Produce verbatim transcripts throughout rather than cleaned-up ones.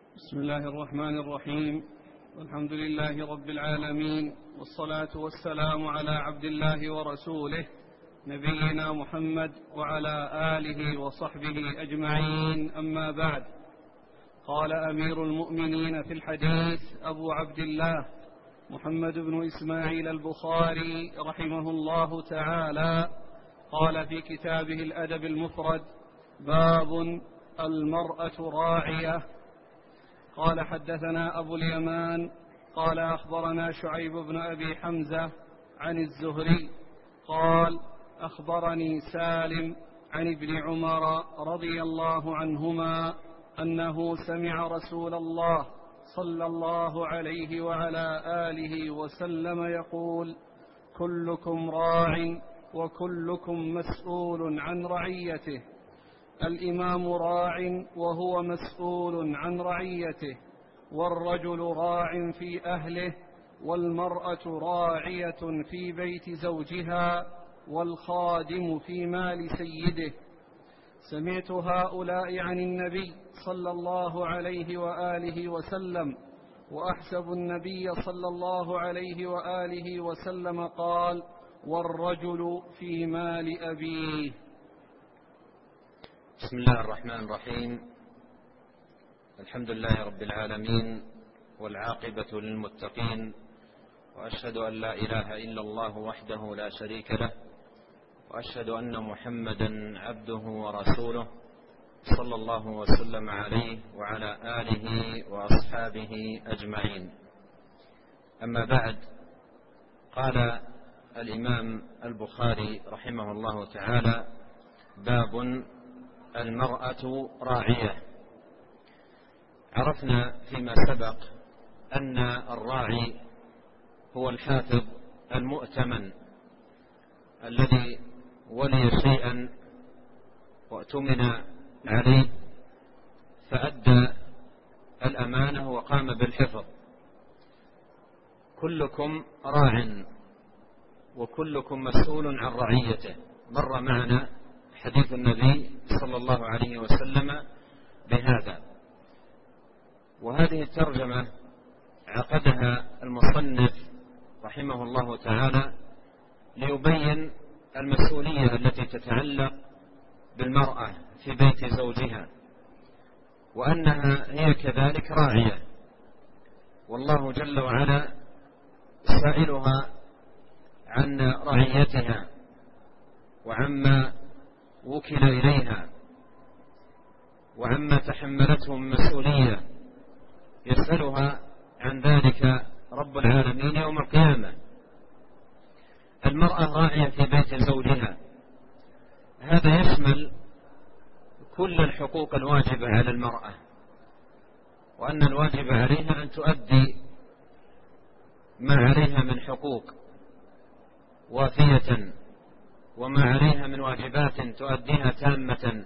بسم الله الرحمن الرحيم. والحمد لله رب العالمين، والصلاة والسلام على عبد الله ورسوله نبينا محمد وعلى آله وصحبه أجمعين، أما بعد. قال أمير المؤمنين في الحديث أبو عبد الله محمد بن إسماعيل البخاري رحمه الله تعالى، قال في كتابه الأدب المفرد: باب المرأة راعية. قال حدثنا أبو اليمان قال أخبرنا شعيب بن أبي حمزة عن الزهري قال أخبرني سالم عن ابن عمر رضي الله عنهما أنه سمع رسول الله صلى الله عليه وعلى آله وسلم يقول: كلكم راع وكلكم مسؤول عن رعيته. الإمام راع وهو مسؤول عن رعيته، والرجل راع في أهله، والمرأة راعية في بيت زوجها، والخادم في مال سيده. سمعت هؤلاء عن النبي صلى الله عليه وآله وسلم، وأحسب النبي صلى الله عليه وآله وسلم قال: والرجل في مال أبيه. بسم الله الرحمن الرحيم. الحمد لله رب العالمين، والعاقبة للمتقين، وأشهد أن لا إله إلا الله وحده لا شريك له، وأشهد أن محمدا عبده ورسوله صلى الله وسلم عليه وعلى آله وأصحابه أجمعين. أما بعد، قال الإمام البخاري رحمه الله تعالى: باب المرأة راعية. عرفنا فيما سبق أن الراعي هو الحافظ المؤتمن الذي ولي شيئا واؤتمن عليه فأدى الأمانة وقام بالحفظ. كلكم راع وكلكم مسؤول عن رعيته. مر معنا حديث النبي صلى الله عليه وسلم بهذا، وهذه الترجمة عقدها المصنف رحمه الله تعالى ليبين المسؤولية التي تتعلق بالمرأة في بيت زوجها، وأنها هي كذلك راعية، والله جل وعلا سائلها عن رعيتها وعما وكل إليها وعما تحملته من مسؤولية. يسألها عن ذلك رب العالمين يوم القيامة. المرأة راعية في بيت زوجها، هذا يشمل كل الحقوق الواجبة على المرأة، وأن الواجب عليها أن تؤدي ما عليها من حقوق وافية، وما عليها من واجبات تؤديها تامة،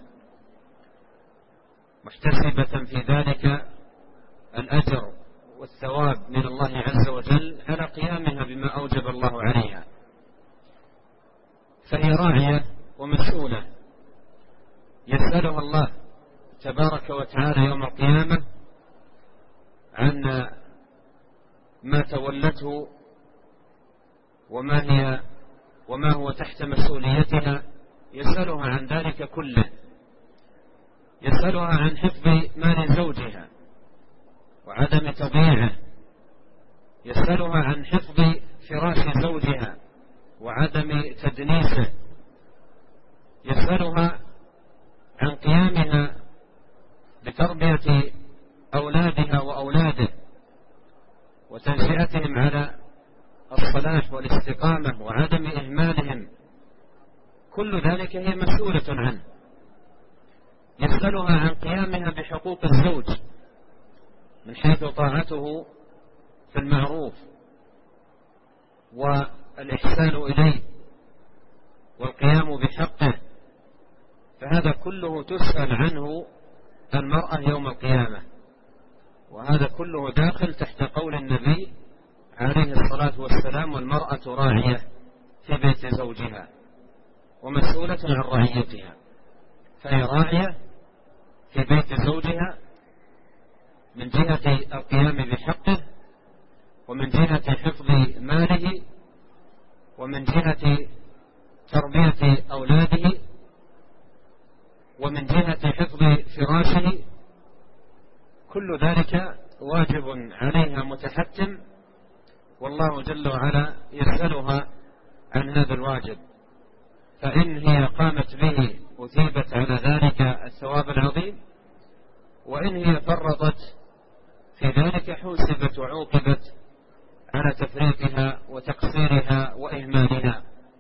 محتسبة في ذلك الأجر والثواب من الله عز وجل على قيامها بما أوجب الله عليها. فهي راعية ومسؤولة، يسألها الله تبارك وتعالى يوم القيامة عن ما تولته وما هي وما هو تحت مسؤوليتها. يسألها عن ذلك كله، يسألها عن حفظ مال زوجها وعدم تضييعه، يسألها عن حفظ فراش زوجها وعدم تدنيسه، يسألها عن قيامها بتربية أولادها وأولاده وتنشئتهم على الصلاح والاستقامة وعدم إهمالهم. كل ذلك هي مسؤولة عنه. يسألها عن قيامها بحقوق الزوج من حيث طاعته في المعروف والإحسان إليه والقيام بحقه، فهذا كله تسأل عنه المرأة يوم القيامة، وهذا كله داخل تحت قول النبي عليه الصلاة والسلام: والمرأة راعية في بيت زوجها ومسؤولة عن رعيتها. فهي راعية في بيت زوجها من جهة القيام بحقه، ومن جهة حفظ ماله، ومن جهة تربية أولاده، ومن جهة حفظ فراشه. كل ذلك واجب عليها متحتم، والله جل وعلا يسألها عن هذا الواجب، فإن هي قامت به أثيبت على ذلك الثواب العظيم، وإن هي فرطت في ذلك حوسبت وعوقبت على تفريطها وتقصيرها وإهمالها.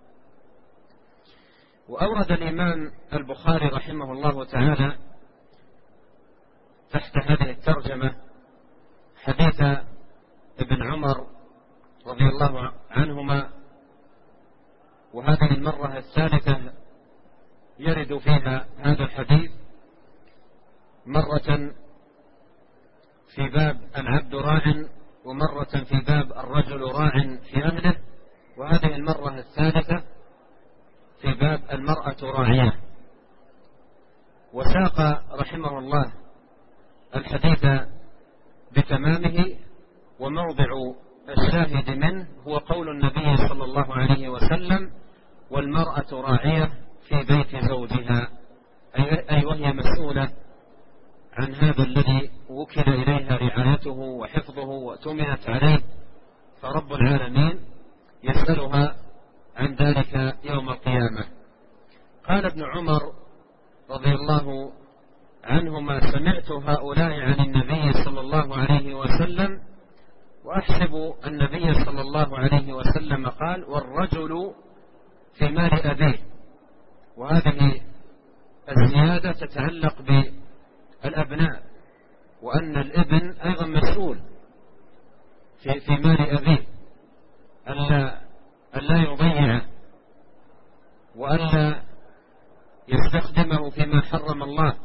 وأورد الإمام البخاري رحمه الله تعالى تحت هذه الترجمة حديث ابن عمر رضي الله عنهما، وهذه المرة الثالثة يرد فيها هذا الحديث، مرة في باب العبد راع، ومرة في باب الرجل راع في أهله، وهذه المرة الثالثة في باب المرأة راعية. وساق رحمه الله الحديث بتمامه، وموضع الشاهد منه هو قول النبي صلى الله عليه وسلم: والمرأة راعية في بيت زوجها، أي وهي مسؤولة عن هذا الذي وكل إليها رعايته وحفظه وأتمنت عليه، فرب العالمين يسألها عن ذلك يوم القيامة. قال ابن عمر رضي الله عنهما: سمعت هؤلاء عن النبي صلى الله عليه وسلم، وأحسب النبي صلى الله عليه وسلم قال: والرجل في مال أبيه. وهذه الزيادة تتعلق بالأبناء، وأن الابن أيضا مسؤول في, في مال أبيه، ألا, ألا يضيعه، وألا يستخدمه فيما حرم الله،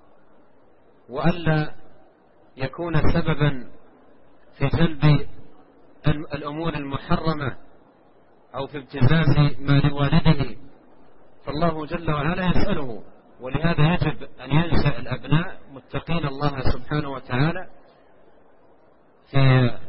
وألا يكون سببا في جلب الأمور المحرمة أو في ابتزاز مال والده، فالله جل وعلا يسأله. ولهذا يجب أن ينشأ الأبناء متقين الله سبحانه وتعالى في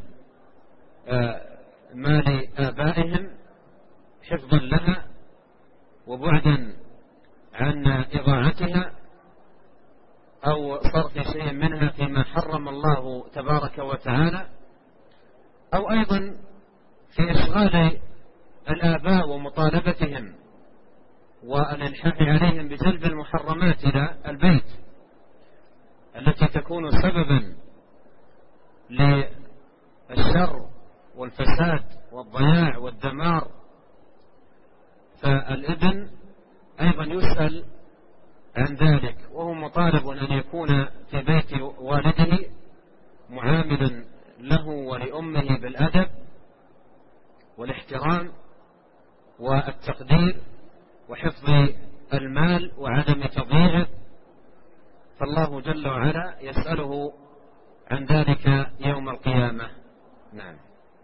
مال آبائهم، حفظا لها وبعدا عن إضاعتها أو صرف شيء منها فيما حرم الله تبارك وتعالى، أو أيضا في إشغال الآباء ومطالبتهم والإلحاح عليهم بجلب المحرمات إلى البيت التي تكون سببا للشر والفساد والضياع والدمار. فالابن أيضا يسأل عن ذلك، وهو مطالب أن يكون في بيت والده معاملا له ولأمه بالأدب والاحترام والتقدير وحفظ المال وعدم تضييعه، فالله جل وعلا يسأله عن ذلك يوم القيامة. نعم.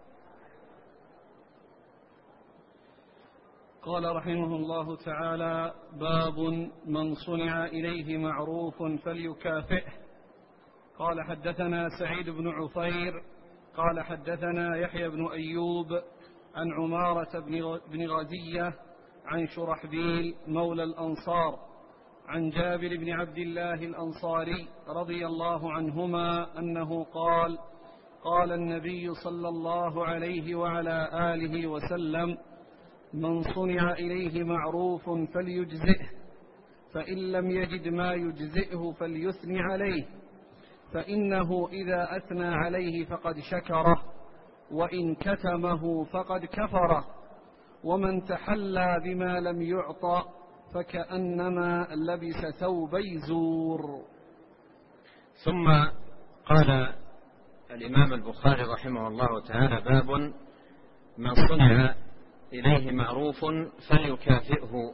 قال رحمه الله تعالى: باب من صنع إليه معروف فليكافئه. قال حدثنا سعيد بن عفير قال حدثنا يحيى بن أيوب عن عمارة بن غزية عن شرحبيل مولى الأنصار عن جابر بن عبد الله الأنصاري رضي الله عنهما أنه قال: قال النبي صلى الله عليه وعلى آله وسلم: من صنع إليه معروف فليجزئه، فإن لم يجد ما يجزئه فليثني عليه، فإنه إذا أثنى عليه فقد شكره، وإن كتمه فقد كفره، ومن تحلى بما لم يعطى فكأنما لبس ثوبي زور. ثم قال الإمام البخاري رحمه الله تعالى: باب من صنع إليه معروف فليكافئه.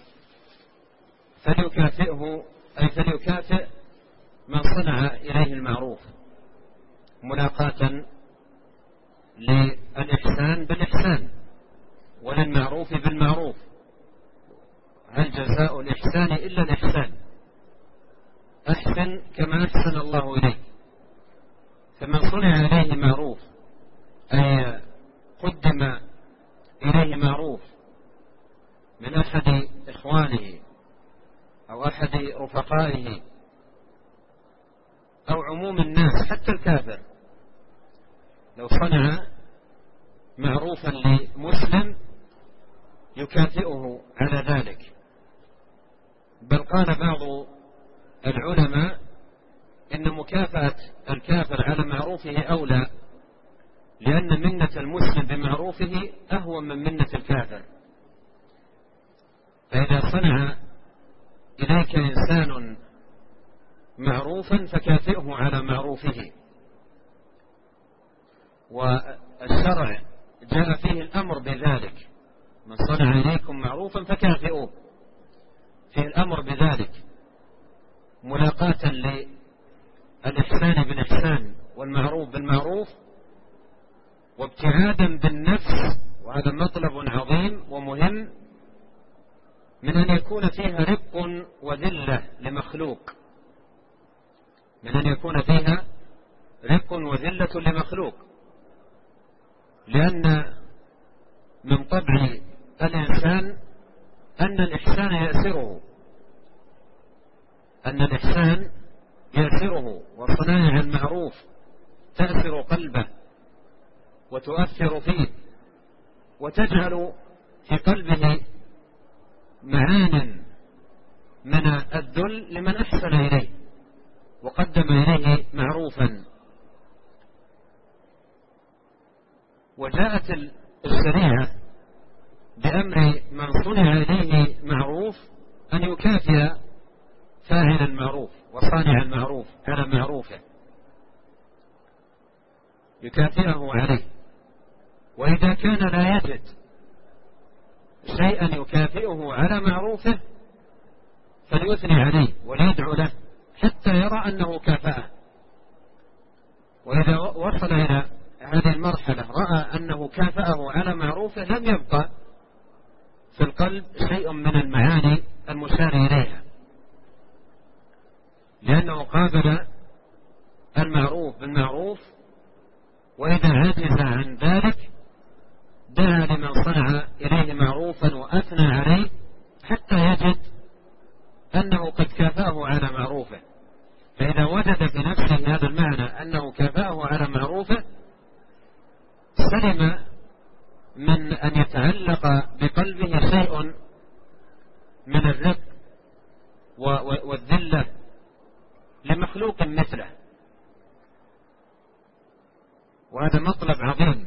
فليكافئه أي فليكافئ من صنع إليه المعروف، ملاقاة للإحسان بالإحسان وللمعروف بالمعروف. هل جزاء الإحسان إلا الإحسان؟ أحسن كما أحسن الله إليك، فمن صنع إليه معروف أي قدم إليه معروف من أحد إخوانه أو أحد رفقائه أو عموم الناس حتى الكافر، لو صنع معروفا لمسلم يكافئه على ذلك. بل قال بعض العلماء إن مكافأة الكافر على معروفه أولى، لأن منة المسلم بمعروفه أهون من منة الكافر. فإذا صنع إليك إنسان معروفا فكافئه على معروفه، والشرع جاء فيه الأمر بذلك، من صنع إليكم معروفا فكافئوه، فيه الأمر بذلك ملاقاة للإحسان بالإحسان والمعروف بالمعروف، وابتعادا بالنفس، وهذا مطلب عظيم ومهم، من أن يكون فيها رق وذلة لمخلوق، من أن يكون فيها رق وذلة لمخلوق، لأن من طبع الإنسان أن الإحسان يأسره، أن الإحسان يأسره، وصنائع المعروف تأسر قلبه وتؤثر فيه، وتجعل في قلبه معان من الذل لمن أحسن إليه وقدم إليه معروفا. وجاءت الشريعة بأمر من صنع إليه معروف أن يكافئ فاعل المعروف وصانع المعروف على معروفه، يكافئه عليه. وإذا كان لا يجد شيئا يكافئه على معروفه فليثني عليه وليدعو له حتى يرى أنه كافأه. وإذا وصل إلى هذه المرحلة رأى أنه كافأه على معروفه لم يبقى في القلب شيء من المعاني المشار إليها، لأنه قابل المعروف بالمعروف، وإذا عجز عن ذلك دعا لمن صنع إليه معروفا وأثنى عليه حتى يجد أنه قد كافأه على معروفه. فإذا وجد في نفسه هذا المعنى أنه كافأه على معروفه سلم من أن يتعلق بقلبه شيء من الرق والذلة لمخلوق مثله. وهذا مطلب عظيم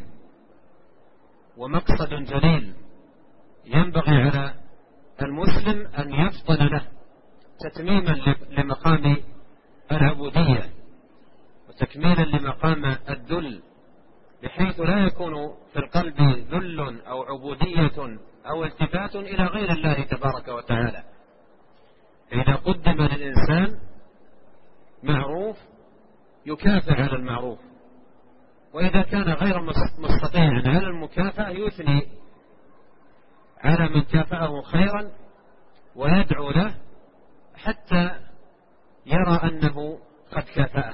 ومقصد جليل ينبغي على المسلم أن يفطن له تتميما لمقام العبودية وتكميلا لمقام الذل، بحيث لا يكون في القلب ذل أو عبودية أو التفات إلى غير الله تبارك وتعالى. إذا قدم للإنسان معروف يكافئ على المعروف، وإذا كان غير مستطيع على المكافأة يثني على من كافأه خيرا ويدعو له حتى يرى أنه قد كافأه.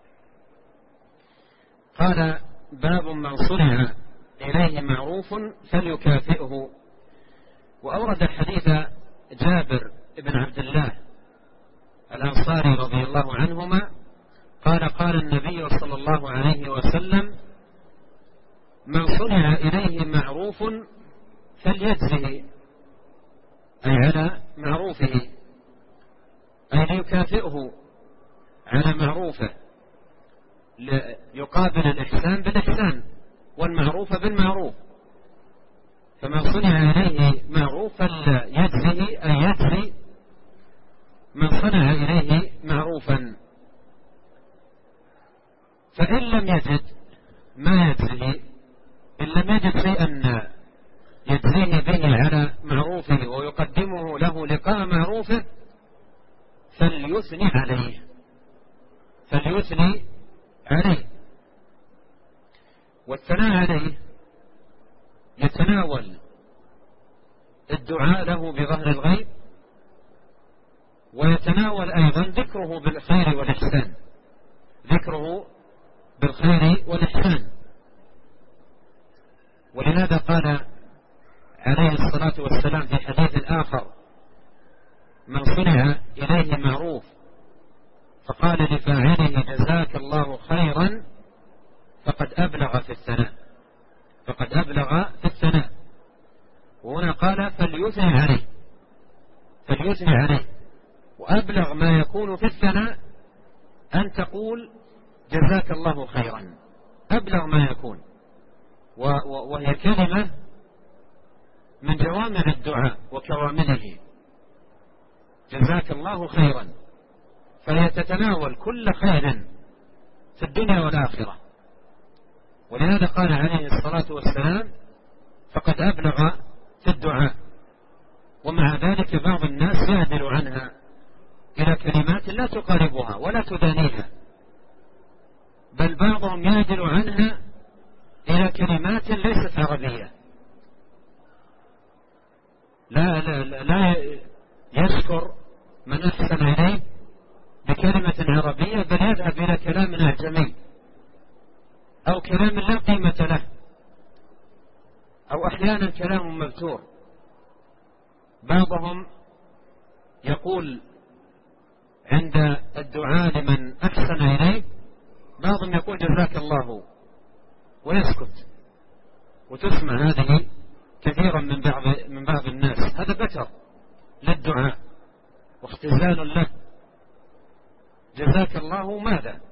قال: باب من صنع إليه معروف فليكافئه. وأورد حديث جابر بن عبد الله الأنصاري رضي الله عنهما قال: قال النبي صلى الله عليه وسلم: من صنع إليه معروف فليجزه، أي على معروفه، أي ليكافئه على معروفه، يقابل الإحسان بالإحسان والمعروف بالمعروف. فمن صنع إليه معروف فليجزه، أي يجزي من صنع إليه معروفا. فإن لم يجد ما يجزيه، إن لم يجد شيئا يجزيه به على معروفه ويقدمه له لقاء معروفه فليثني عليه، فليثني عليه. والثناء عليه يتناول الدعاء له بظهر الغيب، ويتناول أيضا ذكره بالخير والإحسان، ذكره بالخير والإحسان. ولهذا قال عليه الصلاة والسلام في حديث آخر: من صنع إليه معروف فقال لفاعله جزاك الله خيرا فقد أبلغ في الثناء، فقد أبلغ في الثناء. وهنا قال فليثني عليه، فليثني عليه. وأبلغ ما يكون في الثناء أن تقول جزاك الله خيرا، أبلغ ما يكون، وهي كلمة من جوامع الدعاء وكوامله، جزاك الله خيرا، فهي تتناول كل خير في الدنيا والآخرة. ولهذا قال عليه الصلاة والسلام فقد أبلغ في الدعاء. ومع ذلك بعض الناس يعدل عنها إلى كلمات لا تقاربها ولا تدانيها، بل بعضهم يعدل عنها إلى كلمات ليست عربية. لا, لا, لا, لا يشكر من أحسن إليه بكلمة عربية، بل يذهب إلى كلام أعجمي أو كلام لا قيمة له، أو أحيانا كلام مبتور. بعضهم يقول عند الدعاء لمن أحسن إليه، بعضهم يقول جزاك الله ويسكت، وتسمع هذه كثيرا من بعض من بعض الناس. هذا بتر للدعاء واختزال له. جزاك الله ماذا؟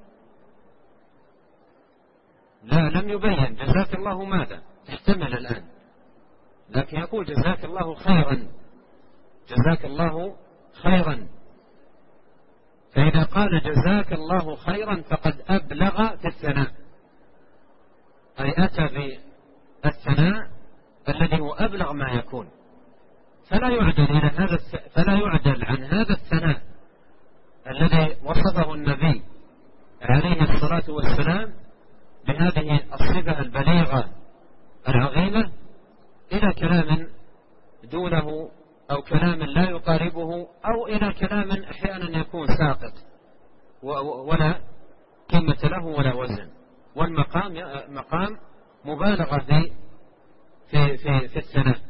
لا، لم يبين جزاك الله ماذا، تحتمل الآن، لكن يقول جزاك الله خيرا، جزاك الله خيرا. فإذا قال جزاك الله خيرا فقد أبلغ في الثناء، أي أتى بالثناء الذي هو أبلغ ما يكون. فلا يعدل إلى هذا فلا يعدل عن هذا الثناء الذي وصفه النبي عليه الصلاة والسلام بهذه الصفة البليغة العظيمة إلى كلام دونه، أو كلام لا يقاربه، أو إلى كلام أحيانا يكون ساقط ولا قيمة له ولا وزن. والمقام مقام مبالغة في في في, في الثناء.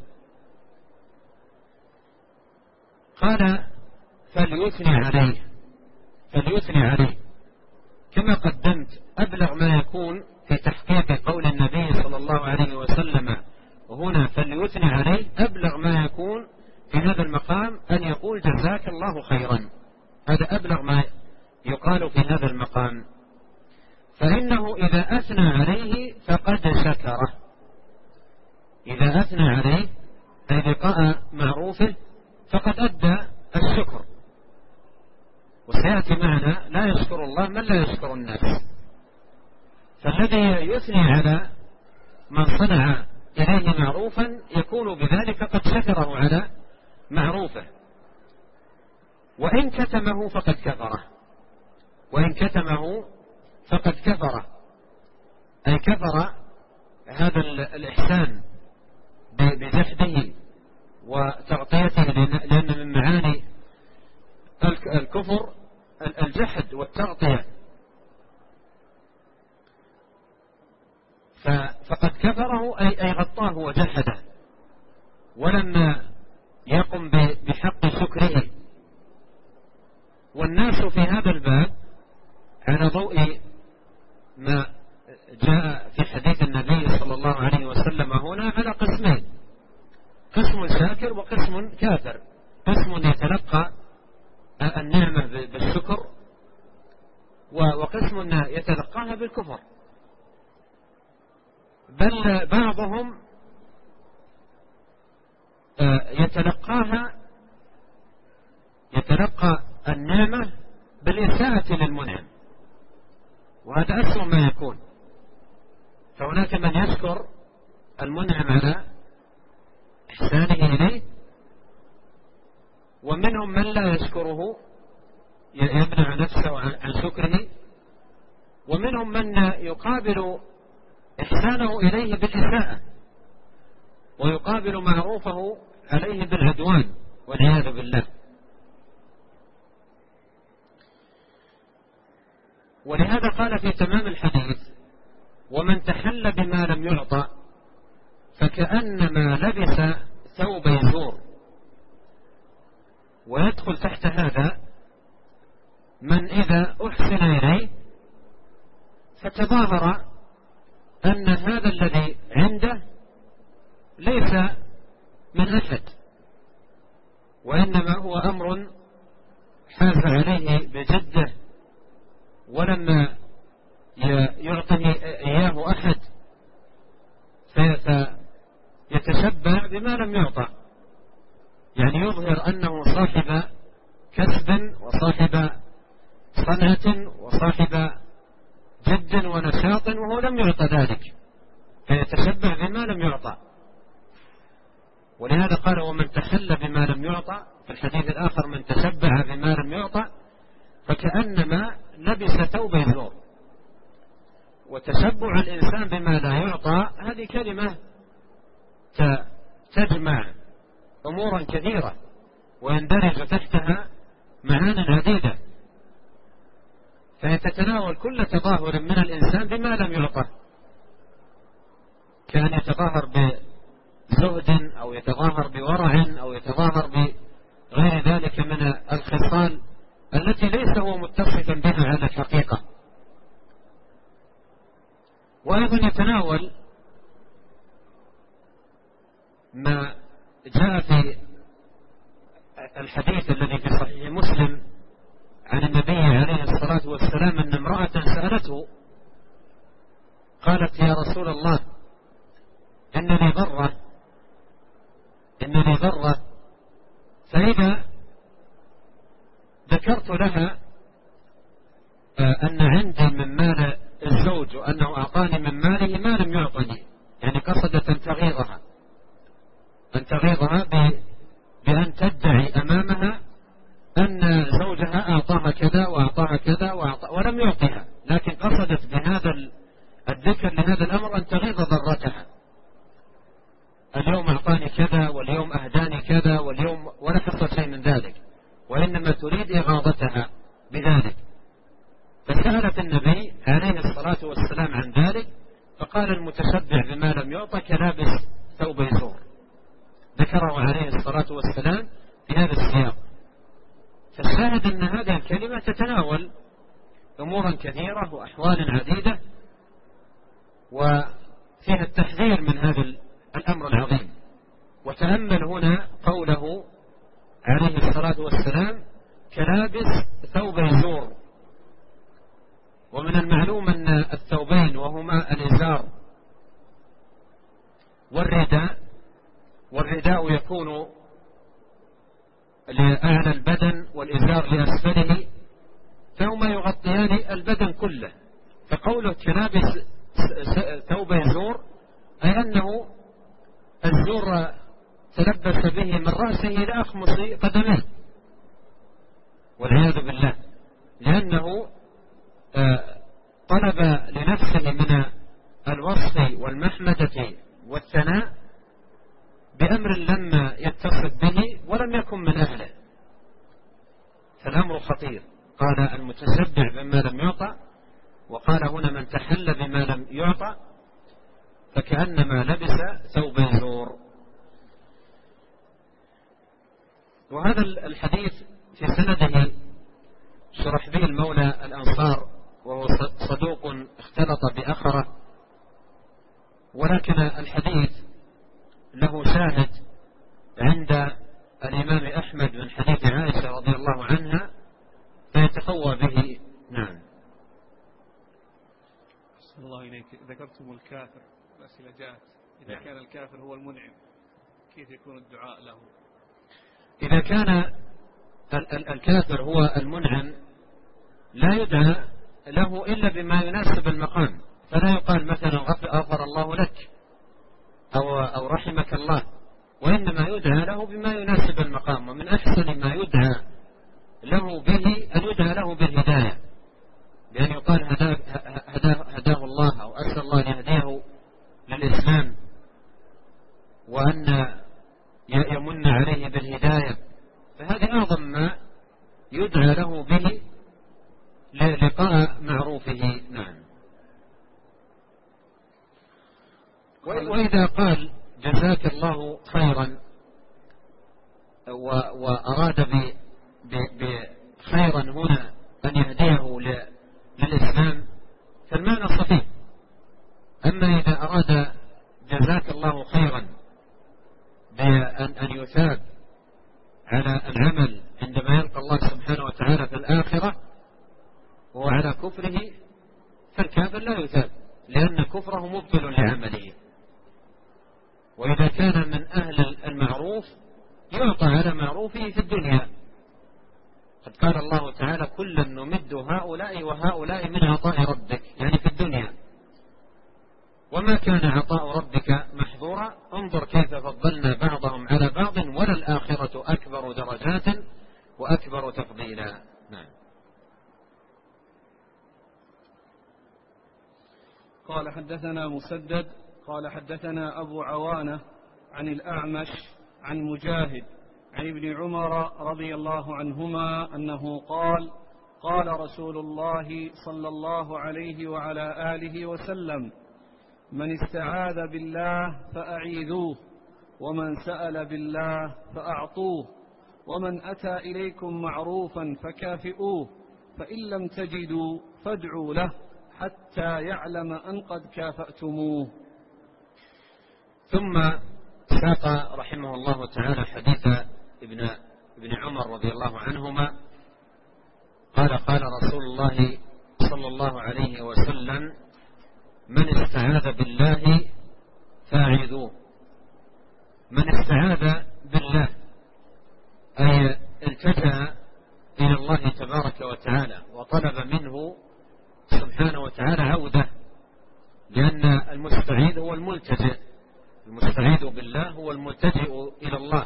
قال فليثني عليه، فليثني عليه كما قدمت أبلغ ما يكون في تحقيق قول النبي صلى الله عليه وسلم هنا فليثني عليه. أبلغ ما يكون في هذا المقام أن يقول جزاك الله خيرا، هذا أبلغ ما يقال في هذا المقام. فإنه إذا أثنى عليه فقد شكره، إذا أثنى عليه أي بقاء معروفه فقد أدى الشكر. وسيأتي معنا لا يشكر الله من لا يشكر الناس. فالذي يثني على من صنع إليه معروفا يكون بذلك قد شكره على معروفه. وإن كتمه فقد كفره، وإن كتمه فقد كفره، أي كفر هذا الإحسان بجحده وتغطيته، لأن من معاني الكفر الجحد والتغطية. فقد كفره أي غطاه وجحده، ولم يقم بحق شكره. والناس في هذا الباب على ضوء ما جاء في حديث النبي صلى الله عليه وسلم هنا على قسمين: قسم شاكر وقسم كافر. قسم يتلقى النعمة بالشكر، وقسم يتلقاها بالكفر. بل بعضهم يتلقاها يتلقى النعمة بالإساءة للمنعم، وهذا أسوأ ما يكون. فهناك من يشكر المنعم على إحسانه إليه، ومنهم من لا يشكره يمنع نفسه عن شكره، ومنهم من يقابل إحسانه إليه بالإساءة، ويقابل معروفه عليه بالعدوان والعياذ بالله. ولهذا قال في تمام الحديث ومن تحل بما لم يعطى فكأنما لبس ثوب زور. ويدخل تحت هذا من إذا أحسن إليه فتظاهر أن هذا الذي عنده ليس من أحد، وإنما هو أمر حاز عليه بجده ولما يعطيه إياه أحد فيتشبع بما لم يعطى، يعني يظهر أنه صاحب كسب وصاحب صنعة وصاحب جد ونشاط وهو لم يعطى ذلك، فيتشبع بما لم يعطى. ولهذا قال ومن تحل بما لم يعطى، في الحديث الآخر من تشبع بما لم يعطى فكأنما لبس ثوب زور. وتشبع الإنسان بما لا يعطى هذه كلمة تجمع أمورا كثيرة ويندرج تحتها معان عديدة، فهي تتناول كل تظاهر من الإنسان بما لم يعطى، كان يتظاهر بزهد أو يتظاهر بورع أو يتظاهر بغير ذلك من الخصال التي ليس هو متصفا بها على الحقيقة. وأيضا يتناول ما جاء في الحديث الذي في صحيح مسلم عن النبي عليه الصلاة والسلام أن امرأة سألته قالت يا رسول الله إنني ضرة إنني ضرة فإذا ذكرت لها أن عندي من مال الزوج وأنه أعطاني من ماله ما لم يعطني، يعني قصدت أن تغيظها أن تغيظها بأن تدعي أمامها أن زوجها أعطاها كذا وأعطاها كذا وأعطى ولم يعطيها، لكن قصدت بهذا الذكر لهذا الأمر أن تغيظ ضرتها، اليوم أعطاني كذا واليوم أهداني كذا واليوم ولا حصل شيء من ذلك، وإنما تريد إغاظتها بذلك. فسألت النبي عليه الصلاة والسلام عن ذلك فقال المتشبع بما لم يعطى كلابس ثوب زور، ذكره عليه الصلاة والسلام في هذا السياق. فالشاهد أن هذه الكلمة تتناول أمورا كثيرة وأحوال عديدة وفيها التحذير من هذا الأمر العظيم. وتأمل هنا قوله عليه الصلاة والسلام كلابس ثوب زور. ومن المعلوم أن الثوبين وهما الإزار والرداء، والرداء يكون لأعلى البدن والإزار لأسفله، فهما يغطيان البدن كله. فقوله كلابس ثوب زور أي أنه الزور تلبس به من رأسه إلى أخمص قدميه والعياذ بالله، لأنه طلب لنفسه من الوصف والمحمدة والثناء بأمر لم يتصف به ولم يكن من أهله، فالأمر خطير. قال المتشبع بما لم يعطى، وقال هنا من تحل بما لم يعطى فكأنما لبس ثوب زور. وهذا الحديث في سنده شرحبيل مولى الأنصار، وهو صدوق اختلط بأخره، ولكن الحديث له شاهد عند الإمام أحمد من حديث عائشة رضي الله عنها فيتقوى به. نعم. صلى الله إليك. ذكرتم الكافر، الأسئلة جاءت إذا كان الكافر هو المنعم كيف يكون الدعاء له؟ إذا كان الكافر هو المنعم لا يدعى له إلا بما يناسب المقام، فلا يقال مثلا غفر الله لك أو, أو رحمك الله، وإنما يدعى له بما يناسب المقام. ومن أحسن ما يدعى له به أن يدعى له بالهداية، بأن يقال هداه, هداه, هداه الله، أو أسأل الله أن يهديه للإسلام وأن يمن عليه بالهداية، فهذا أعظم ما يدعى له به للقاء معروفه. نعم. وإذا قال جزاك الله خيرا وأراد بخيرا هنا أن يهديه للإسلام فالمعنى صحيح. أما إذا أراد جزاك الله خيرا بأن يثاب على العمل عندما يلقى الله سبحانه وتعالى في الآخرة وعلى كفره فالكافر لا يثاب، لأن كفره مبطل لعمله. وإذا كان من أهل المعروف يعطى على معروفه في الدنيا. قد قال الله تعالى كلا نمد هؤلاء وهؤلاء من عطاء ربك، يعني في الدنيا. وما كان عطاء ربك محظورا انظر كيف فضلنا بعضهم على بعض وللآخرة أكبر درجات وأكبر تفضيلا. نعم. قال حدثنا مسدد قال حدثنا أبو عوانة عن الأعمش عن مجاهد عن ابن عمر رضي الله عنهما أنه قال قال رسول الله صلى الله عليه وعلى آله وسلم من استعاذ بالله فأعيذوه ومن سأل بالله فأعطوه ومن أتى إليكم معروفا فكافئوه فإن لم تجدوا فادعوا له حتى يعلم أن قد كافأتموه. ثم ساق رحمه الله تعالى حديث ابن, ابن عمر رضي الله عنهما قال قال رسول الله صلى الله عليه وسلم من استعاذ بالله فاعذوه. من استعاذ بالله أي التجأ إلى الله تبارك وتعالى وطلب منه سبحانه وتعالى عودة، لأن المستعيذ هو الملتجئ، المستعيذ بالله هو الملتجئ إلى الله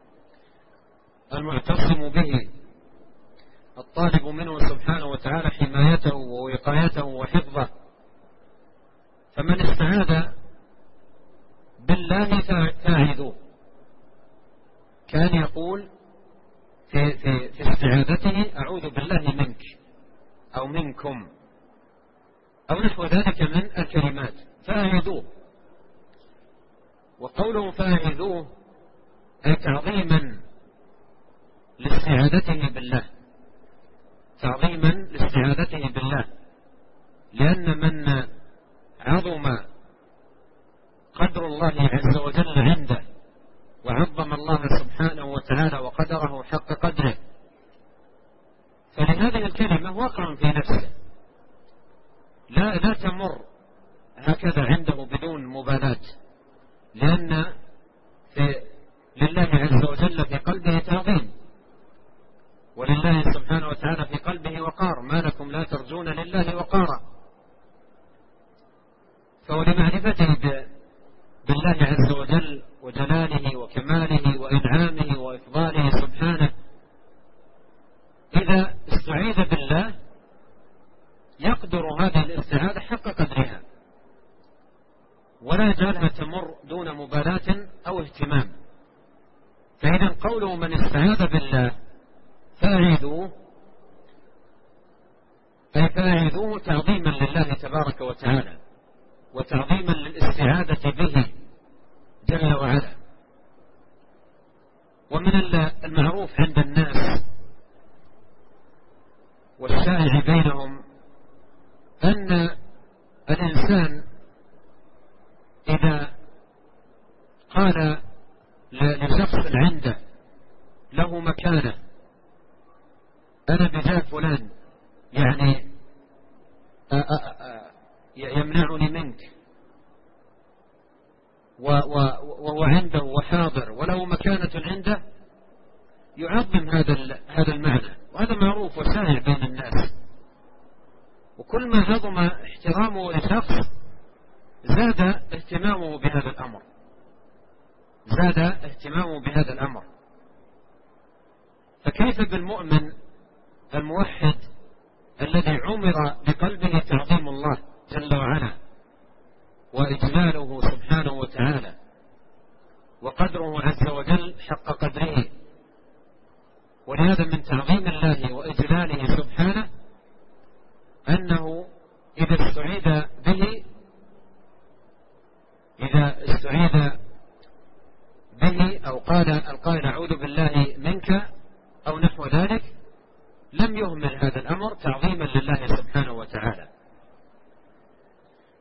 المعتصم به الطالب منه سبحانه وتعالى حمايته ووقايته وحفظه. فمن استعاذ بالله فاعذوه. كان يقول في, في, في استعاذته أعوذ بالله منك أو منكم أو نحو ذلك من الكلمات فاعذوه. وقوله فاعذوه أي تعظيما لاستعاذته بالله، تعظيما لاستعاذته بالله، لأن من عظم قدر الله عز وجل عنده وعظم الله سبحانه وتعالى وقدره حق قدره فلهذه الكلمة واقع في نفسه لا, لا تمر هكذا عنده بدون مبالاة، لأن في لله عز وجل في قلبه تعظيم ولله سبحانه وتعالى في قلبه وقار. ما لكم لا ترجون لله وقارا. فولمعرفته بالله عز وجل وجلاله وكماله وإنعامه وإفضاله سبحانه إذا استعيذ بالله يقدر هذه الاستعاذة حق قدرها ولا يجعلها تمر دون مبالاة أو اهتمام. فإذا قوله من استعاذ بالله فاعذوه أي فاعذوه تعظيما لله تبارك وتعالى وتعظيما للاستعاذة به جل وعلا. ومن المعروف عند الناس والشائع بينهم أن الإنسان إذا قال لشخص عنده له مكانة أنا بجاه فلان يعني يمنعني منك وهو عنده وحاضر وله مكانة عنده يعظم هذا هذا المعنى، وهذا معروف وشائع بين الناس. وكل ما عظم احترامه لشخص زاد اهتمامه بهذا الأمر زاد اهتمامه بهذا الأمر. فكيف بالمؤمن الموحد الذي عمر بقلبه تعظيم الله جل وعلا وإجلاله سبحانه وتعالى وقدره عز وجل حق قدره. ولهذا من تعظيم الله وإجلاله سبحانه أنه إذا استعيذ به إذا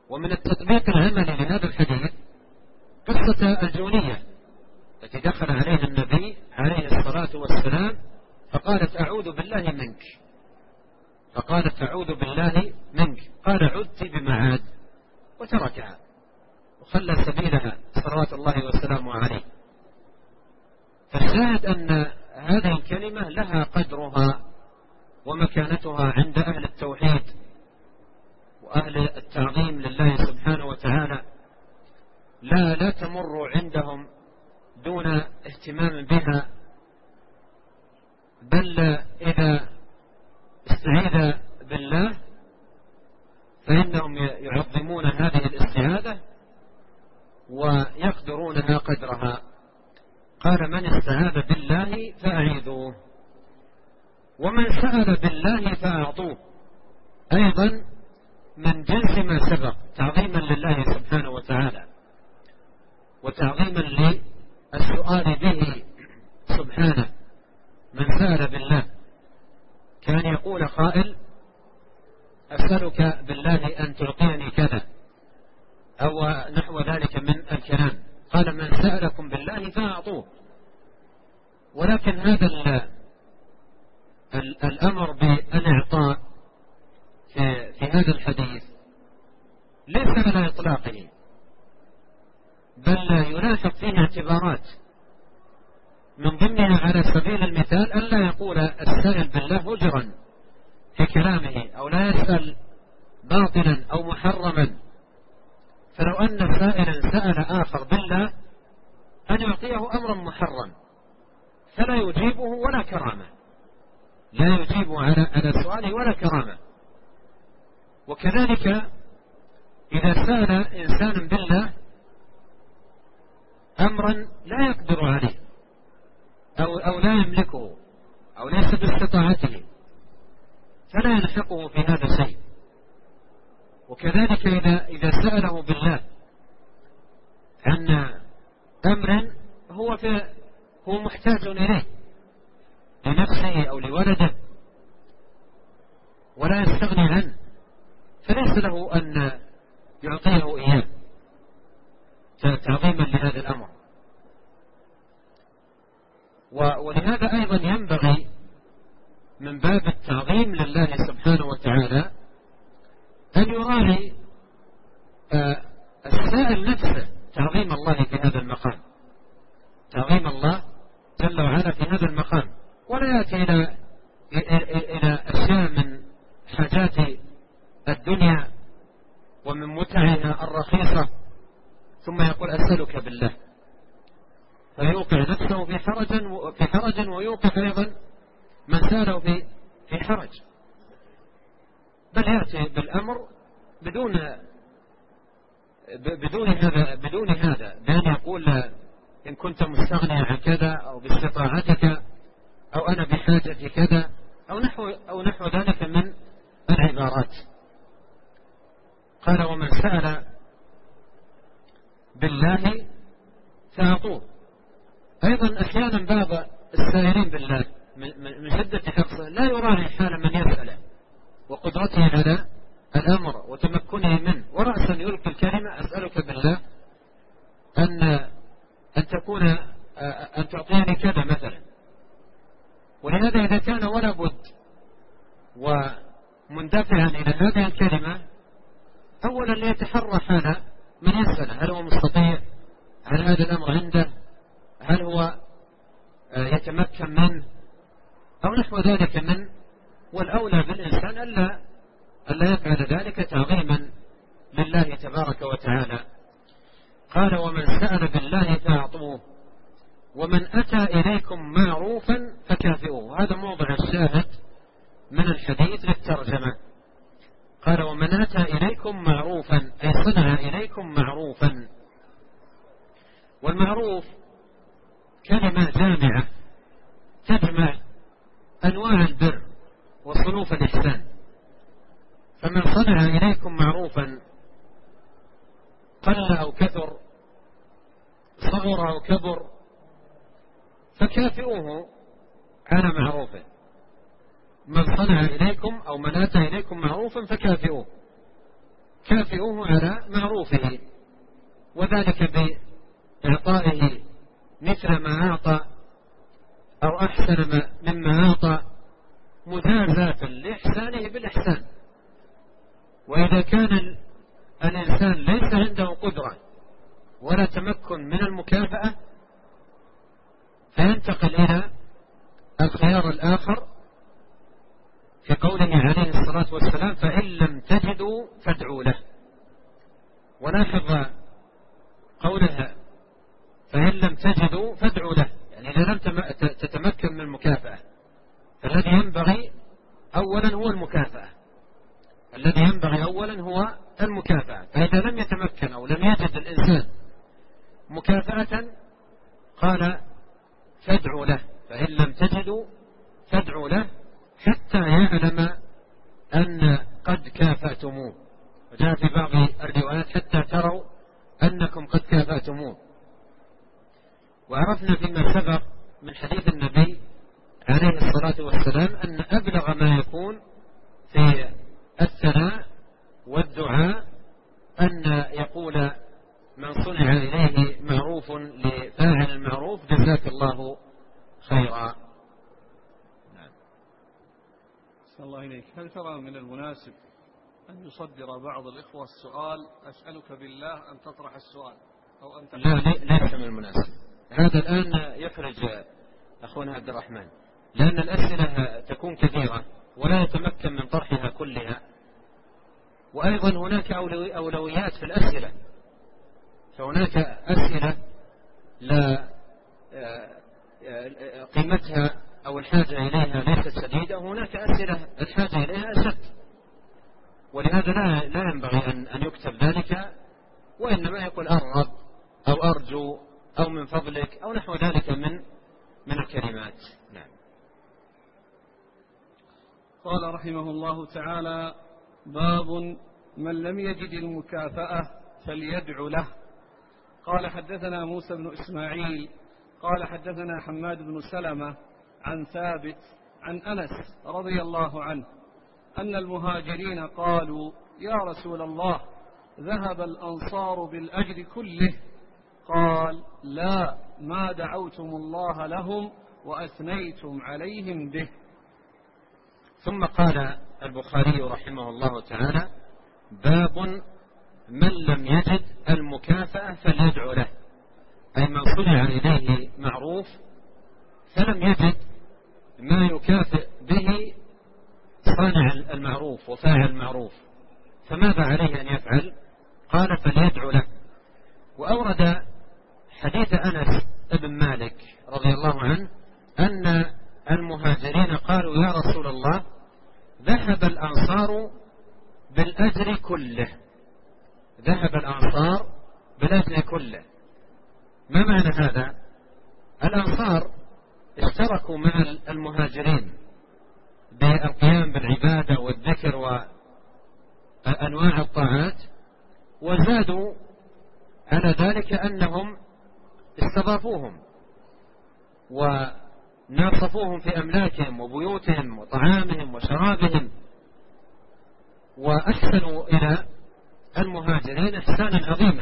ومن التطبيق العملي لهذا الحديث قصة الجونية التي دخل عليها النبي عليه الصلاة والسلام فقالت أعوذ بالله منك فقالت أعوذ بالله منك قال عدت بمعاد وتركها وخلى سبيلها صلوات الله وسلامه عليه. فالشاهد أن هذه الكلمة لها قدرها ومكانتها عند أهل التوحيد وأهل التعظيم لله سبحانه وتعالى، لا لا تمر عندهم دون اهتمام بها، بل إذا استعيذ بالله فإنهم يعظمون هذه الاستعاذة ويقدرونها قدرها. قال من استعاذ بالله فأعيذوه ومن سأل بالله فأعطوه، أيضا من جنس ما سبق تعظيما لله سبحانه وتعالى وتعظيما للسؤال به سبحانه. من سأل بالله كان يقول قائل أسألك بالله أن تعطيني كذا أو نحو ذلك من الكلام. قال من سألكم بالله فأعطوه. ولكن هذا الأمر بالإعطاء في, في هذا الحديث ليس على إطلاقه، بل يلاحظ فيه اعتبارات، من ضمنها على سبيل المثال ألا يقول السائل بالله هجرا في كلامه أو لا يسأل باطلا أو محرما. فلو أن سائلا سأل آخر بالله أن يعطيه أمرا محرم فلا يجيبه ولا كرامة، لا يجيبه على على سؤاله ولا كرامة. وكذلك إذا سأل إنسان بالله أمرا لا يقدر عليه أو, أو لا يملكه أو ليس باستطاعته فلا يلحقه في هذا الشيء. وكذلك إذا, إذا سأله بالله عن أمر هو, في هو محتاج إليه لنفسه أو لولده ولا يستغني عنه فليس له أن يعطيه إياه تعظيما لهذا الأمر. ولهذا أيضا ينبغي من باب التعظيم لله سبحانه وتعالى أن يراعي السائل نفسه تعظيم الله في هذا المقام، تعظيم الله جل وعلا في هذا المقام، ولا يأتي إلى إلى أشياء من حاجات الدنيا ومن متعها الرخيصة ثم يقول أسألك بالله، فيوقع نفسه في حرج في حرج ويوقع أيضا من سأله في في حرج، بل يأتي بالأمر بدون بدون هذا بدون هذا بأن يقول إن كنت مستغنيا عن كذا أو باستطاعتك أو أنا بحاجة كذا أو نحو أو نحو ذلك من العبارات. قال ومن سأل بالله فأعطوه. أيضا أحيانا بعض السائلين بالله من شدة حرصه لا يراعي حال من يسأله وقدرته على الأمر وتمكنه منه، ورأسا يلقي الكلمة أسألك بالله أن أن تكون أن تعطيني كذا مثلا. ولهذا إذا كان ولا بد ومندفعا إلى هذه الكلمة أولا ليتحرى حال من يسأله، هل هو مستطيع، هل هذا الأمر عنده، هل هو يتمكن منه أو نحو ذلك من. والأولى بالإنسان ألا ألا يفعل ذلك تعظيما لله تبارك وتعالى. قال ومن سأل بالله فأعطوه ومن أتى إليكم معروفا فكافئوه. هذا موضع الشاهد من الحديث للترجمة. قال ومن أتى إليكم معروفا أي صنع إليكم معروفا. والمعروف كلمة جامعة تجمع أنواع البر وصنوف الإحسان. فمن صنع إليكم معروفا قل أو كثر، صغر أو كبر، فكافئوه على معروفه. من صنع إليكم أو من أتى إليكم معروفا فكافئوه. كافئوه على معروفه، وذلك بإعطائه مثل ما أعطى أو أحسن مما أعطى، مجازاة لإحسانه بالإحسان. وإذا كان الإنسان ليس عنده قدرة ولا تمكن من المكافأة، فينتقل إلى الخيار الآخر في قوله عليه الصلاة والسلام: فإن لم تجدوا فادعوا له. ولاحظ قولها فإن لم تجدوا فادعوا له، يعني إذا لم تتمكن من المكافأة، فالذي ينبغي أولا هو المكافأة، الذي ينبغي أولا هو المكافأة. فإذا لم يتمكن أو لم يجد الإنسان مكافأة قال فادعوا له، فإن لم تجدوا فادعوا له حتى يعلم أن قد كافأتموه. وجاء في بعض الروايات حتى تروا أنكم قد كافأتموه. وعرفنا فيما سبق من حديث النبي عليه الصلاة والسلام أن أبلغ ما يكون في الثناء والدعاء أن يقول من صنع إليه معروف لفاعل المعروف: جزاك الله خيرا. نعم. صلى الله إليك. هل ترى من المناسب أن يصدر بعض الإخوة السؤال: أسألك بالله أن تطرح السؤال أو أن لا ليس من المناسب هذا الآن، يخرج أخونا عبد الرحمن، لأن الأسئلة تكون كثيرة ولا يتمكن من طرحها كلها، وأيضا هناك أولويات في الأسئلة، فهناك أسئلة لا قيمتها أو الحاجة إليها ليست شديدة، وهناك أسئلة الحاجة إليها أشد، ولهذا لا لا ينبغي أن أن يكتب ذلك، وإنما يقول أرغب أو أرجو أو من فضلك أو نحو ذلك من من الكلمات. نعم. قال رحمه الله تعالى: باب من لم يجد المكافأة فليدع له. قال حدثنا موسى بن إسماعيل قال حدثنا حماد بن سلمة عن ثابت عن أنس رضي الله عنه أن المهاجرين قالوا: يا رسول الله، ذهب الأنصار بالأجر كله. قال: لا، ما دعوتم الله لهم وأثنيتم عليهم به. ثم قال البخاري رحمه الله تعالى: باب من لم يجد المكافأة فليدعو له، أي من صنع إليه معروف فلم يجد ما يكافئ به صانع المعروف وفاعل المعروف، فماذا عليه أن يفعل؟ قال: فليدعو له. وأورد حديث أنس بن مالك رضي الله عنه أن المهاجرين قالوا: يا رسول الله، ذهب الأنصار بالأجر كله. ذهب الأنصار بالأجر كله. ما معنى هذا؟ الأنصار اشتركوا مع المهاجرين بالقيام بالعبادة والذكر وأنواع الطاعات، وزادوا على ذلك أنهم استضافوهم وناصفوهم في أملاكهم وبيوتهم وطعامهم وشرابهم، وأحسنوا إلى المهاجرين إحسانا عظيما.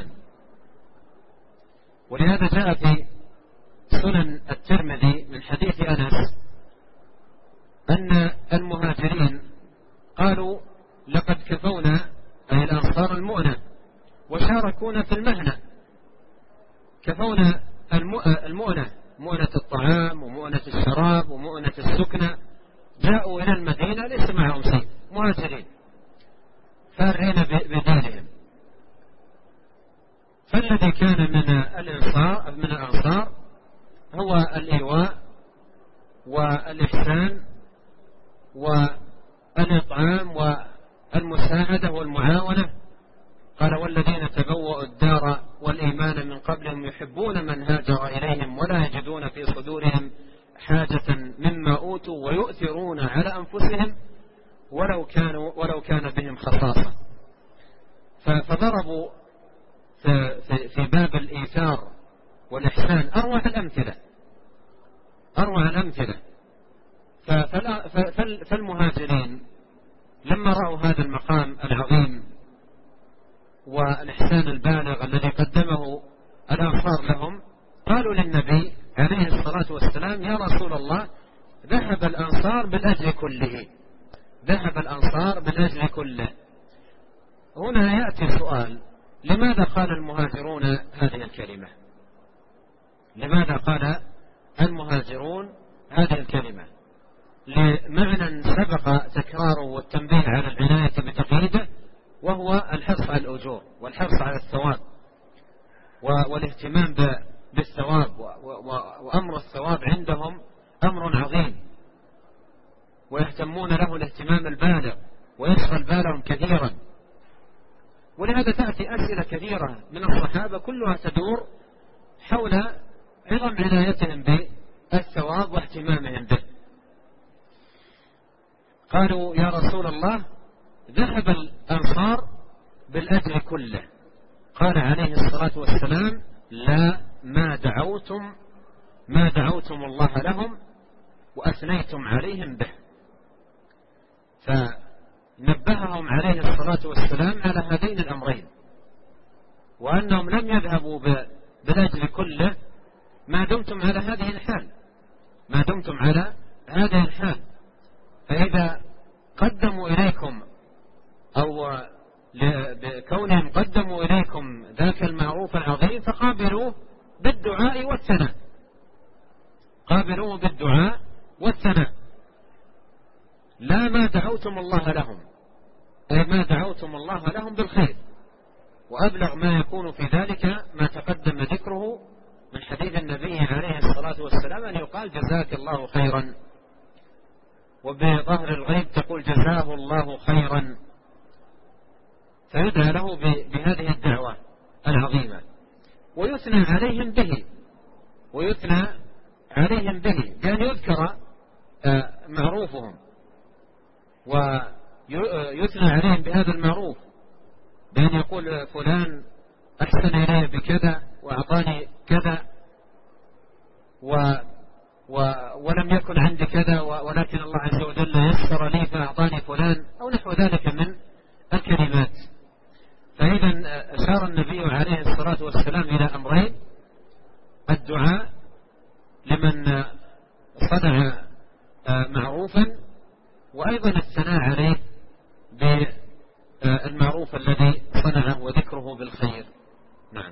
ولهذا جاء في سنن الترمذي من حديث أنس أن المهاجرين قالوا: لقد كفونا، أي الأنصار، المؤنة وشاركونا في المهنة. كفونا المؤنة، مؤنة الطعام ومؤنة الشراب ومؤنة السكنة. جاءوا إلى المدينة ليس معهم شيء، مهاجرين فارين بدينهم. فالذي كان من الأنصار من الأنصار هو الإيواء والإحسان والإطعام والمساعدة والمعاونة. قال: والذين تبوأوا الدار والإيمان من قبلهم يحبون من هاجر إليهم ولا يجدون في صدورهم حاجة مما أوتوا ويؤثرون على أنفسهم ولو كانوا ولو كان بهم خصاصة. فضربوا في باب الإيثار والإحسان أروع الأمثلة أروع الأمثلة فالمهاجرين لما رأوا هذا المقام العظيم والإحسان البالغ الذي قدمه الأنصار لهم، قالوا للنبي عليه الصلاة والسلام: يا رسول الله، ذهب الأنصار بالأجر كله، ذهب الأنصار بالأجر كله. هنا يأتي سؤال: لماذا قال المهاجرون هذه الكلمة؟ لماذا قال المهاجرون هذه الكلمة؟ لمعنى سبق تكراره والتنبيه على العناية بتقييده، وهو الحرص على الأجور والحرص على الثواب والاهتمام بالثواب، وأمر الثواب عندهم أمر عظيم، ويهتمون له الاهتمام البالغ ويشغل بالهم كثيرا. ولهذا تأتي أسئلة كثيرة من الصحابة كلها تدور حول عظم عنايتهم بالثواب واهتمامهم به. قالوا: يا رسول الله، ذهب الأنصار بالأجر كله. قال عليه الصلاة والسلام: لا، ما دعوتم ما دعوتم الله لهم وأثنيتم عليهم به. فنبههم عليه الصلاة والسلام على هذين الأمرين، وأنهم لم يذهبوا بالأجر كله ما دمتم على هذه الحال، ما دمتم على هذه الحال. فإذا قدموا إليكم أو بكونهم قدموا إليكم ذاك المعروف العظيم فقابلوه بالدعاء والثناء، قابلوه بالدعاء والثناء، لا ما دعوتم الله لهم، أي ما دعوتم الله لهم بالخير. وأبلغ ما يكون في ذلك ما تقدم ذكره من حديث النبي عليه الصلاة والسلام، أن يقال: جزاك الله خيرا، وبظهر الغيب تقول: جزاه الله خيرا، فيدعى له بهذه الدعوة العظيمة، ويثنى عليهم به، ويثنى عليهم به بأن يذكر معروفهم، ويثنى عليهم بهذا المعروف، بأن يقول: فلان أحسن إلي بكذا وأعطاني كذا، و و ولم يكن عندي كذا، ولكن الله عز وجل يسر لي فأعطاني فلان، أو نحو ذلك من الكلمات. فإذا أشار النبي عليه الصلاة والسلام إلى أمرين: الدعاء لمن صنع معروفا، وأيضا الثناء عليه بالمعروف الذي صنعه وذكره بالخير. نعم.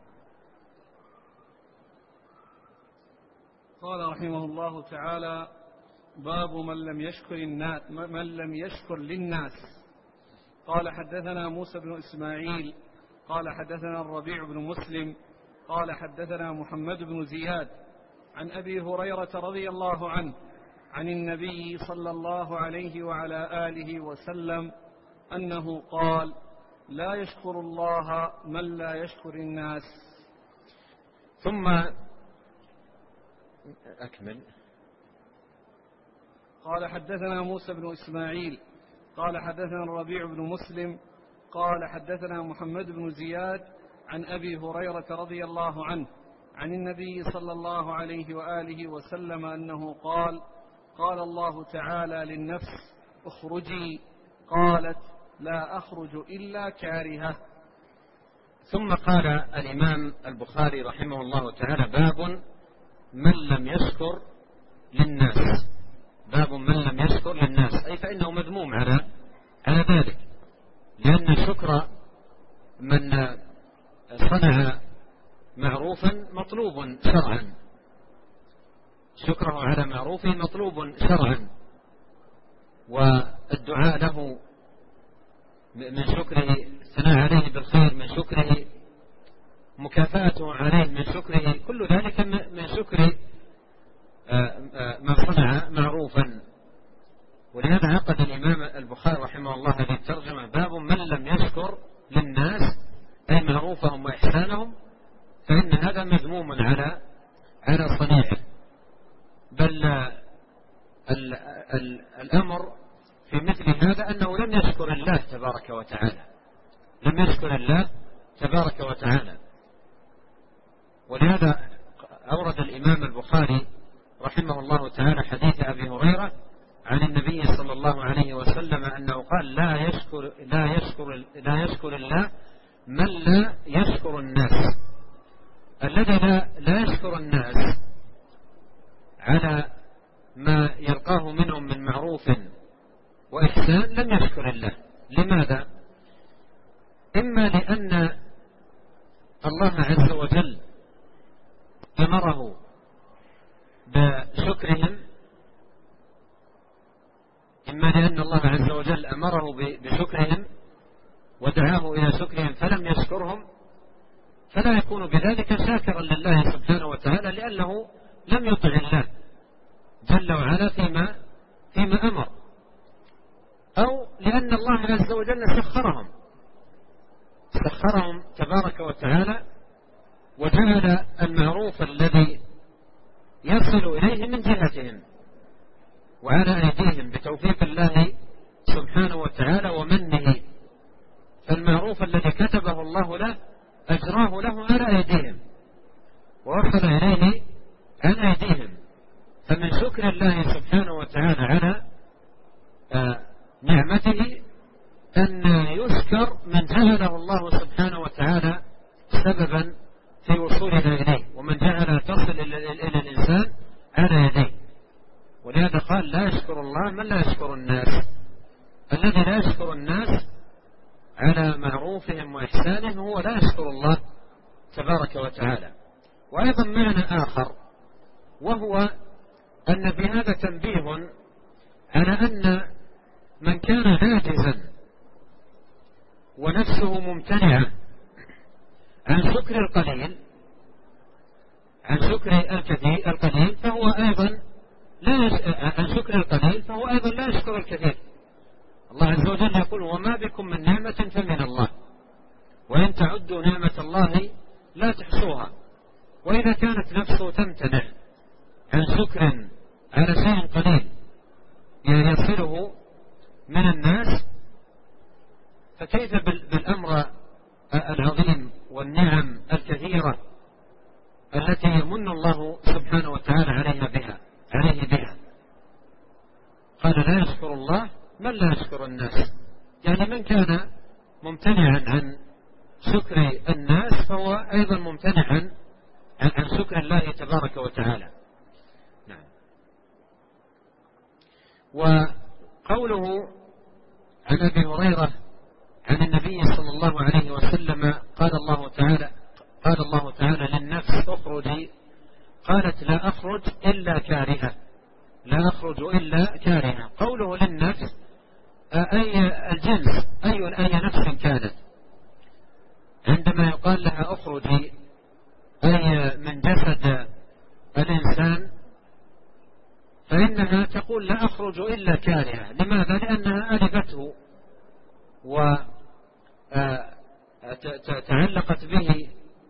قال رحمه الله تعالى: باب من لم يشكر الناس من لم يشكر للناس. قال: حدثنا موسى بن إسماعيل قال حدثنا الربيع بن مسلم قال حدثنا محمد بن زياد عن أبي هريرة رضي الله عنه عن النبي صلى الله عليه وعلى آله وسلم أنه قال: لا يشكر الله من لا يشكر الناس. ثم أكمل. قال: حدثنا موسى بن إسماعيل قال حدثنا الربيع بن مسلم قال حدثنا محمد بن زياد عن أبي هريرة رضي الله عنه عن النبي صلى الله عليه وآله وسلم أنه قال: قال الله تعالى للنفس: اخرجي، قالت: لا أخرج إلا كارهة. ثم قال الإمام البخاري رحمه الله تعالى: باب من لم يشكر للناس. باب من لم يشكر للناس، أي فإنه مذموم على على ذلك، لأن شكر من صنع معروفا مطلوب شرعا، شكره على معروفه مطلوب شرعا، والدعاء له من شكره، الثناء عليه بالخير من شكره، مكافاته عليه من شكره، كل ذلك من شكر ما صنع معروفا. ولهذا عقد الإمام البخاري رحمه الله هذه الترجمة: باب من لم يشكر للناس، أي معروفهم وإحسانهم، فإن هذا مذموم على على صنيعه. بل ال ال الأمر في مثل هذا أنه لم يشكر الله تبارك وتعالى، لم يشكر الله تبارك وتعالى. ولهذا أورد الإمام البخاري رحمه الله تعالى حديث أبي هريرة عن النبي صلى الله عليه وسلم أنه قال: لا يشكر لا يشكر لا يشكر الله من لا يشكر الناس. الذي لا, لا يشكر الناس على ما يلقاه منهم من معروف وإحسان لم يشكر الله. لماذا؟ إما لأن الله عز وجل أمره بشكرهم، إما لأن الله عز وجل أمره بشكرهم ودعاه إلى شكرهم فلم يشكرهم، فلا يكون بذلك شاكرا لله سبحانه وتعالى، لأنه لم يطع الله جل وعلا فيما, فيما أمر، أو لأن الله عز وجل سخرهم سخرهم تبارك وتعالى وجعل المعروف الذي يصل إليه من جهتهم وعلى أيديهم بتوفيق الله سبحانه وتعالى ومنه، فالمعروف الذي كتبه الله له أجراه له على أيديهم ووصل إليه عن أيديهم. فمن شكر الله سبحانه وتعالى على نعمته أن يشكر من جعله الله سبحانه وتعالى سببا في وصولنا إليه، ومن جعل تصل إلى الإنسان على يديه. ولهذا قال لا يشكر الله من لا يشكر الناس. الذي لا يشكر الناس على معروفهم وإحسانهم هو لا يشكر الله تبارك وتعالى. وأيضا معنى آخر، وهو أن في هذا تنبيه على أن من كان عاجزا ونفسه ممتنعة عن شكر القليل عن شكر الكثير القليل فهو أيضا لا يش... عن شكر القليل فهو أيضا لا يشكر الكثير. الله عز وجل يقول وما بكم من نعمة فمن الله وإن تعدوا نعمة الله لا تحصوها. وإذا كانت نفسه تمتنع عن شكر على شيء قليل يصله من الناس، فكيف بالأمر العظيم والنعم الكثيرة التي يمن الله سبحانه وتعالى عليها بها عليه بها. قال لا يشكر الله من لا يشكر الناس، يعني من كان ممتنعا عن شكر الناس فهو أيضا ممتنع عن, عن شكر الله تبارك وتعالى. نعم. وقوله عن أبي هريرة عن النبي صلى الله عليه وسلم قال الله تعالى قال الله تعالى للنفس اخرجي، قالت لا أخرج إلا كارهة لا أخرج إلا كارهة. قوله للنفس أي الجنس أي أي نفس كانت، عندما يقال لها أخرجي أي من جسد الإنسان فإنها تقول لا أخرج إلا كارهة. لماذا؟ لأنها ألبته وتعلقت به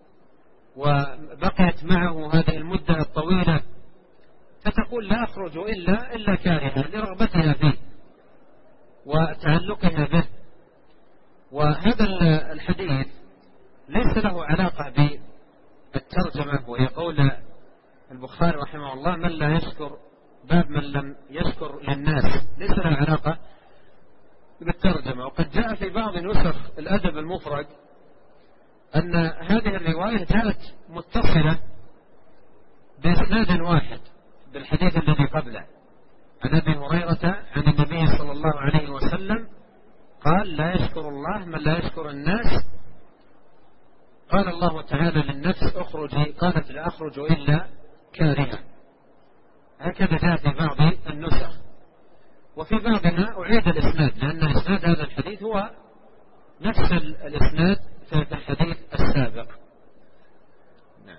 وبقيت معه هذه المدة الطويلة، فتقول لا أخرج إلا إلا كارهة لرغبتها فيه وتعلقها به. وهذا الحديث ليس له علاقة بالترجمة، وهي قول البخاري رحمه الله من لا يشكر باب من لم يشكر للناس، ليس له علاقة بالترجمة. وقد جاء في بعض نسخ الأدب المفرد أن هذه الرواية جاءت متصلة بإسناد واحد بالحديث الذي قبله عن أبي هريرة عن النبي صلى الله عليه وسلم قال لا يشكر الله من لا يشكر الناس. قال الله تعالى للنفس اخرجي، قالت لا أخرج إلا كارهة. هكذا جاء في بعض النسخ، وفي بعضها أعيد الإسناد لأن إسناد هذا الحديث هو نفس الإسناد في الحديث السابق. نعم.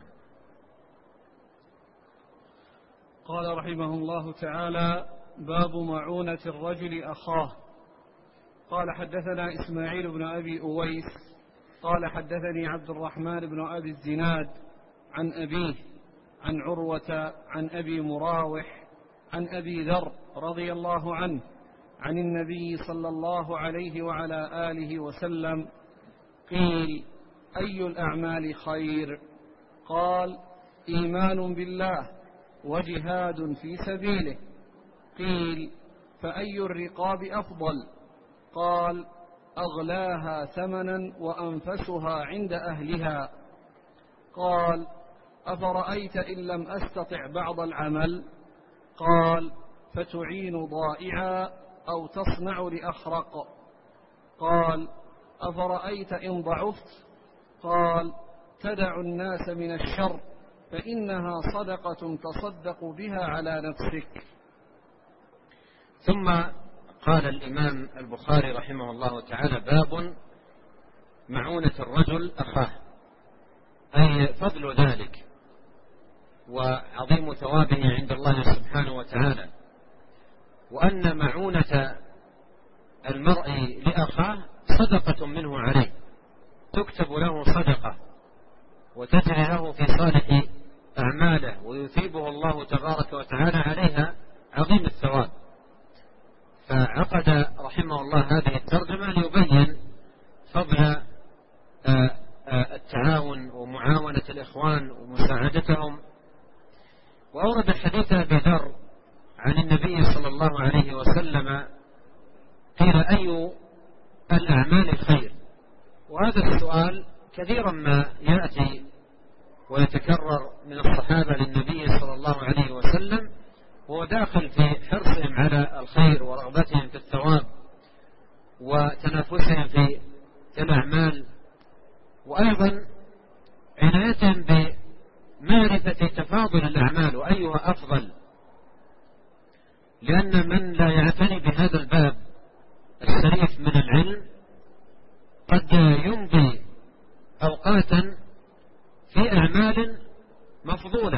قال رحمه الله تعالى باب معونة الرجل أخاه. قال حدثنا إسماعيل بن أبي أويس قال حدثني عبد الرحمن بن أبي الزناد عن أبيه عن عروة عن أبي مراوح عن أبي ذر رضي الله عنه عن النبي صلى الله عليه وعلى آله وسلم قيل أي الأعمال خير؟ قال إيمان بالله وجهاد في سبيله. قيل فأي الرقاب أفضل؟ قال أغلاها ثمنا وأنفسها عند أهلها. قال: أفرأيت إن لم أستطع بعض العمل؟ قال: فتعين ضائعا أو تصنع لأخرق. قال: أفرأيت إن ضعفت؟ قال: تدع الناس من الشر فإنها صدقة تصدق بها على نفسك. ثم قال الإمام البخاري رحمه الله تعالى: باب معونة الرجل أخاه، أي فضل ذلك وعظيم ثوابه عند الله سبحانه وتعالى، وأن معونة المرء لأخاه صدقة منه عليه، تكتب له صدقة وتجري له في صالح أعماله ويثيبه الله تبارك وتعالى عليها عظيم الثواب. فعقد رحمه الله هذه الترجمة ليبين فضل التعاون ومعاونة الإخوان ومساعدتهم. وأورد حديث أبي ذر عن النبي صلى الله عليه وسلم قيل: أي الأعمال خير؟ وهذا السؤال كثيرا ما يأتي ويتكرر من الصحابة للنبي صلى الله عليه وسلم، وهو داخل في حرصهم على الخير ورغبتهم في الثواب وتنافسهم في الأعمال، وأيضا عنايتهم بمعرفة تفاضل الأعمال وأيها أفضل، لأن من لا يعتني بهذا الباب الشريف من العلم قد يمضي أوقاتا في أعمال مفضولة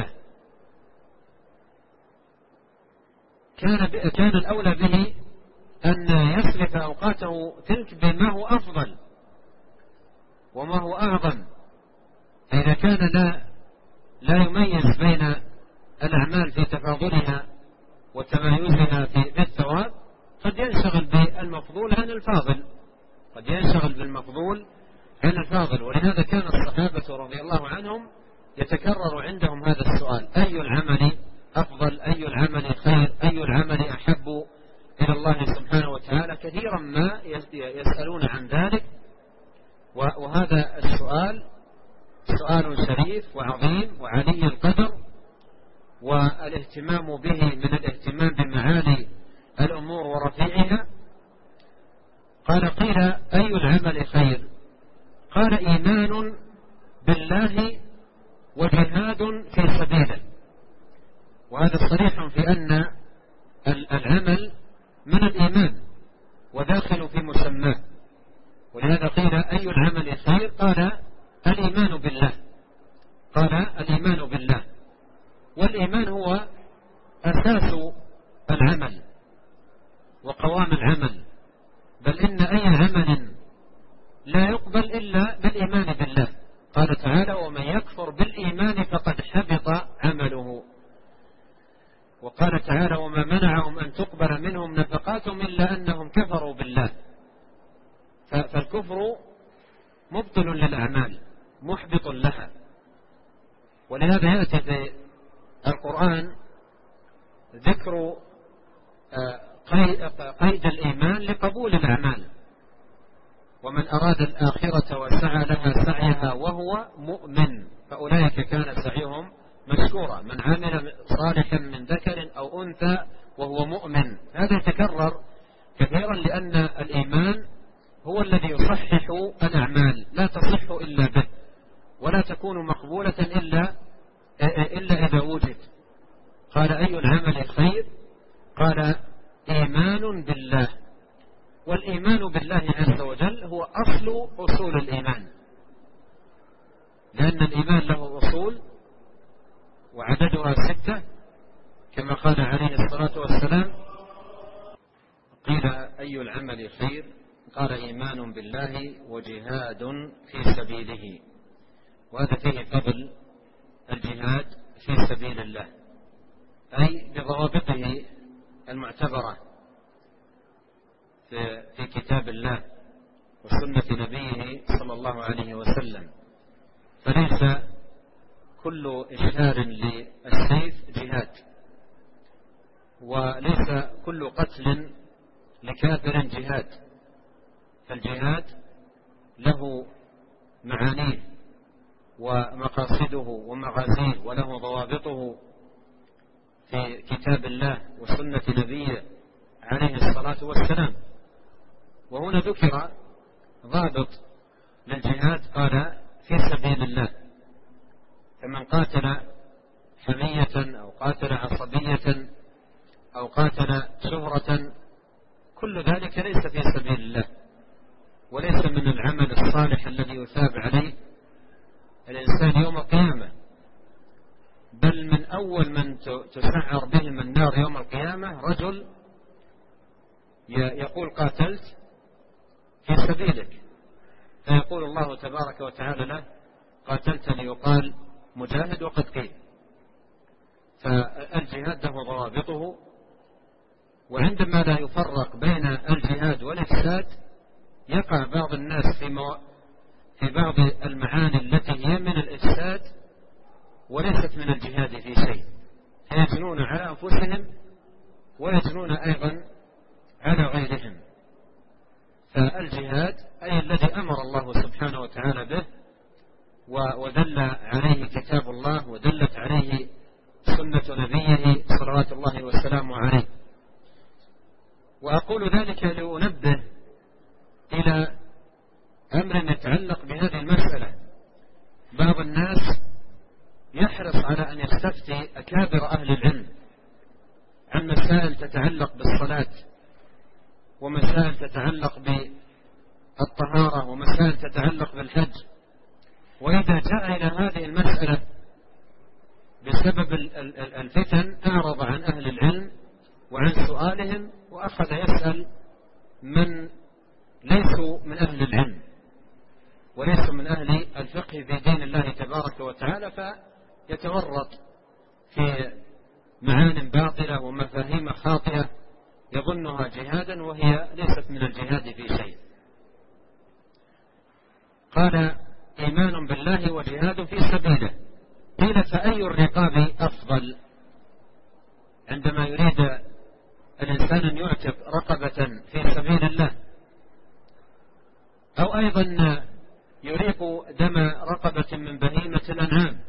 كان كان الأولى به أن يصرف أوقاته تلك بما هو أفضل وما هو أعظم. إذا كان لا لا يميز بين الأعمال في تفاضلها وتمايزها في الثواب، قد ينشغل بالمفضول عن الفاضل قد ينشغل بالمفضول عن الفاضل ولهذا كان الصحابة رضي الله عنهم يتكرر عندهم هذا السؤال: أي العمل أفضل؟ أي العمل خير؟ أي العمل أحب إلى الله سبحانه وتعالى؟ كثيرا ما يسألون عن ذلك، وهذا السؤال سؤال شريف وعظيم وعلي القدر، والاهتمام به من الاهتمام بمعالي الأمور ورفيعها. قال: قيل: أي العمل خير؟ قال: إيمان بالله وجهاد في سبيله. وهذا صريح في أن العمل من الإيمان وداخل في مسماه، ولهذا قيل: أي العمل خير؟ قال: الإيمان بالله قال الإيمان بالله والإيمان هو أساس العمل وقوام العمل، بل إن أي عمل لا يقبل إلا بالإيمان بالله. قال تعالى: ومن يكفر بالإيمان فقد حبط عمله. وقال تعالى: وما منعهم أن تقبل منهم نفقاتهم إلا أنهم كفروا بالله. فالكفر مبطل للأعمال محبط لها، ولهذا يأتي في القرآن ذكر قيد الإيمان لقبول الأعمال: ومن أراد الآخرة وسعى لها سعيها وهو مؤمن فأولئك كان سعيهم مشكورا. من عمل صالحا من ذكر أو أنثى وهو مؤمن. هذا يتكرر كثيرا لأن الإيمان هو الذي يصحح الأعمال، لا تصح إلا به ولا تكون مقبولة إلا إلا إذا وجد. قال: أي العمل خير؟ قال: إيمان بالله. والإيمان بالله عز وجل هو أصل أصول الإيمان، لأن الإيمان له أصول وعددها ستة كما قال عليه الصلاة والسلام. قيل: أي العمل خير؟ قال: إيمان بالله وجهاد في سبيله. وهذا فيه فضل الجهاد في سبيل الله، أي بضوابطه المعتبرة في كتاب الله وسنة نبيه صلى الله عليه وسلم. فليس كل إشهار للسيف جهاد، وليس كل قتل لكافر جهاد، فالجهاد له معانيه ومقاصده ومغازيه، وله ضوابطه في كتاب الله وسنة نبيه عليه الصلاة والسلام. وهنا ذكر ضابط للجهاد، قال في سبيل الله، فمن قاتل حمية أو قاتل عصبية أو قاتل شهرة كل ذلك ليس في سبيل الله، وليس من العمل الصالح الذي يثاب عليه الإنسان يوم القيامة، بل من أول من تسعر بهم النار يوم القيامة رجل يقول قاتلت في سبيلك، فيقول الله تبارك وتعالى له قاتلتني، يقال مجاهد وقد قيل. فالجهاد له ضوابطه، وعندما لا يفرق بين الجهاد والإفساد يقع بعض الناس في, مو... في بعض المعاني التي هي من الإفساد وليست من الجهاد في شيء، فيجنون على أنفسهم ويجنون أيضا على غيرهم. فالجهاد أي الذي أمر الله سبحانه وتعالى به ودل عليه كتاب الله ودلت عليه سنة نبيه صلوات الله والسلام عليه. وأقول ذلك لأنبه إلى أمر يتعلق بهذه المسألة. بعض الناس يحرص على أن يستفتي أكابر أهل العلم عن مسائل تتعلق بالصلاة، ومسائل تتعلق بالطهارة، ومسائل تتعلق بالحج، وإذا جاء إلى هذه المسألة بسبب الفتن أعرض عن أهل العلم وعن سؤالهم، وأخذ يسأل من ليسوا من أهل العلم وليسوا من أهل الفقه في دين الله تبارك وتعالى، فيتورط في معان باطلة ومفاهيم خاطئة يظنها جهادا وهي ليست من الجهاد في شيء. قال إيمان بالله وجهاد في سبيله. قيل فأي الرقاب أفضل؟ عندما يريد الإنسان أن يعتق رقبة في سبيل الله، أو أيضا يريق دم رقبة من بهيمة الأنعام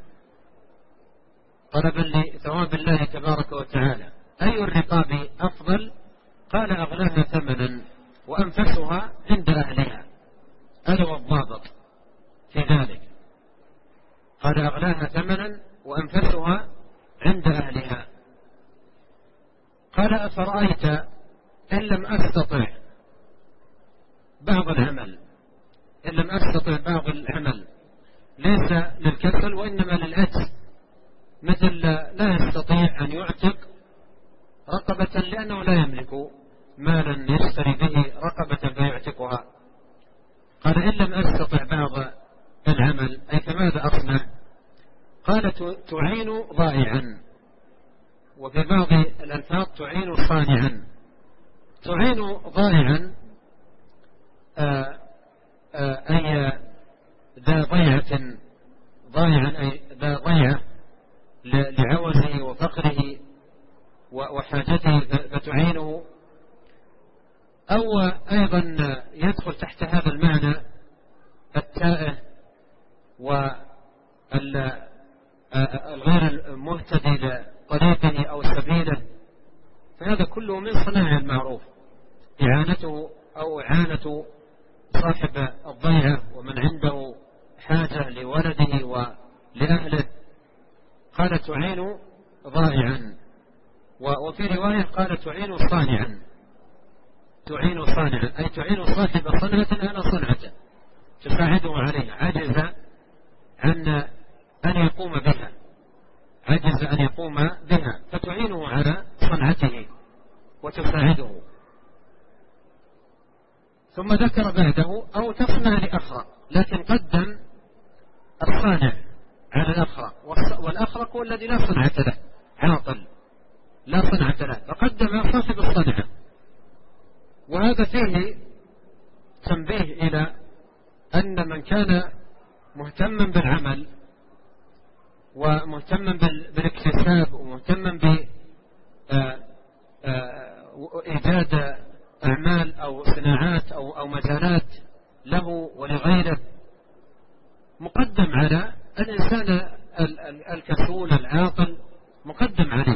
طلبا لثواب الله تبارك وتعالى، أي الرقاب أفضل؟ قال أغلاها ثمنا وأنفسها عند أهلها. هذا هو الضابط في ذلك. قال أغلاها ثمنا وأنفسها عند أهلها. قال أفرأيت إن لم أستطع بعض العمل، إن لم أستطع بعض العمل ليس للكسل وإنما للعجز، مثل لا يستطيع أن يعتق رقبة لأنه لا يملك مالا يشتري به رقبة فيعتقها. قال إن لم أستطع بعض العمل أي فماذا أصنع؟ قال تعين ضائعا، وفي بعض الألفاظ تعين صانعا. تعين ضائعا آآ آآ أي ذا ضيعة، ضائعا أي ذا ضيعة لعوزه وفقره وحاجته فتعينه. أو أيضا يدخل تحت هذا المعنى التائه والغير المهتدي لطريقه أو سبيله، فهذا كله من صناع المعروف، إعانته أو إعانة صاحب الضيعة ومن عنده حاجة لولده ولأهله. قال تعين ضائعا، وفي رواية قال تعين صانعا. تعين صانعا أي تعين صاحب صنعة على صنعته، تساعده عليه، عجز عن أن يقوم بها، عجز أن يقوم بها فتعينه على صنعته وتساعده. ثم ذكر بعده أو تصنع لأخرى، لكن قدم الصانع على الأخرى، والأخرى هو الذي لا صنعة له، عاطل لا صنعة له، فقدم صاحب الصنعة. وهذا فيه تنبيه إلى أن من كان مهتما بالعمل ومهتما بالاكتساب ومهتما بإيجاد أعمال أو صناعات أو, أو مجالات له ولغيره مقدم على الإنسان الكسول العاقل، مقدم عليه،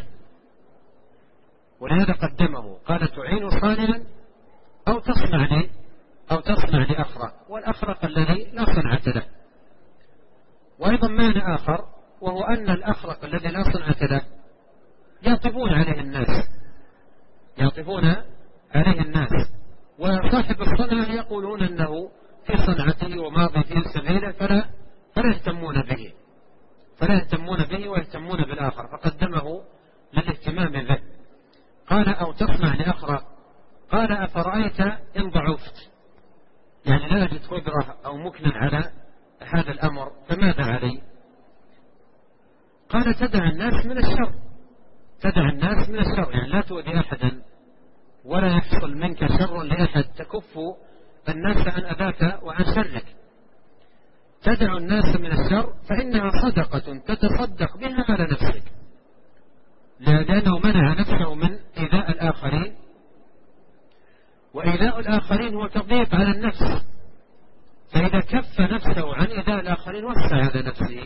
ولهذا قدمه. قال تعين صانعا أو تصنع لي أو تصنع لأخرق، والأخرق الذي لا صنعة له. وأيضا معنى آخر وهو أن الأخرق الذي لا صنعة له يعطفون عليه الناس، يعطفون عليه الناس، وصاحب الصنعة يقولون أنه في صنعته وماضي في سبيله، فلا فلا يهتمون به فلا يهتمون به ويهتمون بالآخر، فقدمه للاهتمام به. قال أو تصنع لأخرق. قال أفرأيت إن ضعفت، يعني لا أجد قدرة أو مكنا على هذا الأمر فماذا علي؟ قال تدع الناس من الشر، تدع الناس من الشر، يعني لا تؤذي أحدا ولا يحصل منك شر لأحد، تكف الناس عن أذاك وعن شرك. تدع الناس من الشر فإنها صدقة تتصدق بها على نفسك، لأنه منع نفسه من إيذاء الآخرين، وإيذاء الآخرين هو تضييق على النفس، فإذا كف نفسه عن إيذاء الآخرين وسع على نفسه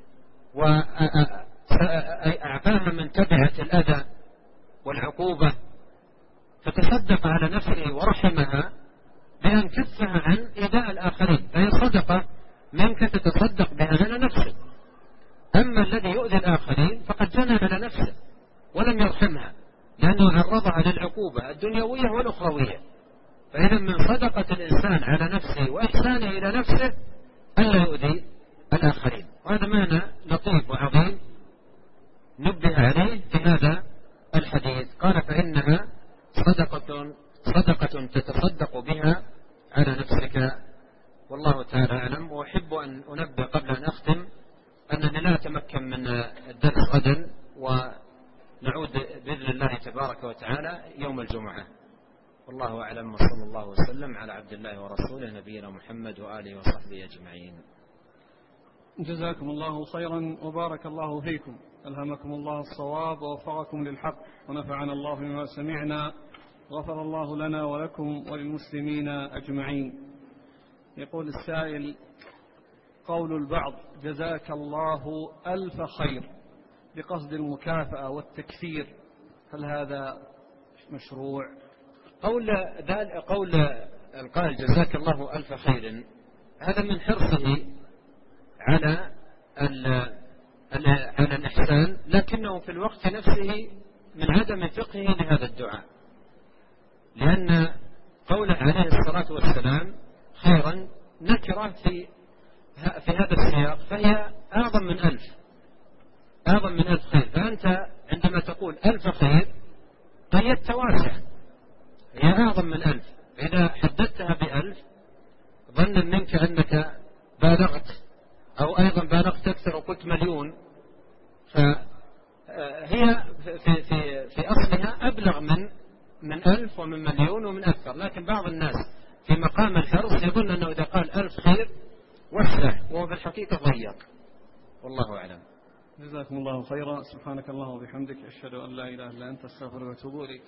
وأعفاها من تبعة الأذى والعقوبة، فتصدق على نفسه ورحمها بأن كفها عن إيذاء الآخرين، فهي صدقة منك تتصدق بها على نفسك. أما الذي يؤذي الآخرين فقد جنى على نفسه ولم يرحمها، لأنه عرضها للعقوبة الدنيوية والأخروية. فإذا من صدقة الإنسان على نفسه وإحسانه إلى نفسه ألا يؤذي الآخرين. وهذا معنى لطيف وعظيم نبه عليه في هذا الحديث. قال فإنها صدقة صدقة تتصدق بها على نفسك، والله تعالى أعلم. وأحب أن أنبه قبل أن أختم أنني لا أتمكن من الدرس غدا، ونعود بإذن الله تبارك وتعالى يوم الجمعة. والله أعلم، وصلى الله وسلم على عبد الله ورسوله نبينا محمد وآله وصحبه أجمعين. جزاكم الله خيرا وبارك الله فيكم، ألهمكم الله الصواب ووفقكم للحق، ونفعنا الله بما سمعنا، غفر الله لنا ولكم وللمسلمين أجمعين. يقول السائل: قول البعض جزاك الله ألف خير بقصد المكافأة والتكثير، هل هذا مشروع؟ قول قول القائل جزاك الله ألف خير هذا من حرصه على على الإحسان، لكنه في الوقت نفسه من عدم فقهه لهذا الدعاء، لأن قوله عليه الصلاة والسلام خيرا نكرة في في هذا السياق، فهي أعظم من ألف أعظم من ألف خير. فأنت عندما تقول ألف خير قيدت واسع، هي أعظم من ألف. إذا حددتها بألف ظنا منك أنك بالغت، أو أيضا بالغت أكثر وقلت مليون، فهي في, في, في أصلها أبلغ من من ألف ومن مليون ومن أكثر. لكن بعض الناس في مقام الحرص يظن أنه إذا قال ألف خير وسع، وهو في الحقيقة ضيق. والله أعلم. جزاكم الله خيرا. سبحانك اللهم وبحمدك، أشهد أن لا إله إلا أنت، أستغفرك وأتوب إليك.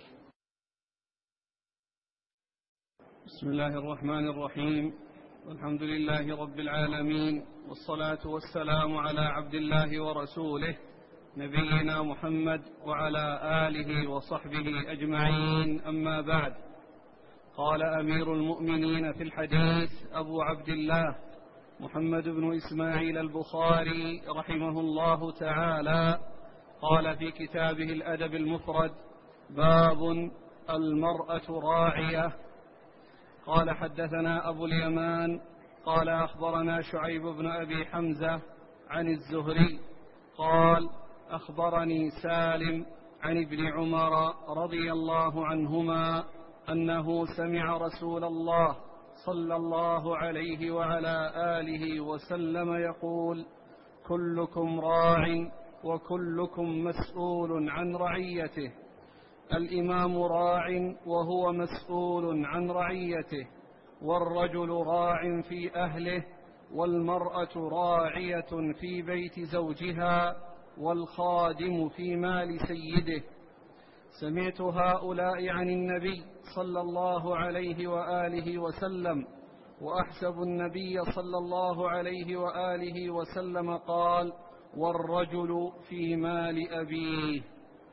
بسم الله الرحمن الرحيم، والحمد لله رب العالمين، والصلاة والسلام على عبد الله ورسوله نبينا محمد وعلى آله وصحبه أجمعين، أما بعد. قال أمير المؤمنين في الحديث أبو عبد الله محمد بن إسماعيل البخاري رحمه الله تعالى، قال في كتابه الأدب المفرد: باب المرأة راعية. قال حدثنا أبو اليمان قال أخبرنا شعيب بن أبي حمزة عن الزهري قال أخبرني سالم عن ابن عمر رضي الله عنهما أنه سمع رسول الله صلى الله عليه وعلى آله وسلم يقول: كلكم راع وكلكم مسؤول عن رعيته. الإمام راع وهو مسؤول عن رعيته، والرجل راع في أهله، والمرأة راعية في بيت زوجها، والخادم في مال سيده. سمعت هؤلاء عن النبي صلى الله عليه وآله وسلم، وأحسب النبي صلى الله عليه وآله وسلم قال: والرجل في مال أبيه.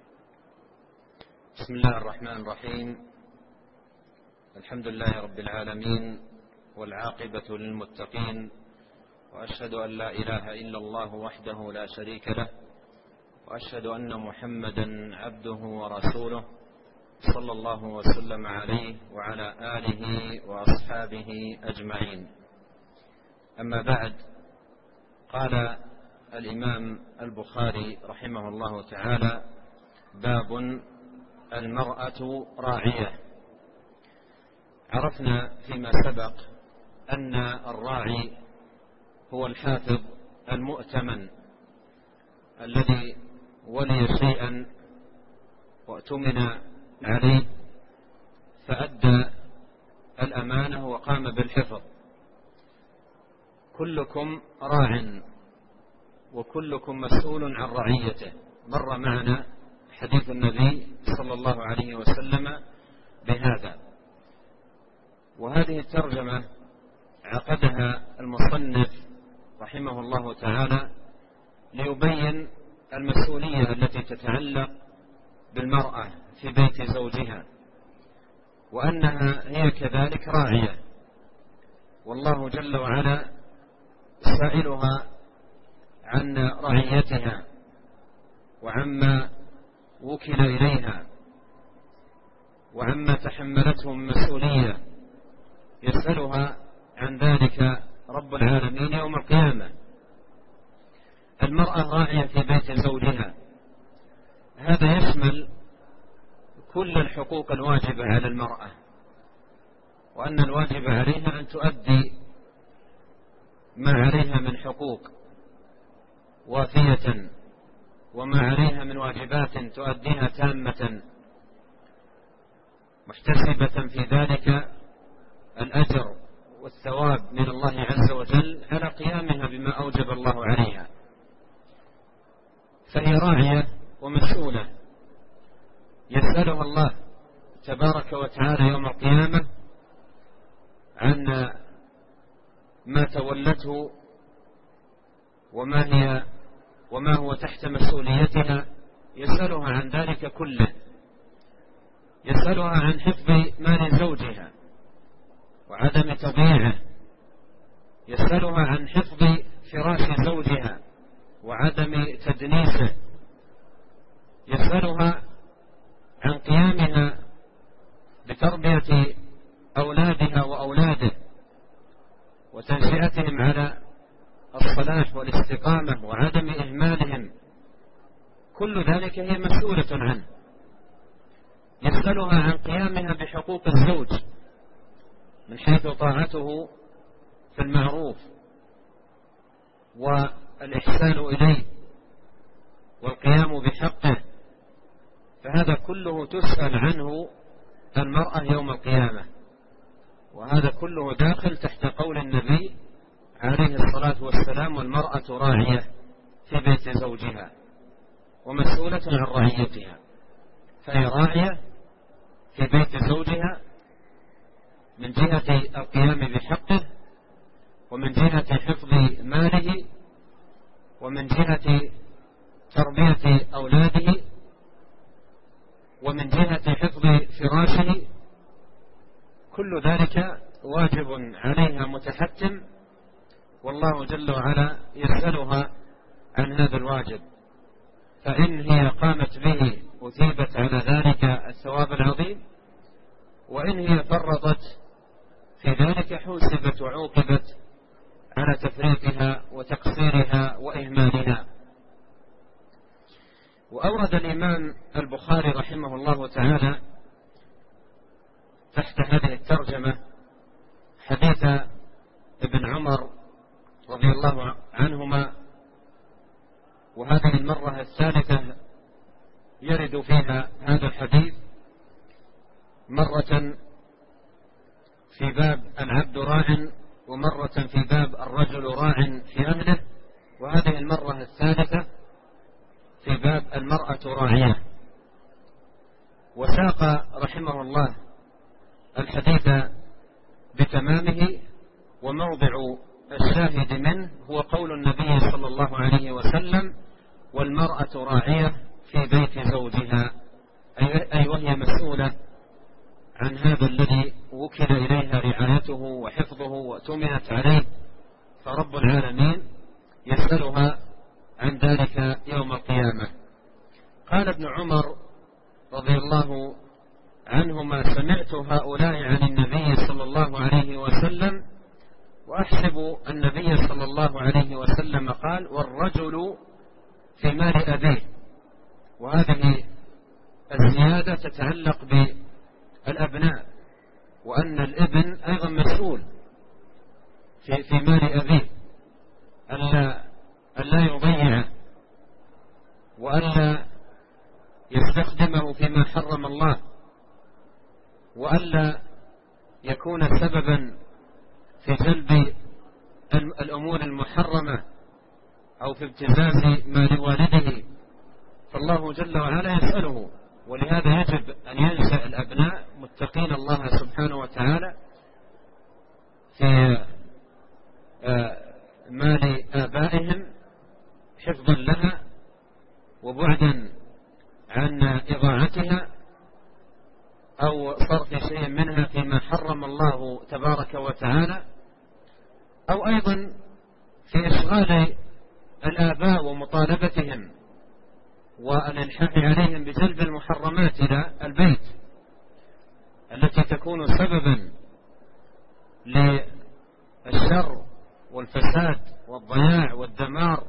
بسم الله الرحمن الرحيم. الحمد لله رب العالمين، والعاقبة للمتقين، وأشهد أن لا إله إلا الله وحده لا شريك له، وأشهد أن محمدا عبده ورسوله صلى الله وسلم عليه وعلى آله وأصحابه أجمعين. أما بعد، قال الإمام البخاري رحمه الله تعالى: باب المرأة راعية. عرفنا فيما سبق أن الراعي هو الحافظ المؤتمن الذي ولي شيئا واؤتمن عليه فأدى الأمانة وقام بالحفظ. كلكم راع وكلكم مسؤول عن رعيته. مر معنا حديث النبي صلى الله عليه وسلم بهذا. وهذه الترجمة عقدها المصنف رحمه الله تعالى ليبين المسؤولية التي تتعلق بالمرأة في بيت زوجها، وأنها هي كذلك راعية، والله جل وعلا سائلها عن رعيتها وعما وكل إليها وعما تحملته من مسؤولية. يسألها عن ذلك رب العالمين يوم القيامة. المرأة راعية في بيت زوجها، هذا يشمل كل الحقوق الواجبة على المرأة، وأن الواجب عليها أن تؤدي ما عليها من حقوق وافية، وما عليها من واجبات تؤديها تامة، محتسبة في ذلك الأجر والثواب من الله عز وجل على قيامها بما أوجب الله عليها. فهي راعية ومسؤولة، يسألها الله تبارك وتعالى يوم القيامة عن ما تولته وما هي وما هو تحت مسؤوليتها. يسألها عن ذلك كله. يسألها عن حفظ مال زوجها وعدم تضييعه. يسألها عن حفظ فراش زوجها وعدم تدنيسه. يسألها عن قيامها بتربية أولادها وأولاده وتنشئتهم على الصلاح والاستقامة وعدم إهمالهم. كل ذلك هي مسؤولة عنه. يسألها عن قيامها بحقوق الزوج من حيث طاعته في المعروف والإحسان إليه والقيام بحقه. فهذا كله تسأل عنه المرأة يوم القيامة، وهذا كله داخل تحت قول النبي عليه الصلاة والسلام: والمرأة راعية في بيت زوجها ومسؤولة عن رعيتها. فهي راعية في بيت زوجها من جهة القيام بحقه، ومن جهة حفظ ماله، ومن جهة تربية أولاده، ومن جهة حفظ فراشه. كل ذلك واجب عليها متحتم، والله جل وعلا يسألها عن هذا الواجب. فإن هي قامت به أثيبت على ذلك الثواب العظيم، وإن هي فرطت في ذلك حوسبت وعوقبت على تفريطها وتقصيرها وإهمالها. وأورد الإمام البخاري رحمه الله تعالى تحت هذه الترجمة حديث ابن عمر رضي الله عنهما، وهذه المرة الثالثة يرد فيها هذا الحديث، مرة في باب العبد راع، ومرة في باب الرجل راع في أهله، وهذه المرة الثالثة في باب المرأة راعية. وساق رحمه الله الحديث بتمامه، وموضع الشاهد منه هو قول النبي صلى الله عليه وسلم: والمرأة راعية في بيت زوجها، أي وهي مسؤولة عن هذا الذي وكل إليها رعايته وحفظه وأتمنت عليه، فرب العالمين يسألها عن ذلك يوم القيامة. قال ابن عمر رضي الله عنهما: سمعت هؤلاء عن النبي صلى الله عليه وسلم، وأحسب النبي صلى الله عليه وسلم قال: والرجل في مال أبيه. وهذه الزيادة تتعلق بالأبناء، وأن الابن أيضا مسؤول في, في مال أبيه، ألا, ألا يضيعه وألا يستخدمه فيما حرم الله، وألا يكون سببا في جلب الأمور المحرمة أو في ابتزاز مال والده. فالله جل وعلا يسأله، ولهذا يجب أن ينشأ الأبناء متقين الله سبحانه وتعالى في مال آبائهم، حفظا لها وبعدا عن إضاعتها أو صرف شيء منها فيما حرم الله تبارك وتعالى، أو أيضا في إشغال الآباء ومطالبتهم والإلحاح عليهم بجلب المحرمات إلى البيت التي تكون سببا للشر والفساد والضياع والدمار.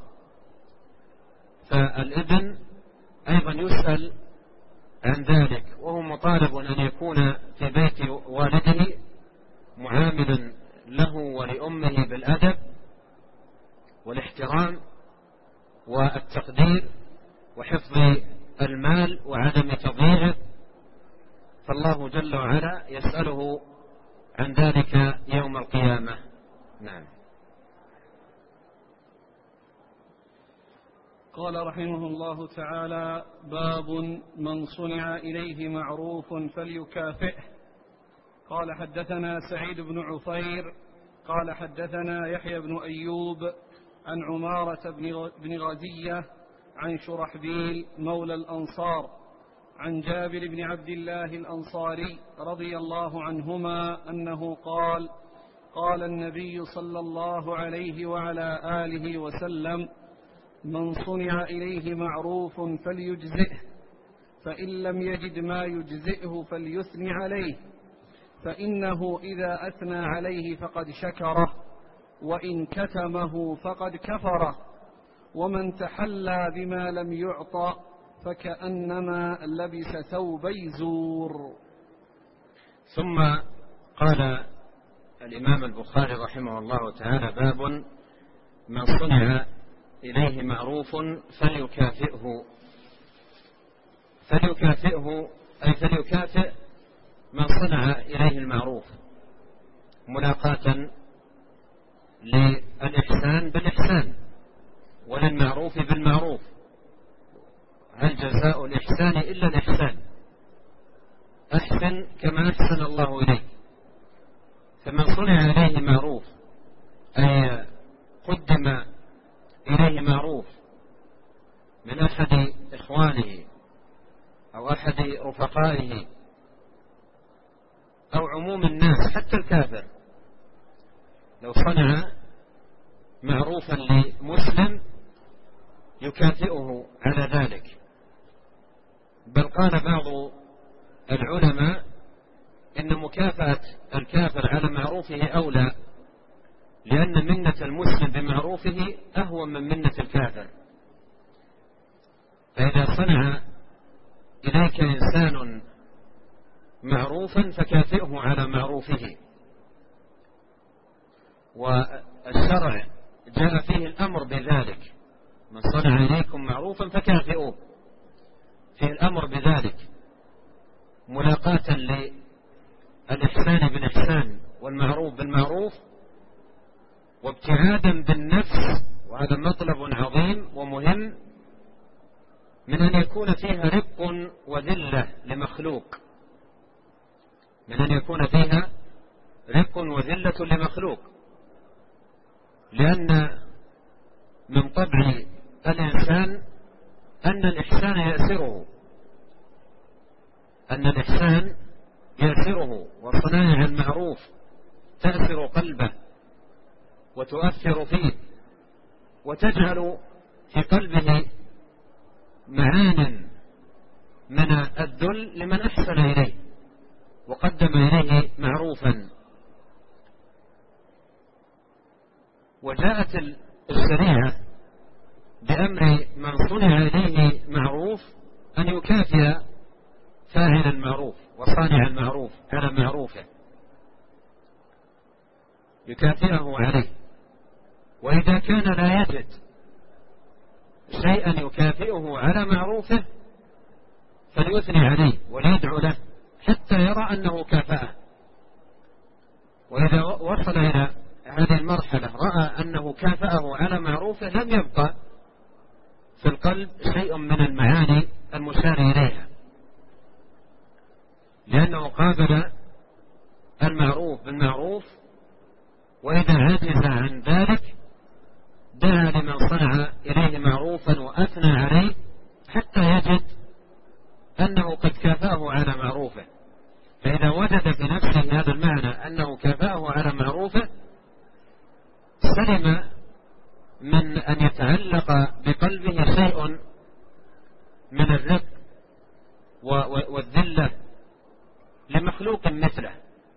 فالابن أيضا يسأل عن ذلك، وهو مطالب أن يكون في بيت والده معاملا له ولأمه بالأدب والاحترام والتقدير وحفظ المال وعدم تضييعه. فالله جل وعلا يسأله عن ذلك يوم القيامة. نعم. قال رحمه الله تعالى: باب من صنع إليه معروف فليكافئه. قال حدثنا سعيد بن عفير قال حدثنا يحيى بن أيوب عن عمارة بن غزية عن شرحبيل مولى الأنصار عن جابر بن عبد الله الأنصاري رضي الله عنهما أنه قال: قال النبي صلى الله عليه وعلى آله وسلم: من صنع إليه معروف فليجزئه، فإن لم يجد ما يجزئه فليثني عليه، فإنه إذا أثنى عليه فقد شكره، وإن كتمه فقد كفره، ومن تحلى بما لم يعطى فكأنما لبس ثوبي زور. ثم قال الإمام البخاري رحمه الله تعالى: باب من صنع إليه معروف فليكافئه. فليكافئه أي فليكافئ من صنع إليه المعروف، ملاقاة للإحسان بالإحسان وللمعروف بالمعروف. هل جزاء الإحسان إلا الإحسان؟ أحسن كما أحسن الله إليك. فمن صنع إليه معروف أي قدم إليه معروف من أحد إخوانه أو أحد رفقائه أو عموم الناس، حتى الكافر لو صنع معروفا لمسلم يكافئه على ذلك. بل قال بعض العلماء إن مكافأة الكافر على معروفه أولى، لأن منة المسلم بمعروفه أهون من منة الكافر. فإذا صنع إليك إنسان معروفا فكافئه على معروفه. والشرع جاء فيه الأمر بذلك: من صنع إليكم معروفا فكافئوه، فيه الأمر بذلك ملاقاة للإحسان بالإحسان والمعروف بالمعروف، وابتعادا بالنفس، وهذا مطلب عظيم ومهم من أن يكون فيها رق وذلة لمخلوق من أن يكون فيها رق وذلة لمخلوق لأن من طبع الإنسان أن الإحسان يأسره أن الإحسان يأسره وصنائع المعروف تأسر قلبه وتؤثر فيه وتجعل في قلبه معان من الذل لمن أحسن إليه وقدم إليه معروفا. وجاءت الشريعة بأمر من صنع إليه معروف أن يكافئ فاعل المعروف وصانع المعروف على معروفه، يكافئه عليه. وإذا كان لا يجد شيئا يكافئه على معروفه فليثني عليه وليدعو له حتى يرى أنه كافأه. وإذا وصل إلى هذه المرحلة رأى أنه كافأه على معروفه لم يبقى في القلب شيء من المعاني المشار إليها، لأنه قابل المعروف بالمعروف. وإذا عجز عن ذلك دعا لمن صنع إليه معروفا وأثنى عليه حتى يجد أنه قد كافأه على معروفه. فإذا وجد في نفسه هذا المعنى أنه كافأه على معروفه سلم من أن يتعلق بقلبه شيء من الرق والذلة لمخلوق مثله.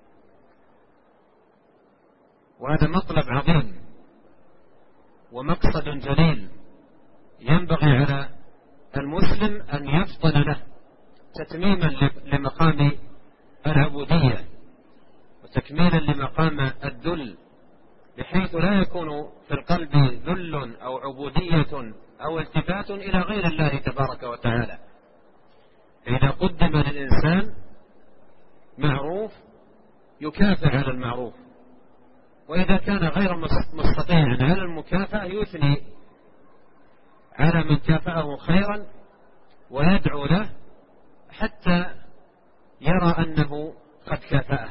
وهذا مطلب عظيم ومقصد جليل ينبغي على المسلم أن يفطن له تتميما لمقام العبودية وتكميلا لمقام الذل، بحيث لا يكون في القلب ذل أو عبودية أو التفات إلى غير الله تبارك وتعالى. فإذا قدم للإنسان معروف يكافئ على المعروف، وإذا كان غير مستطيع على المكافأة يثني على من كافأه خيرا ويدعو له حتى يرى أنه قد كافأه.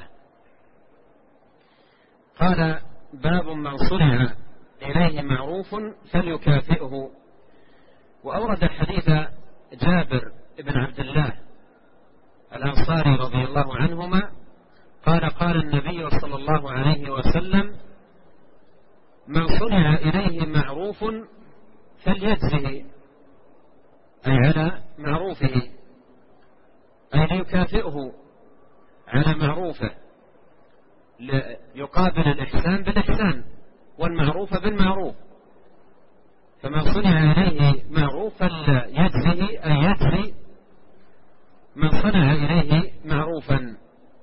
قال: باب من صنع إليه معروف فليكافئه. وأورد حديث جابر بن عبد الله الأنصاري رضي الله عنهما قال: قال النبي صلى الله عليه وسلم: من صنع إليه معروف فليجزه، أي على معروفه، أي ليكافئه على معروفه، يقابل الإحسان بالإحسان والمعروف بالمعروف. فمن صنع إليه معروف فليجزه، أي يجزي من صنع إليه معروفا.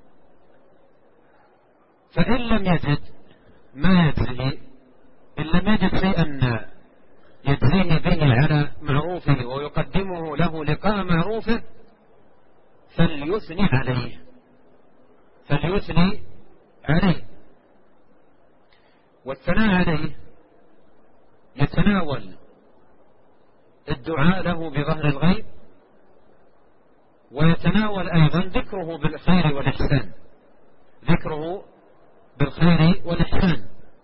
فإن لم يجد ما يجزيه، إن لم يجد شيئا يجزيه به على معروفه ويقدمه له لقاء معروفه فليثني عليه فليثني عليه والثناء عليه يتناول الدعاء له بظهر الغيب، ويتناول أيضا ذكره بالخير والإحسان ذكره بالخير والإحسان.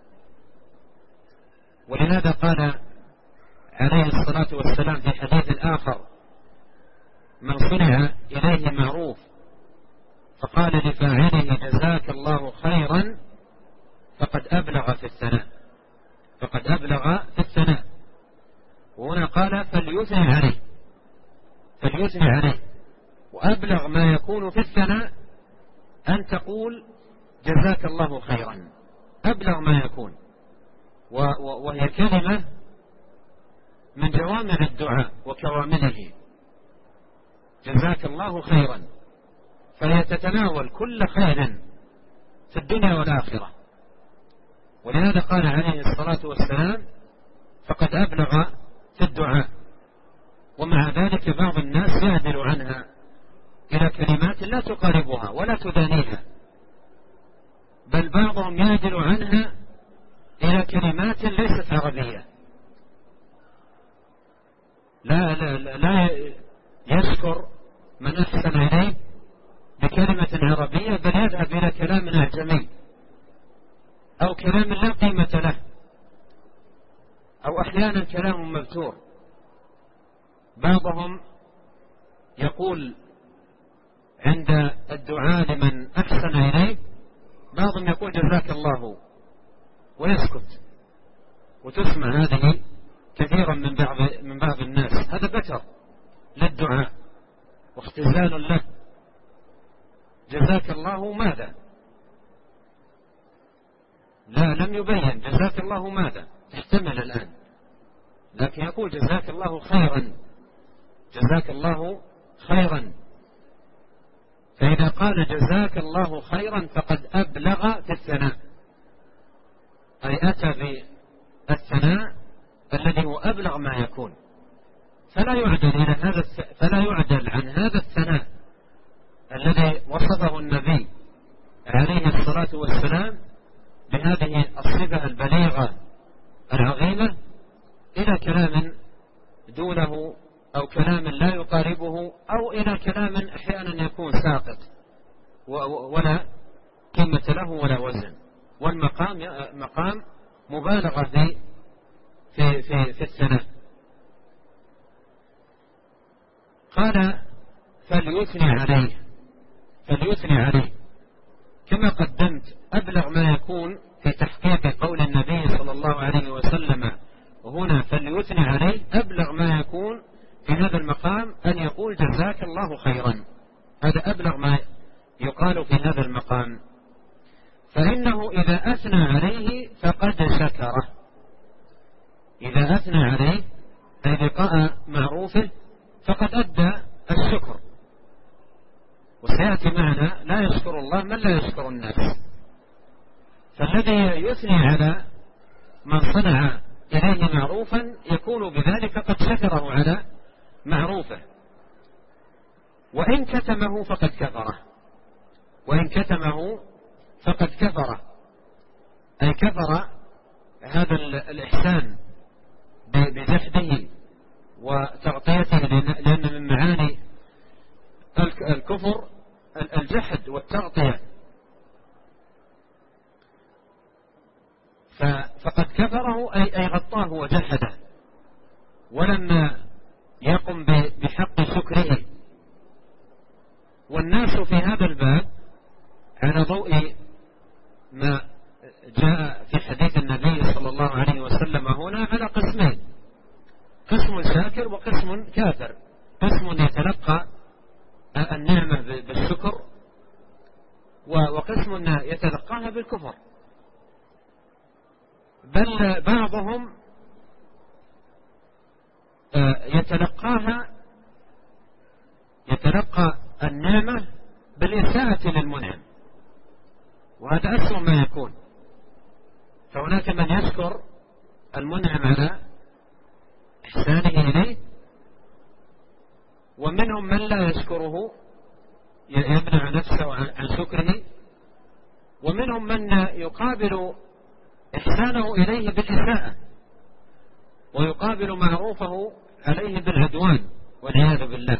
ولهذا قال عليه الصلاة والسلام في حديث آخر: من صنع إليه معروف فقال لفاعله جزاك الله خيرا فقد أبلغ في الثناء فقد أبلغ في الثناء. وهنا قال فليثني عليه فليثني عليه وأبلغ ما يكون في الثناء أن تقول جزاك الله خيرا، أبلغ ما يكون، وهي كلمة من جوامع الدعاء وكوامله، جزاك الله خيرا، فهي تتناول كل خير في الدنيا والآخرة. ولهذا قال عليه الصلاة والسلام فقد أبلغ في الدعاء. ومع ذلك بعض الناس يعدل عنها إلى كلمات لا تقاربها ولا تدانيها، بل بعضهم يعدل عنها إلى كلمات ليست عربية، لا, لا, لا, لا يشكر من أحسن إليه بكلمة عربية، بل يذهب إلى كلام أعجمي أو كلام لا قيمة له، أو أحيانا كلام مبتور. بعضهم يقول عند الدعاء لمن أحسن إليه، بعضهم يقول جزاك الله ويسكت، وتسمع هذه كثيرا من بعض من بعض الناس. هذا بتر للدعاء واختزال له. جزاك الله ماذا؟ لا، لم يبين جزاك الله ماذا، تحتمل الآن، لكن يقول جزاك الله خيرا، جزاك الله خيرا. فإذا قال جزاك الله خيرا فقد أبلغ في الثناء، أي أتى بالثناء الذي هو أبلغ ما يكون. فلا يعدل إلى هذا فلا يعدل عن هذا الثناء الذي وصفه النبي عليه الصلاة والسلام بهذه الصفة البليغة العظيمة إلى كلام دونه، أو كلام لا يقاربه، أو إلى كلام أحيانا يكون ساقط ولا قيمة له ولا وزن. والمقام مقام مبالغة في في في, في الثناء. قال فليثني عليه، فليثني عليه كما قدمت أبلغ ما يكون في تحقيق قول النبي صلى الله عليه وسلم هنا فليثني عليه. أبلغ ما يكون في هذا المقام أن يقول جزاك الله خيرا، هذا أبلغ ما يقال في هذا المقام. فإنه إذا أثنى عليه فقد شكره، إذا أثنى عليه أي بقاء معروفه فقد أدى الشكر. وسيأتي معنا لا يشكر الله من لا يشكر الناس. فالذي يثني على من صنع إليه معروفا يكون بذلك قد شكره على معروفه. وإن كتمه فقد كفره، وإن كتمه فقد كفره، أي كفر هذا الإحسان بجحده وتغطيته، لأن من معاني الكفر الجحد والتغطية. فقد كفره أي غطاه وجحده، ولما يقم بحق شكره. والناس في هذا الباب على ضوء ما جاء في حديث النبي صلى الله عليه وسلم هنا على قسمين: قسم شاكر وقسم كافر. قسم يتلقى النعمة بالشكر، وقسم يتلقاها بالكفر. بل بعضهم يتلقاها يتلقى النعمة بالإساءة للمنعم، وهذا أسوأ ما يكون. فهناك من يشكر المنعم على إحسانه إليه، ومنهم من لا يشكره يمنع نفسه عن شكره، ومنهم من يقابل إحسانه إليه بالإساءة، ويقابل معروفه عليه بالعدوان والعياذ بالله.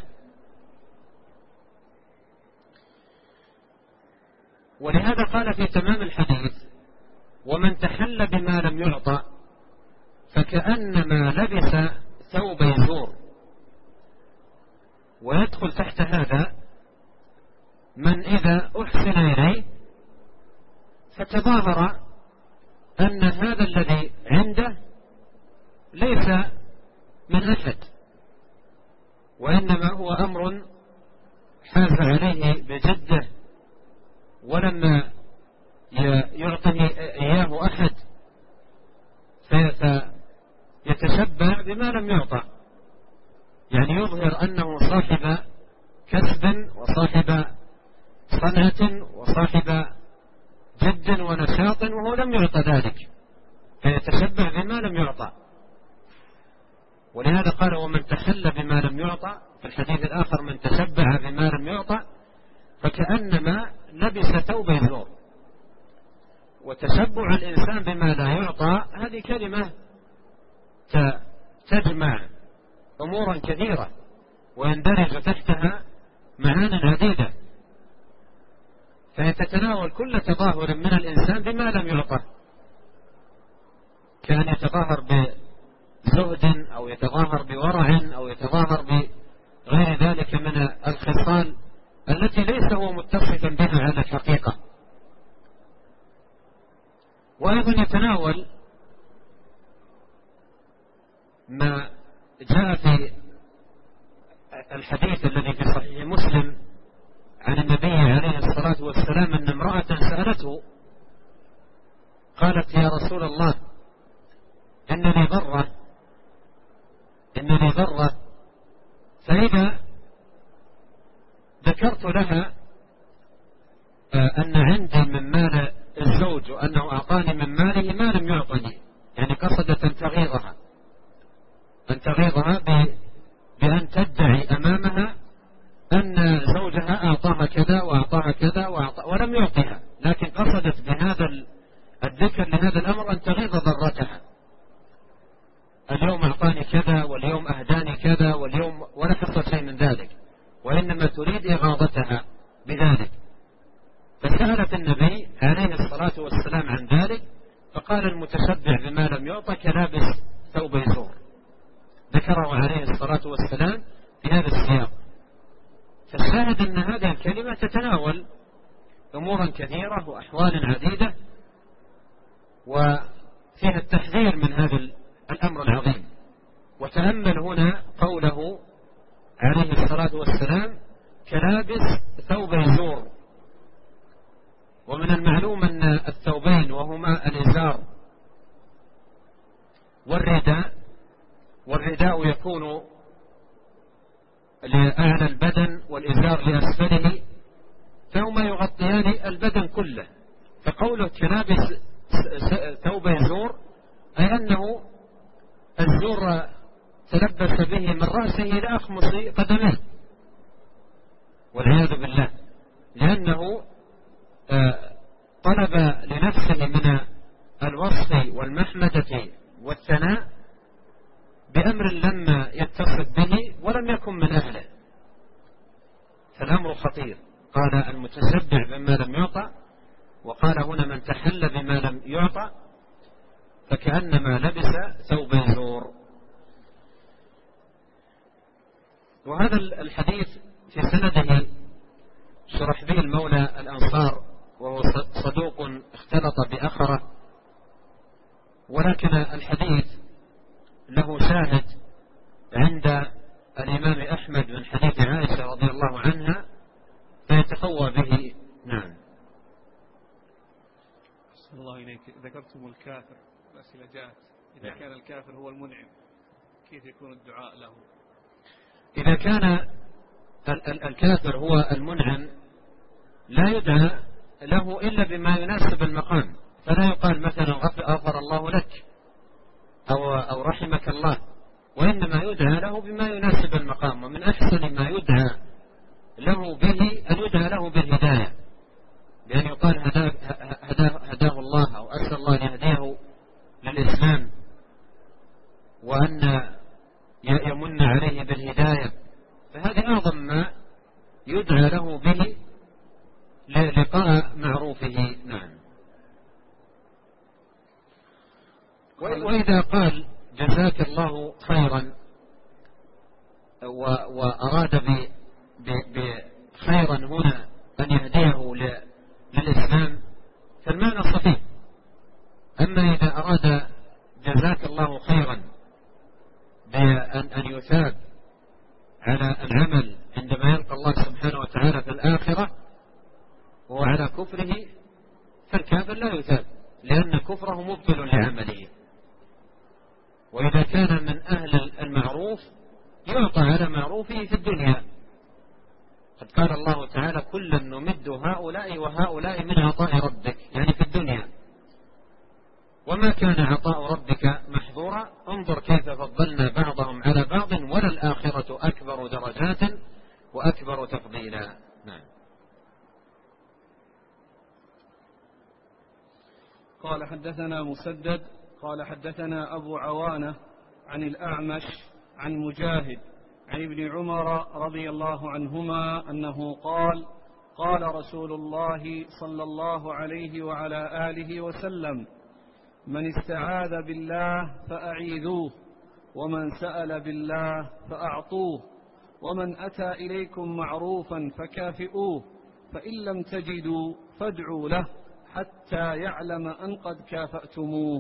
ولهذا قال في تمام الحديث: ومن تحل بما لم يعطى فكأنما لبس ثوب يزور. ويدخل تحت هذا من إذا أحسن إليه فتظاهر أن هذا الذي عنده ليس من أحد، وإنما هو أمر حاز عليه بجده، ولما يعطيه إياه أحد فيتشبع بما لم يعطى، يعني يظهر أنه صاحب كسب وصاحب صنعة وصاحب جد ونشاط، وهو لم يعطى ذلك، فيتشبع بما لم يعطى. ولهذا قال: ومن تحل بما لم يعطى. في الحديث الآخر: من تشبع بما لم يعطى فكأنما لبس ثوب يزور. وتشبع الإنسان بما لا يعطى هذه كلمة تجمع أمورا كثيرة ويندرج تحتها معان عديدة، فهي تتناول كل تظاهر من الإنسان بما لم يعطه، كان يتظاهر بزهد أو يتظاهر بورع أو يتظاهر بغير ذلك من الخصال التي ليس هو متصفا بها على الحقيقة. وأيضا يتناول ما جاء في الحديث الذي في صحيح مسلم عن النبي عليه الصلاة والسلام أن امرأة سألته قالت: يا رسول الله، إنني ضرة إنني ضرة فإذا ذكرت لها أن عندي من مال الزوج وأنه أعطاني من ماله ما لم يعطني، يعني قصدت أن تغيظها أن تغيظها بأن تدعي أمامها أن زوجها أعطاها كذا وأعطاها كذا وأعطى ولم يعطيها، لكن قصدت بهذا الذكر لهذا الأمر أن تغيظ ضرتها. اليوم أعطاني كذا واليوم أهداني كذا واليوم، ولا حصل شيء من ذلك، وإنما تريد إغاظتها بذلك. فسألت النبي عليه الصلاة والسلام عن ذلك، فقال: المتشبع بما لم يعطى كلابس ثوب يزور. ذكره عليه الصلاة والسلام في هذا السياق. فالشاهد أن هذه الكلمة تتناول أمورا كثيرة وأحوال عديدة، وفيها التحذير من هذا الأمر العظيم. وتأمل هنا قوله عليه الصلاة والسلام: كلابس ثوب يزور. ومن المعلوم أن الثوبين وهما الإزار والرداء، والرداء يكون لأعلى البدن والإزار لأسفله، فهما يغطيان البدن كله. فقوله كلابس ثوب يزور أي أنه الزور تلبس به من رأسه إلى أخمص قدميه، والعياذ بالله، لأنه طلب لنفسه من الوصف والمحمدة والثناء بأمر لم يتصف به ولم يكن من أهله، فالأمر خطير. قال: المتشبع بما لم يعطى، وقال هنا: من تحل بما لم يعطى، فكأنما لبس ثوب يزور. وهذا الحديث في سنده شرحبيل مولى الأنصار، وهو صدوق اختلط بأخره، ولكن الحديث له شاهد عند الإمام أحمد من حديث عائشة رضي الله عنها فيتقوى به. نعم. أحسن الله إليك. ذكرتم الكافر، الأسئلة جاءت: إذا كان الكافر هو المنعم كيف يكون الدعاء له؟ إذا كان الكافر هو المنعم لا يدعى له إلا بما يناسب المقام، فلا يقال مثلا غفر الله لك أو, أو رحمك الله، وإنما يدعى له بما يناسب المقام. ومن أحسن ما يدعى له به أن يدعى له بالهداية، بأن يقال هداه, هداه, هداه الله، أو أسأل الله أن يهديه للإسلام، وأن يمن عليه بالهداية. فهذا أعظم ما يدعى له به للقاء معروفه. نعم. وإذا قال جزاك الله خيرا وأراد بخيرا هنا أن يهديه للإسلام فالمعنى صحيح. أما إذا أراد جزاك الله خيرا بأن يثاب على العمل عندما يلقى الله سبحانه وتعالى في الآخرة وهو على كفره، فالكافر لا يثاب، لأن كفره مبطل لعمله. وإذا كان من أهل المعروف يعطى على معروفه في الدنيا. قد قال الله تعالى: كلا نمد هؤلاء وهؤلاء من عطاء ربك، يعني في الدنيا. وما كان عطاء ربك محظورا، انظر كيف فضلنا بعضهم على بعض وللآخرة أكبر درجات وأكبر تفضيلا. نعم. قال: حدثنا مسدد قال: حدثنا أبو عوانة عن الأعمش عن مجاهد عن ابن عمر رضي الله عنهما أنه قال قال رسول الله صلى الله عليه وعلى آله وسلم من استعاذ بالله فأعيذوه ومن سأل بالله فأعطوه ومن أتى إليكم معروفا فكافئوه فإن لم تجدوا فادعوا له حتى يعلم أن قد كافأتموه.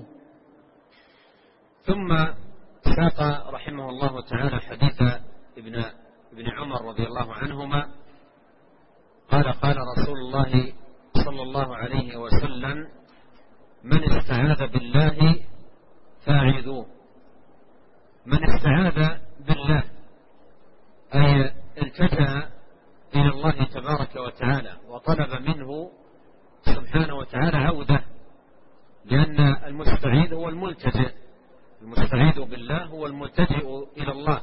ثم ساق رحمه الله تعالى حديث ابن, ابن عمر رضي الله عنهما قال قال رسول الله صلى الله عليه وسلم من استعاذ بالله فاعذوه. من استعاذ بالله أي التجأ إلى الله تبارك وتعالى وطلب منه سبحانه وتعالى عوده، لأن المستعيذ هو الملتجئ، المستعيذ بالله هو الملتجئ إلى الله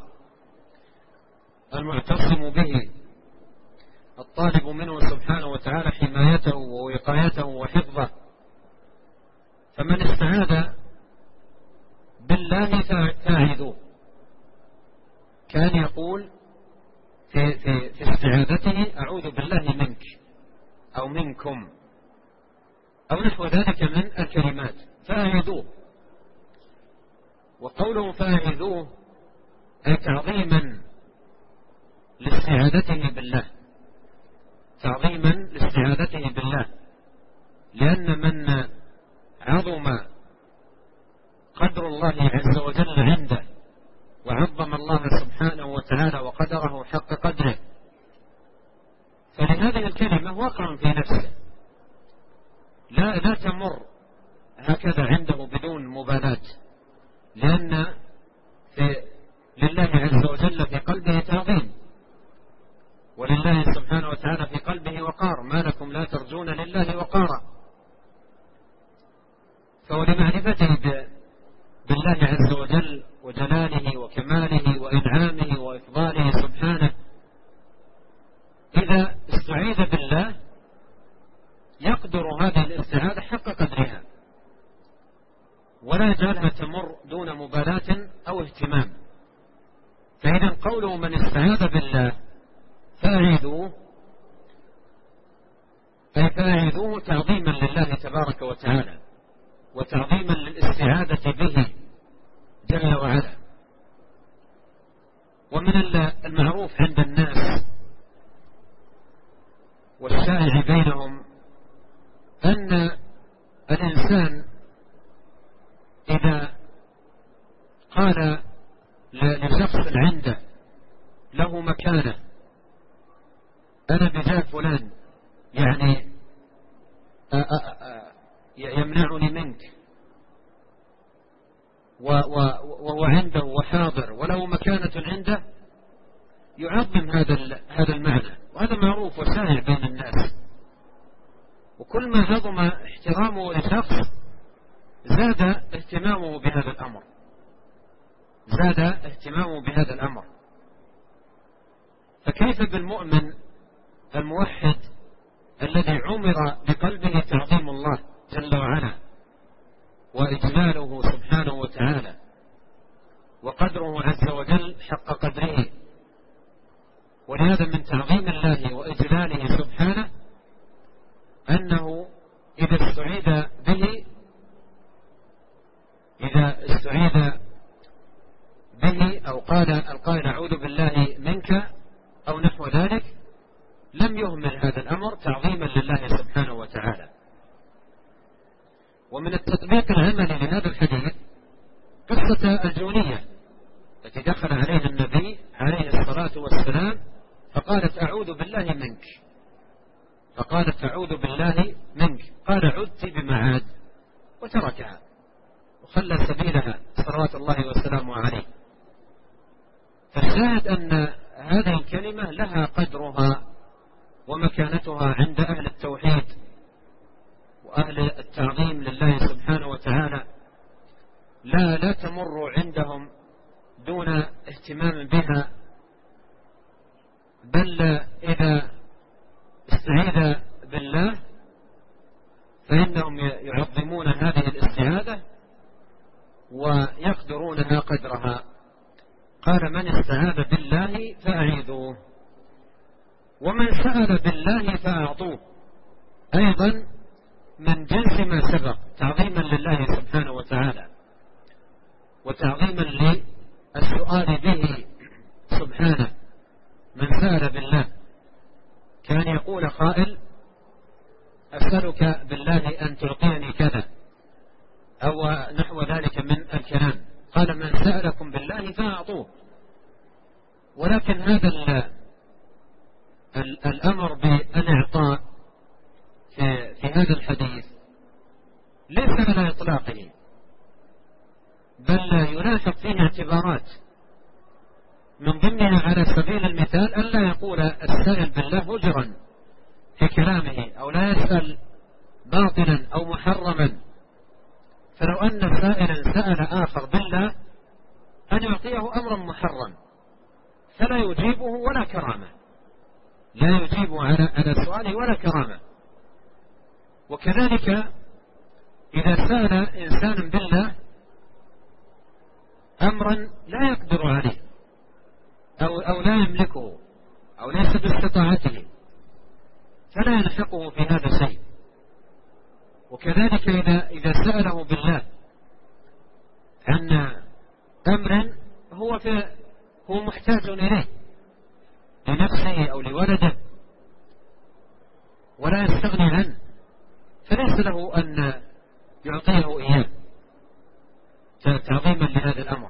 المعتصم به، الطالب منه سبحانه وتعالى حمايته ووقايته وحفظه. فمن استعاذ بالله فاعذوه. كان يقول في, في, في استعاذته أعوذ بالله منك أو منكم أو نحو ذلك من الكلمات، فاعذوه. وقوله فاعذوه أي تعظيما لاستعاذته بالله، تعظيما لاستعاذته بالله، لأن من عظم قدر الله عز وجل عنده وعظم الله سبحانه وتعالى وقدره حق قدره فلهذه الكلمة وقع في نفسه لا, لا تمر هكذا عنده بدون مبالاة، لأن في لله عز وجل في قلبه تعظيم، ولله سبحانه وتعالى في قلبه وقار. ما لكم لا ترجون لله وقارا. فولمعرفته بالله عز وجل وجلاله وكماله وإنعامه وإفضاله سبحانه إذا استعيذ بالله يقدر هذه الاستعاذة حق قدرها ولا يجعلها تمر دون مبالاة أو اهتمام. فإذا قوله من استعاذ بالله فاعذوه أي فاعذوه تعظيما لله تبارك وتعالى وتعظيما للاستعاذة به جل وعلا. ومن المعروف عند الناس والشائع بينهم أن الإنسان إذا قال لشخص عنده له مكانة أنا بجاه فلان يعني يمنعني منك وهو عنده وحاضر وله مكانة عنده يعظم هذا هذا المعنى، وهذا معروف وشائع بين الناس. وكل ما عظم احترامه لشخص زاد اهتمامه بهذا الأمر زاد اهتمامه بهذا الأمر فكيف بالمؤمن الموحد الذي عمر بقلبه تعظيم الله جل وعلا وإجلاله سبحانه وتعالى وقدره عز وجل حق قدره. ولهذا من تعظيم الله وإجلاله سبحانه أنه إذا استعيذ به إذا استعيذ به أو قال القائل أعوذ بالله منك أو نحو ذلك لم يهمل هذا الأمر تعظيما لله سبحانه وتعالى. ومن التطبيق العملي لهذا الحديث قصة الجونية التي دخل عليها النبي عليه الصلاة والسلام فقالت أعوذ بالله منك فقالت أعوذ بالله منك قال عدت بمعاد وتركها وخلى سبيلها صلوات الله وسلامه عليه. فالشاهد أن هذه الكلمة لها قدرها ومكانتها عند أهل التوحيد وأهل التعظيم لله سبحانه وتعالى لا لا تمر عندهم دون اهتمام بها، بل إذا استعيذ بالله فإنهم يعظمون هذه الاستعاذة ويقدرونها قدرها. قال من استعاذ بالله فأعيذوه ومن سأل بالله فأعطوه، أيضا من جنس ما سبق تعظيما لله سبحانه وتعالى وتعظيما للسؤال به سبحانه. من سأل بالله كان يقول قائل أسألك بالله أن تعطيني كذا أو نحو ذلك من الكلام، قال من سألكم بالله فأعطوه. ولكن هذا الأمر بالإعطاء في, في هذا الحديث ليس على إطلاقه، بل يلاحظ فيه اعتبارات، من ضمنها على سبيل المثال ألا يقول السائل بالله هجرا في كلامه أو لا يسأل باطلا أو محرما. فلو أن سائلا سأل آخر بالله أن يعطيه أمرا محرم فلا يجيبه ولا كرامة، لا يجيب على على سؤاله ولا كرامة. وكذلك إذا سأل إنسان بالله أمرا لا يقدر عليه أو, أو لا يملكه أو ليس باستطاعته فلا يلحقه في هذا شيء. وكذلك إذا, إذا سأله بالله عن أمر هو, في هو محتاج إليه لنفسه أو لولده ولا يستغني عنه فليس له أن يعطيه إياه تعظيما لهذا الأمر.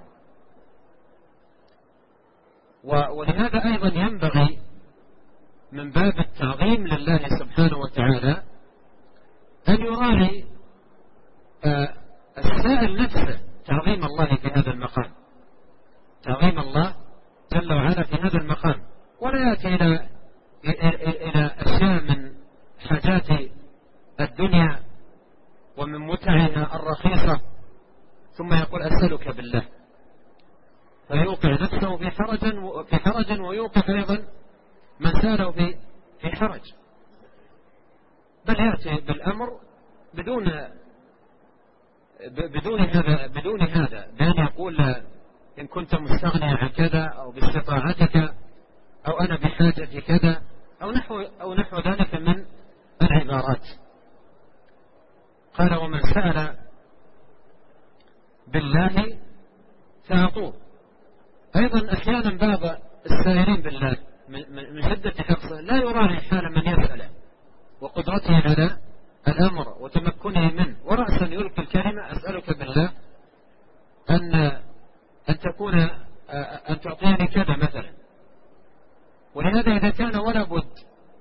ولهذا أيضا ينبغي من باب التعظيم لله سبحانه وتعالى أن يراعي السائل نفسه تعظيم الله في هذا المقام، تعظيم الله جل وعلا في هذا المقام، ولا يأتي إلى إلى أشياء من حاجات الدنيا ومن متعها الرخيصة ثم يقول أسألك بالله، فيوقع نفسه في حرج في حرج ويوقع أيضا من سأله في في حرج، بل يأتي بالأمر بدون بدون هذا بدون هذا بأن يقول إن كنت مستغنيا عن كذا أو باستطاعتك أو أنا بحاجة كذا أو نحو أو نحو ذلك من العبارات. قال ومن سأل بالله فأعطوه. أيضا أحيانا بعض السائلين بالله من شدة حرصه لا يراعي حال من يسأله وقدرته على الأمر وتمكنه منه، ورأسا يلقي الكلمة أسألك بالله أن أن تكون أن تعطيني كذا مثلا. ولهذا إذا كان ولا بد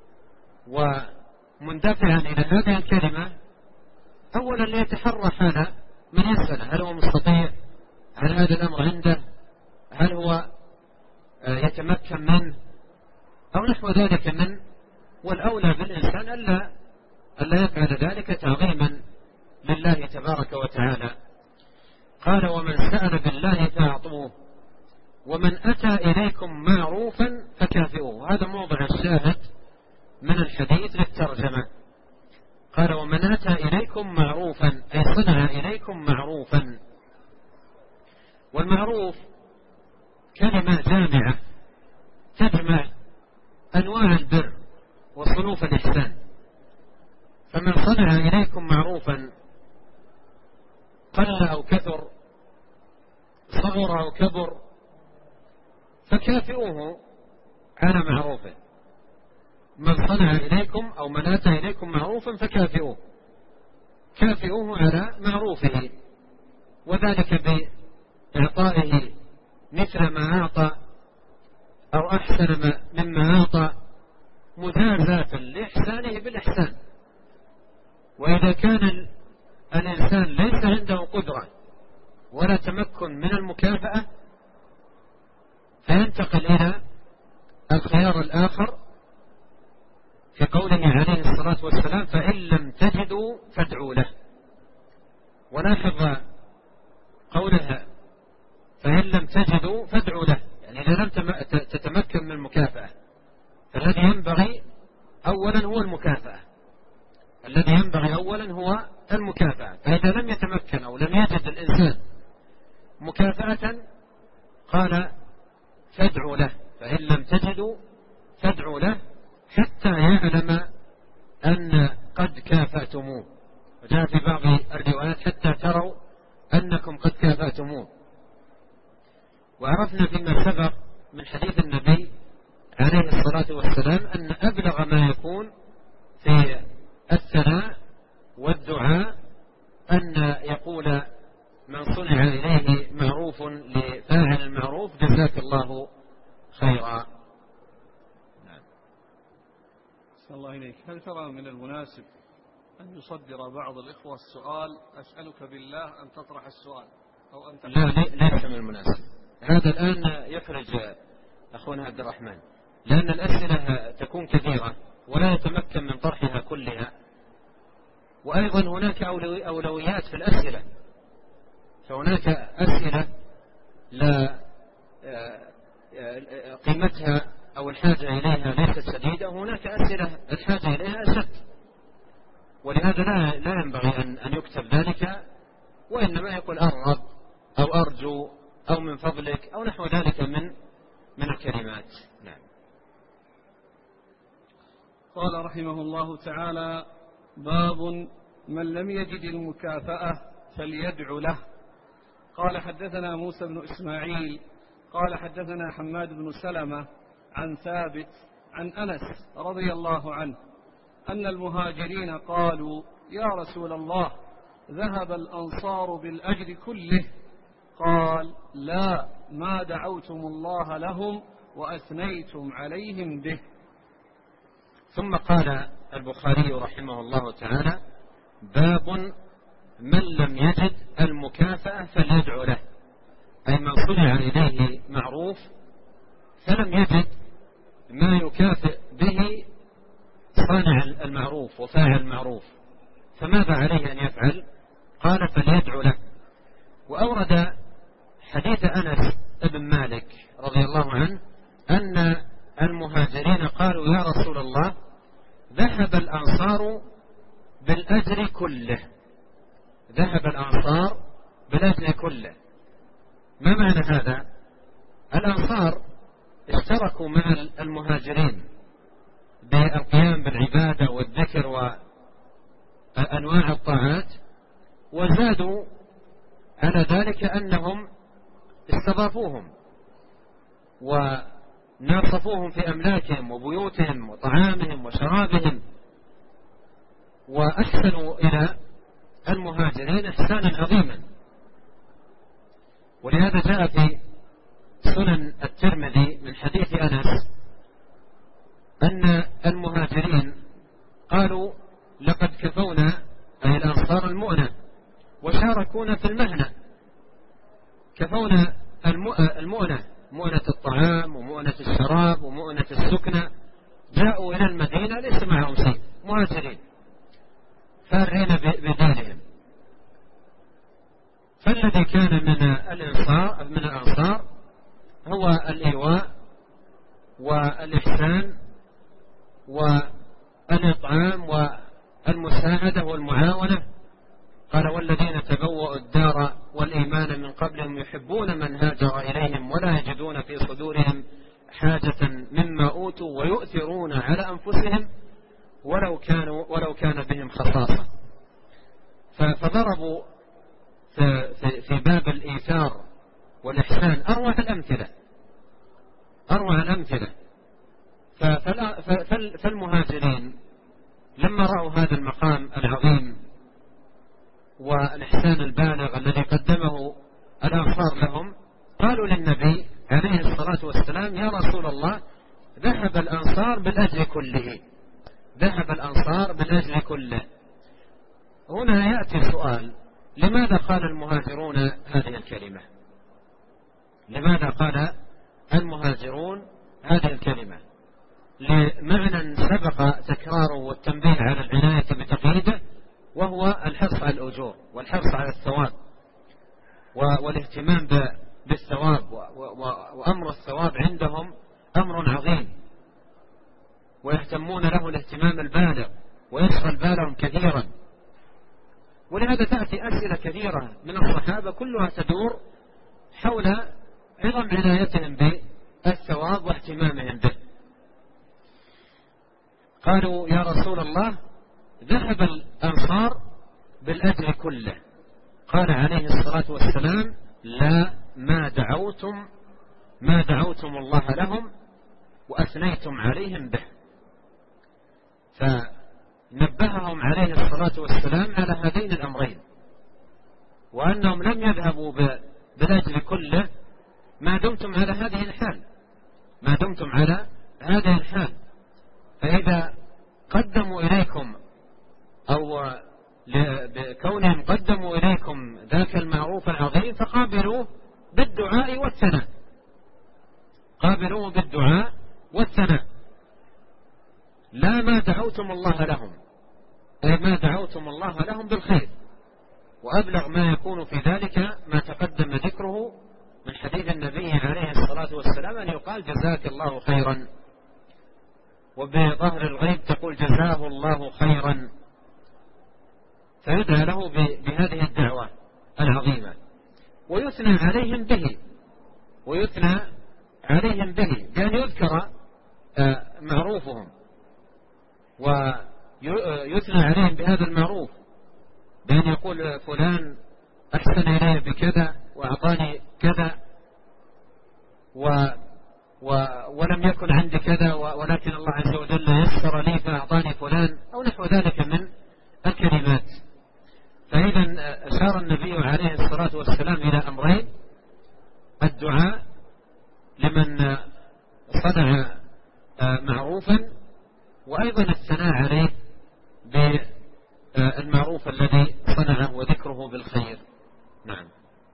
ومندفعا إلى هذه الكلمة أولا ليتحرى حال من يسأله، هل هو مستطيع، هل هذا الأمر عنده، هل هو يتمكن منه أو نحو ذلك من. والأولى بالإنسان ألا ألا يفعل ذلك تعظيما لله تبارك وتعالى. قال ومن سأل بالله فأعطوه ومن أتى إليكم معروفا فكافئوه. هذا موضع الشاهد من الحديث للترجمة. قال ومن أتى إليكم معروفا أي صنع إليكم معروفا. والمعروف كلمة جامعة تجمع أنواع البر وصنوف الإحسان، فمن صنع إليكم معروفا قل أو كثر صغر أو كبر فكافئوه على معروفه. من صنع إليكم أو من أتى إليكم معروفا فكافئوه، كافئوه على معروفه، وذلك بإعطائه مثل ما أعطى أو أحسن مما أعطى مجازاة لإحسانه بالإحسان. وإذا كان الإنسان ليس عنده قدرة ولا تمكن من المكافأة فينتقل إلى الخيار الآخر في قوله عليه الصلاة والسلام فإن لم تجدوا فادعوا له. ولاحظ قولها فإن لم تجدوا فادعوا له، يعني إذا لم تتمكن من المكافأة فالذي ينبغي أولا هو المكافأة، الذي ينبغي أولا هو المكافأة. فإذا لم يتمكن أو لم يجد الإنسان مكافأة قال فادعوا له، فإن لم تجدوا فادعوا له حتى يعلم أن قد كافأتموه. وجاء في بعض الروايات حتى تروا أنكم قد كافأتموه. وعرفنا فيما سبق من حديث النبي عليه الصلاة والسلام أن أبلغ ما يكون في الثناء والدعاء أن يقول من صنع إليه معروف لفاعل المعروف جزاك الله خيرا. نعم. صلى الله إليك. هل ترى من المناسب أن يصدر بعض الإخوة السؤال أسألك بالله أن تطرح السؤال أو أن لا ليس من المناسب هذا الآن يخرج أخونا عبد الرحمن، لأن الأسئلة تكون كثيرة ولا يتمكن من طرحها كلها، وأيضا هناك أولويات في الأسئلة، فهناك أسئلة لا قيمتها أو الحاجة إليها ليست شديدة، وهناك أسئلة الحاجة إليها أشد، ولهذا لا لا ينبغي أن أن يكتب ذلك، وإنما يقول أرغب أو أرجو أو من فضلك أو نحو ذلك من من الكلمات. نعم. قال رحمه الله تعالى: باب من لم يجد المكافأة فليدع له. قال حدثنا موسى بن إسماعيل قال حدثنا حماد بن سلمة عن ثابت عن أنس رضي الله عنه أن المهاجرين قالوا: يا رسول الله، ذهب الأنصار بالأجر كله. قال: لا، ما دعوتم الله لهم وأثنيتم عليهم به. ثم قال البخاري رحمه الله تعالى: باب من لم يجد المكافأة فليدعو له، أي من صنع إليه معروف فلم يجد ما يكافئ به صانع المعروف وفاعل المعروف، فماذا عليه أن يفعل؟ قال: فليدعو له. وأورد حديث أنس بن مالك رضي الله عنه أن المهاجرين قالوا: يا رسول الله، ذهب الأنصار بالأجر كله. ذهب الأنصار بالأجر كله. ما معنى هذا؟ الأنصار اشتركوا مع المهاجرين بالقيام بالعبادة والذكر وأنواع الطاعات، وزادوا على ذلك أنهم استضافوهم وناصفوهم في أملاكهم وبيوتهم وطعامهم وشرابهم، وأحسنوا إلى المهاجرين إحسانا عظيما. ولهذا جاء في سنن الترمذي من حديث أنس أن المهاجرين قالوا: لقد كفونا، أي الأنصار، المؤنة وشاركونا في المهنة. كفونا المؤنة، مؤنة الطعام ومؤنة الشراب ومؤنة السكنة. جاءوا إلى المدينة ليس معهم شيء، مهاجرين فارين بدينهم. فالذي كان من الأنصار من الأنصار هو الإيواء والإحسان والإطعام والمساعدة والمعاونة. قال: والذين تبوأوا الدار والإيمان من قبلهم يحبون من هاجر إليهم ولا يجدون في صدورهم حاجة مما أوتوا ويؤثرون على أنفسهم ولو كانوا ولو كان بهم خصاصة. فضربوا في باب الإيثار والإحسان أروع الأمثلة أروع الأمثلة. فالمهاجرين لما رأوا هذا المقام العظيم والإحسان البالغ الذي قدمه الأنصار لهم، قالوا للنبي عليه الصلاة والسلام: يا رسول الله، ذهب الأنصار بالأجر كله. ذهب الأنصار بالأجر كله. هنا يأتي سؤال: لماذا قال المهاجرون هذه الكلمة؟ لماذا قال المهاجرون هذه الكلمة؟ لمعنى سبق تكراره والتنبيه على العناية بتقييده، وهو الحرص على الأجور والحرص على الثواب والاهتمام بالثواب، وأمر الثواب عندهم أمر عظيم، ويهتمون له الاهتمام البالغ ويشغل بالهم كثيرا. ولهذا تأتي أسئلة كثيرة من الصحابة كلها تدور حول عظم عنايتهم اهتمامهم به. قالوا يا رسول الله ذهب الأنصار بالأجر كله. قال عليه الصلاة والسلام لا، ما دعوتم ما دعوتم الله لهم وأثنيتم عليهم به. فنبههم عليه الصلاة والسلام على هذين الأمرين، وأنهم لم يذهبوا بالأجر كله ما دمتم على هذه الحال ما دمتم على هذه الحال. فإذا قدموا إليكم أو بكونهم قدموا إليكم ذاك المعروف العظيم فقابلوه بالدعاء والثناء قابلوه بالدعاء والثناء لا ما دعوتم الله لهم، أي ما دعوتم الله لهم بالخير. وأبلغ ما يكون في ذلك ما تقدم ذكره من حديث النبي عليه الصلاة والسلام أن يقال جزاك الله خيرا، وبظهر الغيب تقول جزاه الله خيرا، فيدعى له بهذه الدعوة العظيمة ويثنى عليهم به ويثنى عليهم به بأن يذكر معروفهم ويثنى عليهم بهذا المعروف، بأن يقول فلان أحسن إلي بكذا وأعطاني كذا و و ولم يكن عندي كذا ولكن الله عز وجل يسر لي فأعطاني فلان أو نحو ذلك من الكلمات. فإذا أشار النبي عليه الصلاة والسلام إلى أمرين: الدعاء لمن صنع معروفا، وأيضا الثناء عليه بالمعروف الذي صنعه وذكره بالخير. نعم.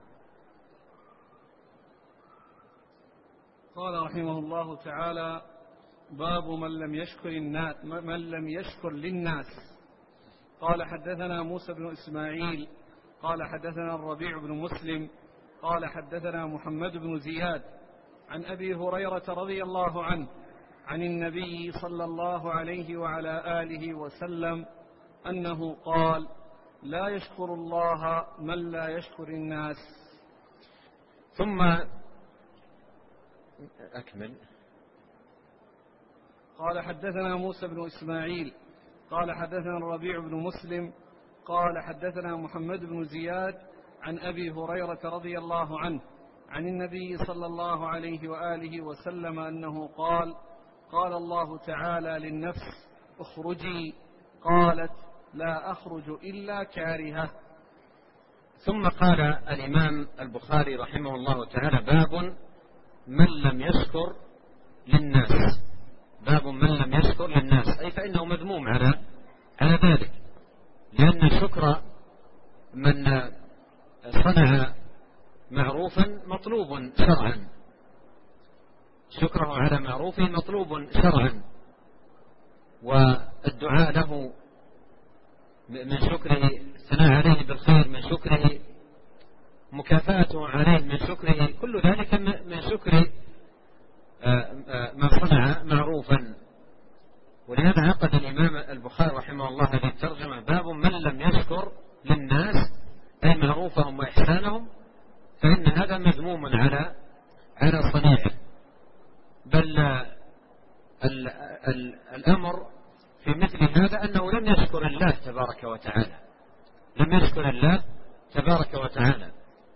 قال رحمه الله تعالى: باب من لم يشكر الناس من لم يشكر للناس. قال حدثنا موسى بن إسماعيل قال حدثنا الربيع بن مسلم قال حدثنا محمد بن زياد عن أبي هريرة رضي الله عنه عن النبي صلى الله عليه وعلى آله وسلم أنه قال: لا يشكر الله من لا يشكر الناس. ثم أكمل. قال حدثنا موسى بن إسماعيل قال حدثنا الربيع بن مسلم قال حدثنا محمد بن زياد عن أبي هريرة رضي الله عنه عن النبي صلى الله عليه وآله وسلم أنه قال: قال الله تعالى للنفس: اخرجي، قالت: لا أخرج إلا كارهة. ثم قال الإمام البخاري رحمه الله تعالى: باب من لم يشكر للناس. باب من لم يشكر للناس، أي فإنه مذموم على على ذلك، لأن شكر من صنع معروفا مطلوب شرعا، شكره على معروفه مطلوب شرعا، والدعاء له من شكره، الثناء عليه بالخير من شكره، مكافأته عليه من شكره، كل ذلك من شكر ما صنع معروفا. ولهذا عقد الإمام البخاري رحمه الله هذه الترجمة: باب من لم يشكر للناس، أي معروفهم وإحسانهم، فإن هذا مذموم على على صنيعه. بل ال ال الأمر في مثل هذا أنه لم يشكر الله تبارك وتعالى، لم يشكر الله تبارك وتعالى.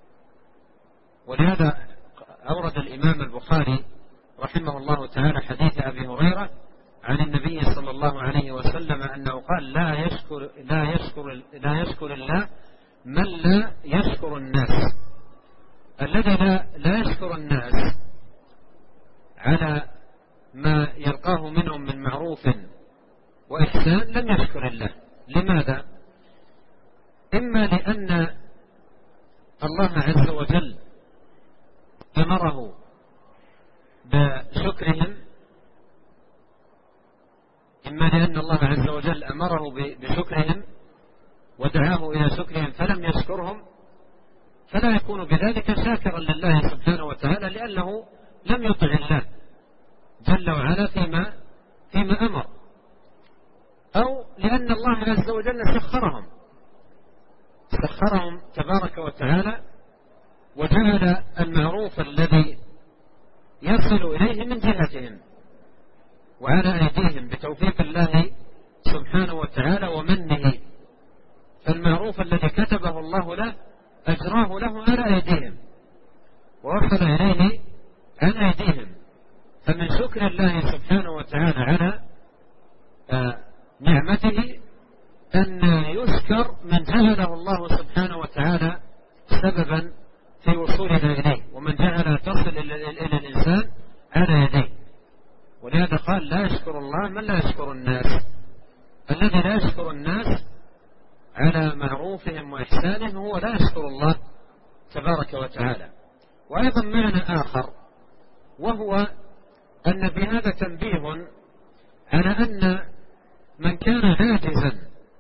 ولهذا أورد الإمام البخاري رحمه الله تعالى حديث أبي هريرة عن النبي صلى الله عليه وسلم أنه قال: لا يشكر لا يشكر لا يشكر الله من لا يشكر الناس. الذي لا, لا يشكر الناس على ما يلقاه منهم من معروف وإحسان لم يشكر الله. لماذا؟ إما لأن الله عز وجل أمره بشكرهم، إما لأن الله عز وجل أمره بشكرهم ودعاه إلى شكرهم فلم يشكرهم، فلا يكون بذلك شاكرا لله سبحانه وتعالى، لأنه لم يطع الله جل وعلا فيما فيما أمر، أو لأن الله عز وجل سخرهم سخرهم تبارك وتعالى، وجعل المعروف الذي يصل إليه من جهتهم وعلى أيديهم بتوفيق الله سبحانه وتعالى ومنه. فالمعروف الذي كتبه الله له أجراه له على أيديهم ووصل إليه عن أيديهم. فمن شكر الله سبحانه وتعالى على نعمته أن يشكر من جعله الله سبحانه وتعالى سببا في وصولنا إليه، ومن جعل تصل إلى الإنسان على يديه. ولهذا قال لا يشكر الله من لا يشكر الناس. الذي لا يشكر الناس على معروفهم وإحسانهم هو لا يشكر الله تبارك وتعالى. وأيضا معنى آخر، وهو أن في هذا تنبيه على أن من كان عاجزا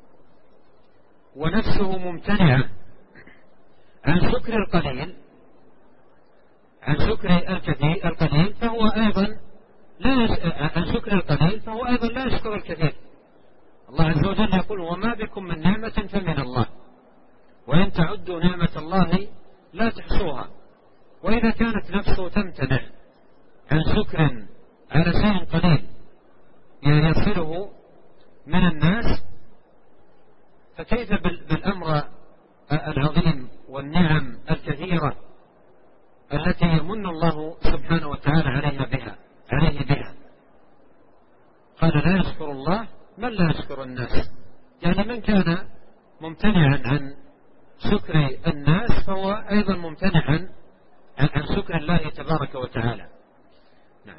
ونفسه ممتنعة عن شكر القليل عن شكر الكثير القليل فهو أيضا لا يش... عن شكر القليل فهو أيضا لا يشكر الكثير. الله عز وجل يقول وما بكم من نعمة فمن الله وإن تعدوا نعمة الله لا تحصوها. وإذا كانت نفسه تمتنع عن شكر على شيء قليل يصله من الناس، فكيف بالأمر العظيم والنعم الكثيرة التي يمن الله سبحانه وتعالى عليها بها عليه بها. قال لا يشكر الله من لا يشكر الناس، يعني من كان ممتنعا عن شكر الناس فهو أيضا ممتنع عن عن شكر الله تبارك وتعالى. نعم.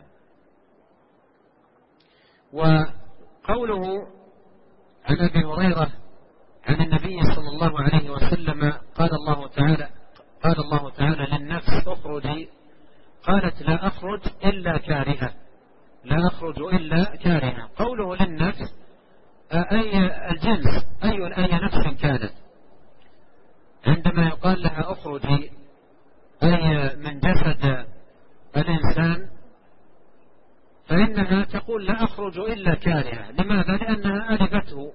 وقوله عن أبي هريرة عن النبي صلى الله عليه وسلم قال الله تعالى قال الله تعالى للنفس اخرجي، قالت لا أخرج إلا كارهة لا أخرج إلا كارهة. قوله للنفس أي الجنس أي أي نفس كانت، عندما يقال لها اخرجي أي من جسد الإنسان فإنها تقول لا أخرج إلا كارهة. لماذا؟ لأنها ألبته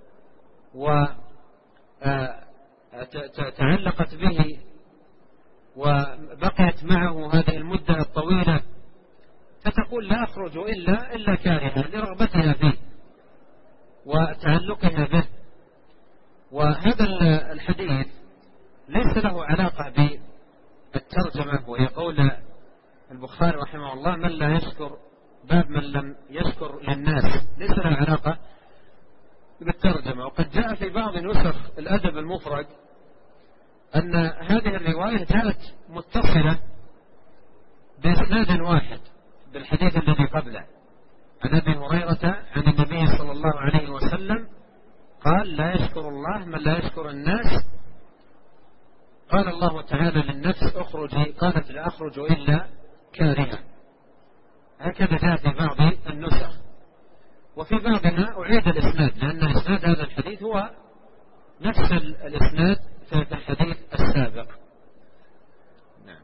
وتعلقت به وبقيت معه هذه المدة الطويلة، فتقول لا أخرج إلا إلا كارهة لرغبتها فيه وتعلقها به. وهذا الحديث ليس له علاقة بالترجمة، وهي قول البخاري رحمه الله من لا يشكر باب من لم يشكر للناس، ليس له علاقة بالترجمة. وقد جاء في بعض نسخ الأدب المفرد أن هذه الرواية جاءت متصلة بإسناد واحد بالحديث الذي قبله عن أبي هريرة عن النبي صلى الله عليه وسلم قال لا يشكر الله من لا يشكر الناس. قال الله تعالى للنفس اخرجي، قالت لا أخرج إلا كارهة. هكذا جاء في بعض النسخ، وفي بعضها أعيد الإسناد لأن إسناد هذا الحديث هو نفس الإسناد في الحديث السابق. نعم.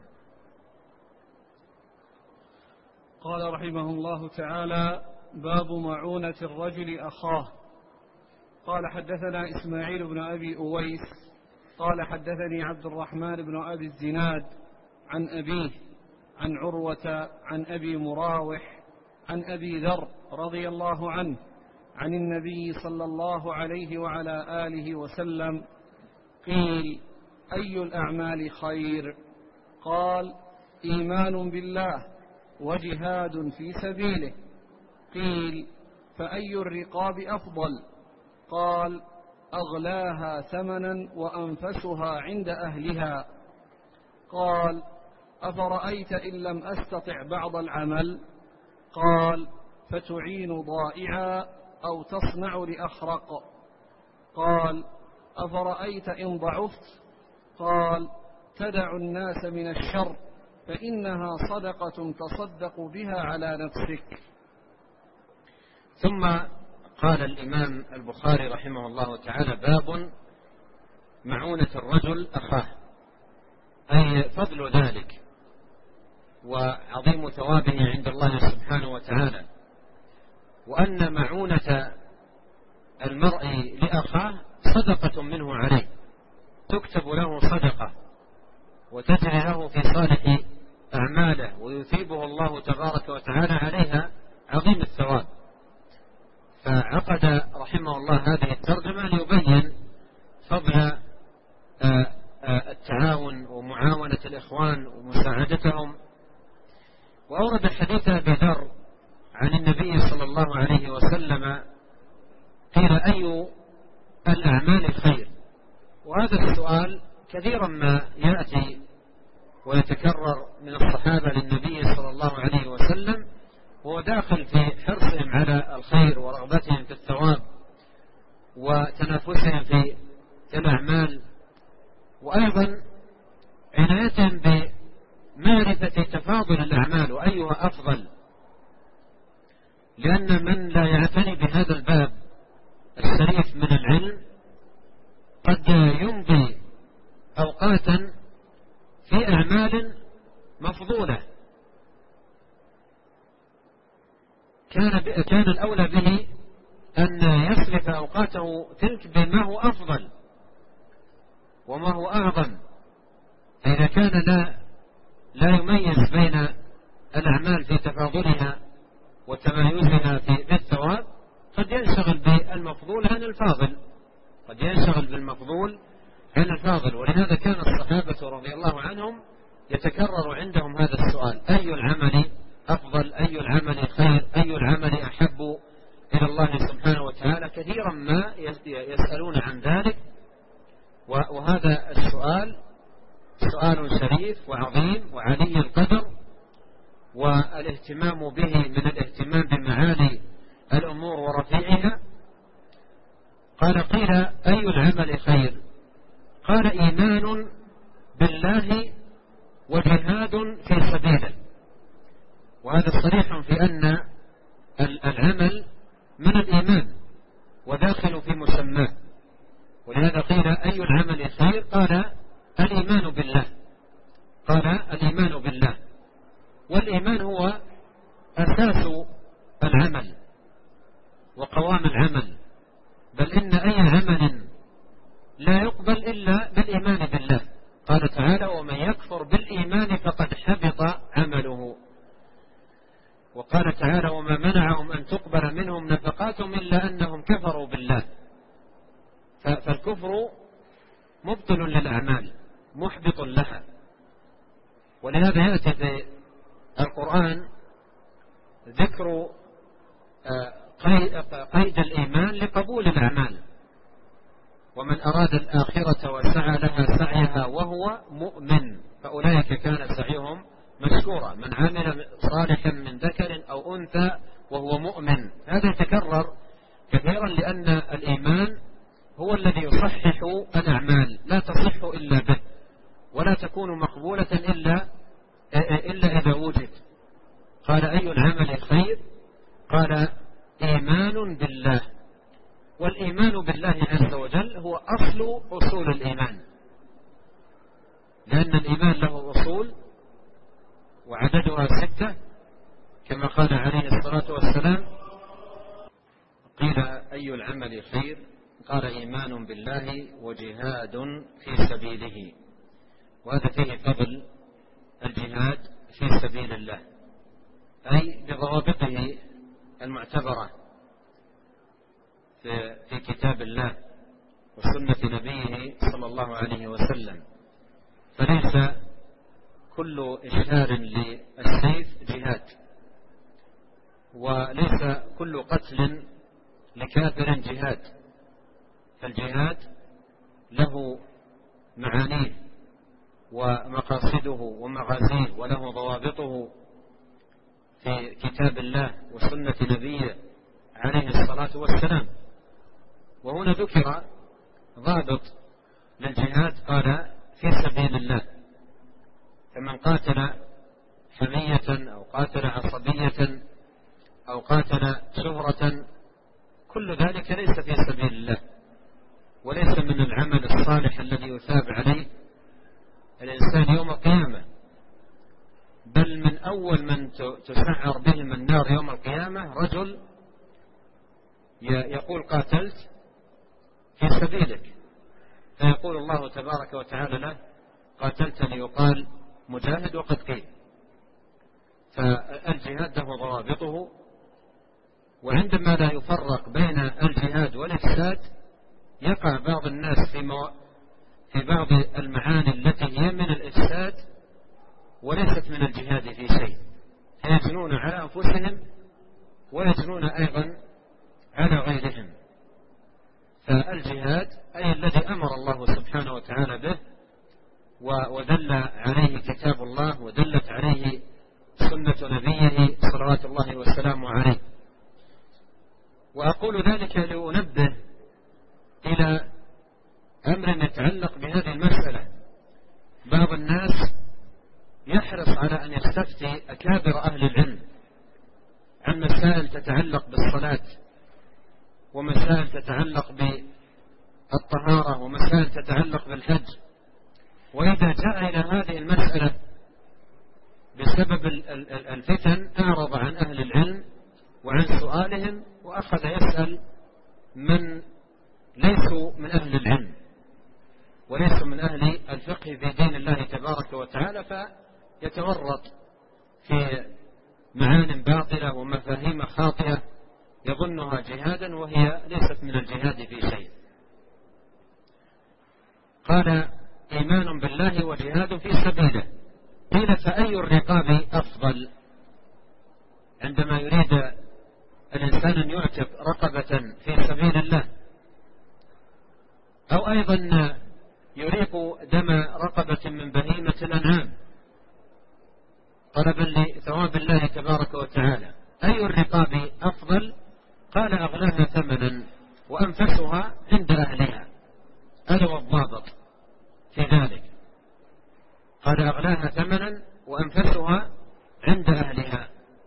قال رحمه الله تعالى باب معونة الرجل أخاه. قال حدثنا إسماعيل بن أبي أويس قال حدثني عبد الرحمن بن أبي الزناد عن أبيه عن عروة عن أبي مراوح عن أبي ذر رضي الله عنه عن النبي صلى الله عليه وعلى آله وسلم قيل أي الأعمال خير؟ قال إيمان بالله وجهاد في سبيله. قيل فأي الرقاب أفضل؟ قال أغلاها ثمنا وأنفسها عند أهلها. قال أفرأيت إن لم أستطع بعض العمل؟ قال فتعين ضائعا أو تصنع لأخرق. قال أفرأيت إن ضعفت؟ قال تدع الناس من الشر فإنها صدقة تصدق بها على نفسك. ثم قال الإمام البخاري رحمه الله تعالى باب معونة الرجل أخاه، أي فضل ذلك وعظيم ثوابه عند الله سبحانه وتعالى، وأن معونة المرء لأخاه صدقة منه عليه، تكتب له صدقة وتجري له في صالح أعماله ويثيبه الله تبارك وتعالى عليها عظيم الثواب. فعقد رحمه الله هذه الترجمة ليبين فضل التعاون ومعاونة الإخوان ومساعدتهم. وأورد حديث أبي ذر عن النبي صلى الله عليه وسلم قيل أي الأعمال خير؟ وهذا السؤال كثيرا ما يأتي ويتكرر من الصحابة للنبي صلى الله عليه وسلم، هو داخل في حرصهم على الخير ورغبتهم في الثواب وتنافسهم في الأعمال، وأيضا عنايتهم بمعرفة تفاضل الأعمال وأيها أفضل، لأن من لا يعتني بهذا الباب الشريف من العلم قد يمضي أوقاتا في أعمال مفضولة كان كان الأولى به أن يصرف أوقاته تلك بما هو أفضل وما هو أعظم. فإذا كان لا لا يميز بين الأعمال في تفاضلها وتمايزها في الثواب قد ينشغل بالمفضول عن الفاضل قد ينشغل بالمفضول عن الفاضل. ولهذا كان الصحابة رضي الله عنهم يتكرر عندهم هذا السؤال: أي العمل أفضل؟ أي العمل خير؟ أي العمل أحب إلى الله سبحانه وتعالى؟ كثيرا ما يسألون عن ذلك. وهذا السؤال سؤال شريف وعظيم وعلي القدر، والاهتمام به من الاهتمام بمعالي الأمور ورفيعها. قال: قيل أي العمل خير؟ قال: إيمان بالله وجهاد في سبيله. وهذا صريح في أن العمل من الإيمان وداخل في مسماه. ولهذا قيل: أي العمل خير؟ قال: الإيمان بالله. قال: الإيمان بالله. والإيمان هو أساس العمل وقوام العمل، بل إن أي عمل لا يقبل إلا بالإيمان بالله. قال تعالى: ومن يكفر بالإيمان فقد حبط عمله. وقال تعالى: وما منعهم أن تقبل منهم نفقاتهم إلا أنهم كفروا بالله. فالكفر مبطل للأعمال محبط لها. ولهذا يأتي في القرآن ذكر قيد الإيمان لقبول الأعمال: ومن أراد الآخرة وسعى لها سعيها وهو مؤمن فأولئك كان سعيهم مشكورا. من عمل صالحا من ذكر أو أنثى وهو مؤمن. هذا يتكرر كثيرا لأن الإيمان هو الذي يصحح الأعمال، لا تصح إلا به ولا تكون مقبولة إلا إلا إذا وجد. قال: أي العمل خير؟ قال: إيمان بالله. والإيمان بالله عز وجل هو أصل أصول الإيمان، لأن الإيمان له أصول وعددها ستة كما قال عليه الصلاة والسلام. قيل: أي العمل خير؟ قال: إيمان بالله وجهاد في سبيله. وهذا فيه فضل الجهاد في سبيل الله، أي بضوابطه المعتبرة في كتاب الله وسنة نبيه صلى الله عليه وسلم. فليس كل إشهار للسيف جهاد، وليس كل قتل لكافر جهاد. فالجهاد له معانيه ومقاصده ومغازيه، وله ضوابطه في كتاب الله وسنة نبيه عليه الصلاة والسلام. وهنا ذكر ضابط للجهاد، قال: في سبيل الله. فمن قاتل حمية أو قاتل عصبية أو قاتل شهرة كل ذلك ليس في سبيل الله، وليس من العمل الصالح الذي يثاب عليه الإنسان يوم القيامة، بل من أول من تسعر بهم النار يوم القيامة رجل يقول: قاتلت في سبيلك، فيقول الله تبارك وتعالى له: قاتلتني، يقال مجاهد وقد قيل، فالجهاد له ضوابطه، وعندما لا يفرق بين الجهاد والإفساد يقع بعض الناس في, مو... في بعض المعاني التي هي من الإفساد وليست من الجهاد في شيء، يجنون على أنفسهم ويجنون أيضا على غيرهم. فالجهاد أي الذي أمر الله سبحانه وتعالى به ودل عليه كتاب الله ودلت عليه سنة نبيه صلوات الله والسلام عليه. وأقول ذلك لأنبه إلى أمر يتعلق بهذه المسألة. بعض الناس يحرص على أن يستفتي أكابر أهل العلم عن مسائل تتعلق بالصلاة ومسائل تتعلق بالطهارة ومسائل تتعلق بالحج، وإذا جاء إلى هذه المسألة بسبب الفتن أعرض عن أهل العلم وعن سؤالهم وأخذ يسأل من ليسوا من أهل العلم وليسوا من أهل الفقه في دين الله تبارك وتعالى، فيتورط في معان باطلة ومفاهيم خاطئة يظنها جهادا وهي ليست من الجهاد في شيء. قال إيمان بالله وجهاد في سبيله. قيل فأي الرقاب أفضل؟ عندما يريد الإنسان أن يعتق رقبة في سبيل الله، أو أيضا يريق دم رقبة من بهيمة الأنعام طلبا لثواب الله تبارك وتعالى، أي الرقاب أفضل؟ قال أغلاها ثمنا وأنفسها عند أهلها. هذا هو الضابط في ذلك. قال أغلاها ثمنا وأنفسها عند أهلها.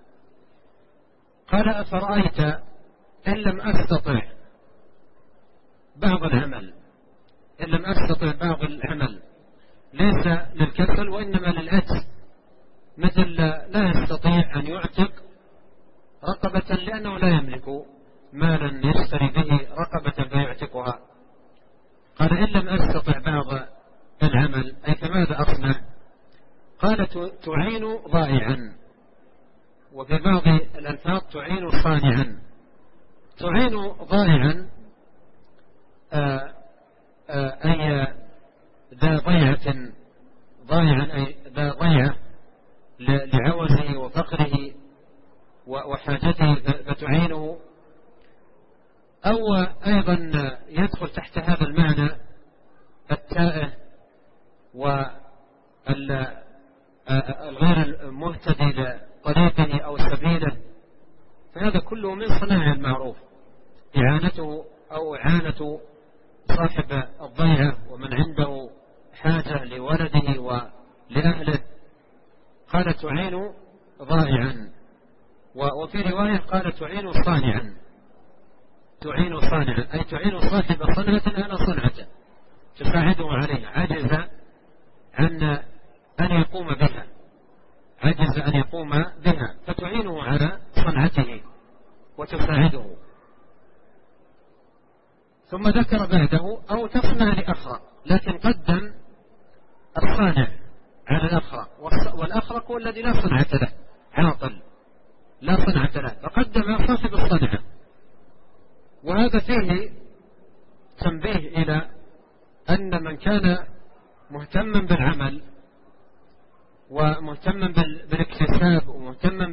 قال أفرأيت إن لم أستطع بعض العمل، إن لم أستطع بعض العمل ليس للكسل وإنما للعجز، مثل لا يستطيع أن يعتق رقبة لأنه لا يملك مالا يشتري به رقبة فيعتقها. قال إن لم أستطع بعض العمل أي فماذا أصنع؟ قال تعين ضائعا، وفي بعض الألفاظ تعين صانعا. تعين ضائعا آآ آآ أي ذا ضيعة، ضائعا أي ذا ضيعة لعوزه وفقره وحاجته فتعينه، أو أيضا يدخل تحت هذا المعنى التائه والغير المهتدي لطريقه أو سبيله، فهذا كله من صناع المعروف، إعانته أو إعانة صاحب الضيعة ومن عنده حاجة لولده ولأهله. قال تعين ضائعا، وفي رواية قال تعين صانعا. تعين صانعا أي تعين صاحب صنعة على صنعته، تساعده عليها، عجز عن أن يقوم بها، عجز أن يقوم بها فتعينه على صنعته وتساعده. ثم ذكر بعده أو تصنع لأخرى، لكن قدم الصانع على الأخرى، والأخرق هو الذي لا صنعة له، عاطل لا صنعة له، فقدم صاحب الصنعة. وهذا فيه تنبيه إلى أن من كان مهتما بالعمل ومهتما بالاكتساب ومهتما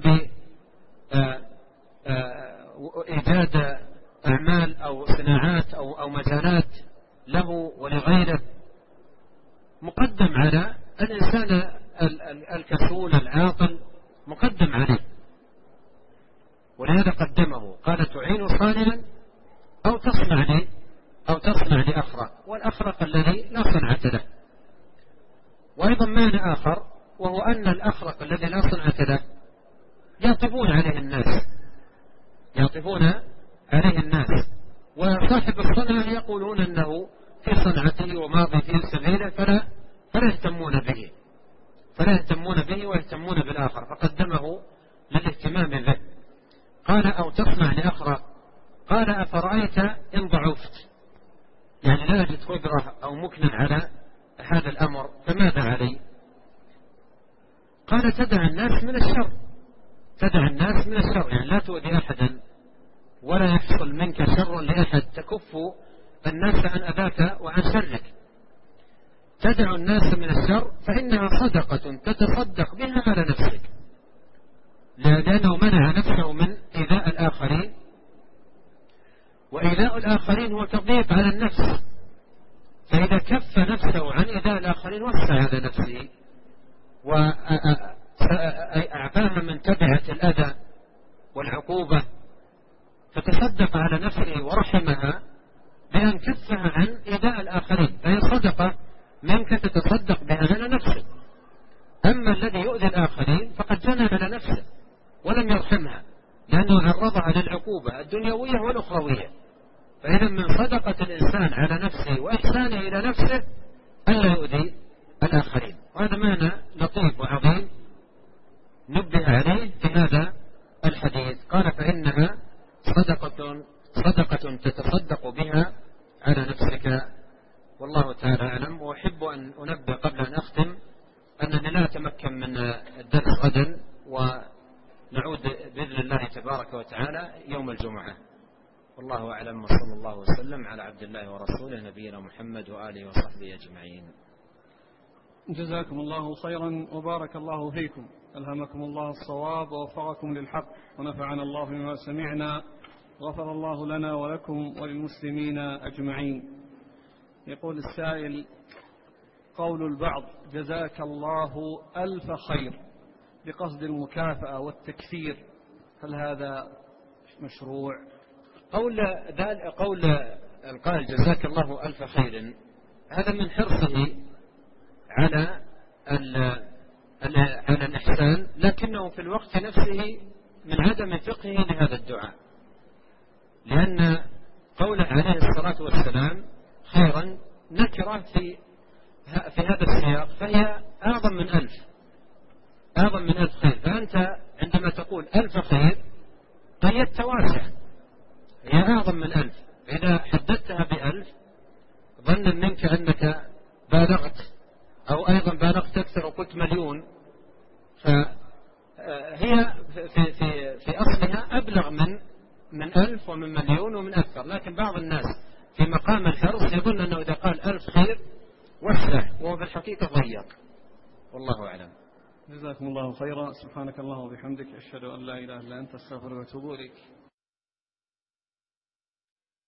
بإيجاد أعمال أو صناعات أو, أو مجالات له ولغيره، مقدم على الإنسان الكسول العاقل، مقدم عليه، ولهذا قدمه. قال تعين صانعا أو تصنع لي أو تصنع لأخرق، والأخرق الذي لا صنعة له. وأيضا معنى آخر وهو أن الأخرق الذي لا صنعة له يعطفون عليه الناس، يعطفون عليه الناس، وصاحب الصنعة يقولون أنه في صنعته وماضي في سبيله، فلا فلا يهتمون به فلا يهتمون به ويهتمون بالآخر، فقدمه للاهتمام به. قال أو تصنع لأخرق. قال أفرأيت إن ضعفت، يعني لا أجد قدرة أو مكنا على هذا الأمر فماذا علي؟ قال تدع الناس من الشر، تدع الناس من الشر، يعني لا تؤذي أحدا ولا يحصل منك شر لأحد، تكف الناس عن أذاك وعن شرك. تدع الناس من الشر فإنها صدقة تتصدق بها على نفسك، لأنه منع نفسه من إيذاء الآخرين، وإيذاء الآخرين هو تضييق على النفس، فإذا كف نفسه عن إيذاء الآخرين وسع على نفسه وأعفاها من تبعة الأذى والعقوبة، فتصدق على نفسه ورحمها بأن كفها عن إيذاء الآخرين، فهي صدقة منك تتصدق بها على نفسك. أما الذي يؤذي الآخرين فقد جنى على نفسه ولم يرحمها، لأنه عرضها للعقوبة الدنيوية والأخروية. فإذا من صدقة الإنسان على نفسه وإحسانه إلى نفسه ألا يؤذي الآخرين، وهذا معنى لطيف وعظيم نبه عليه في هذا الحديث. قال فإنها صدقة صدقة تتصدق بها على نفسك، والله تعالى أعلم. وأحب أن أنبه قبل أن أختم أنني لا أتمكن من الدرس غدا، ونعود بإذن الله تبارك وتعالى يوم الجمعة، والله أعلم. وصلى الله وسلم على عبد الله ورسوله نبينا محمد وآله وصحبه أجمعين. جزاكم الله خيرا وبارك الله فيكم، ألهمكم الله الصواب ووفقكم للحق، ونفعنا الله بما سمعنا، غفر الله لنا ولكم وللمسلمين أجمعين. يقول السائل: قول البعض جزاك الله ألف خير بقصد المكافأة والتكثير، هل هذا مشروع؟ قول قول القائل جزاك الله ألف خير هذا من حرصه على على الإحسان، لكنه في الوقت نفسه من عدم فقهه لهذا الدعاء، لأن قوله عليه الصلاة والسلام خيرا نكرة في في هذا السياق، فهي أعظم من ألف أعظم من ألف خير. فأنت عندما تقول ألف خير قيدت واسع، هي أعظم من ألف، إذا حددتها بألف ظنا منك أنك بالغت، أو أيضا بالغت أكثر وقلت مليون، فهي في, في, في أصلها أبلغ من من ألف ومن مليون ومن أكثر. لكن بعض الناس في مقام الحرص يظن أنه إذا قال ألف خير وسع، وهو بالحقيقة ضيق، والله أعلم. جزاكم الله خيرا. سبحانك اللهم وبحمدك، أشهد أن لا إله إلا أنت، أستغفرك وأتوب إليك.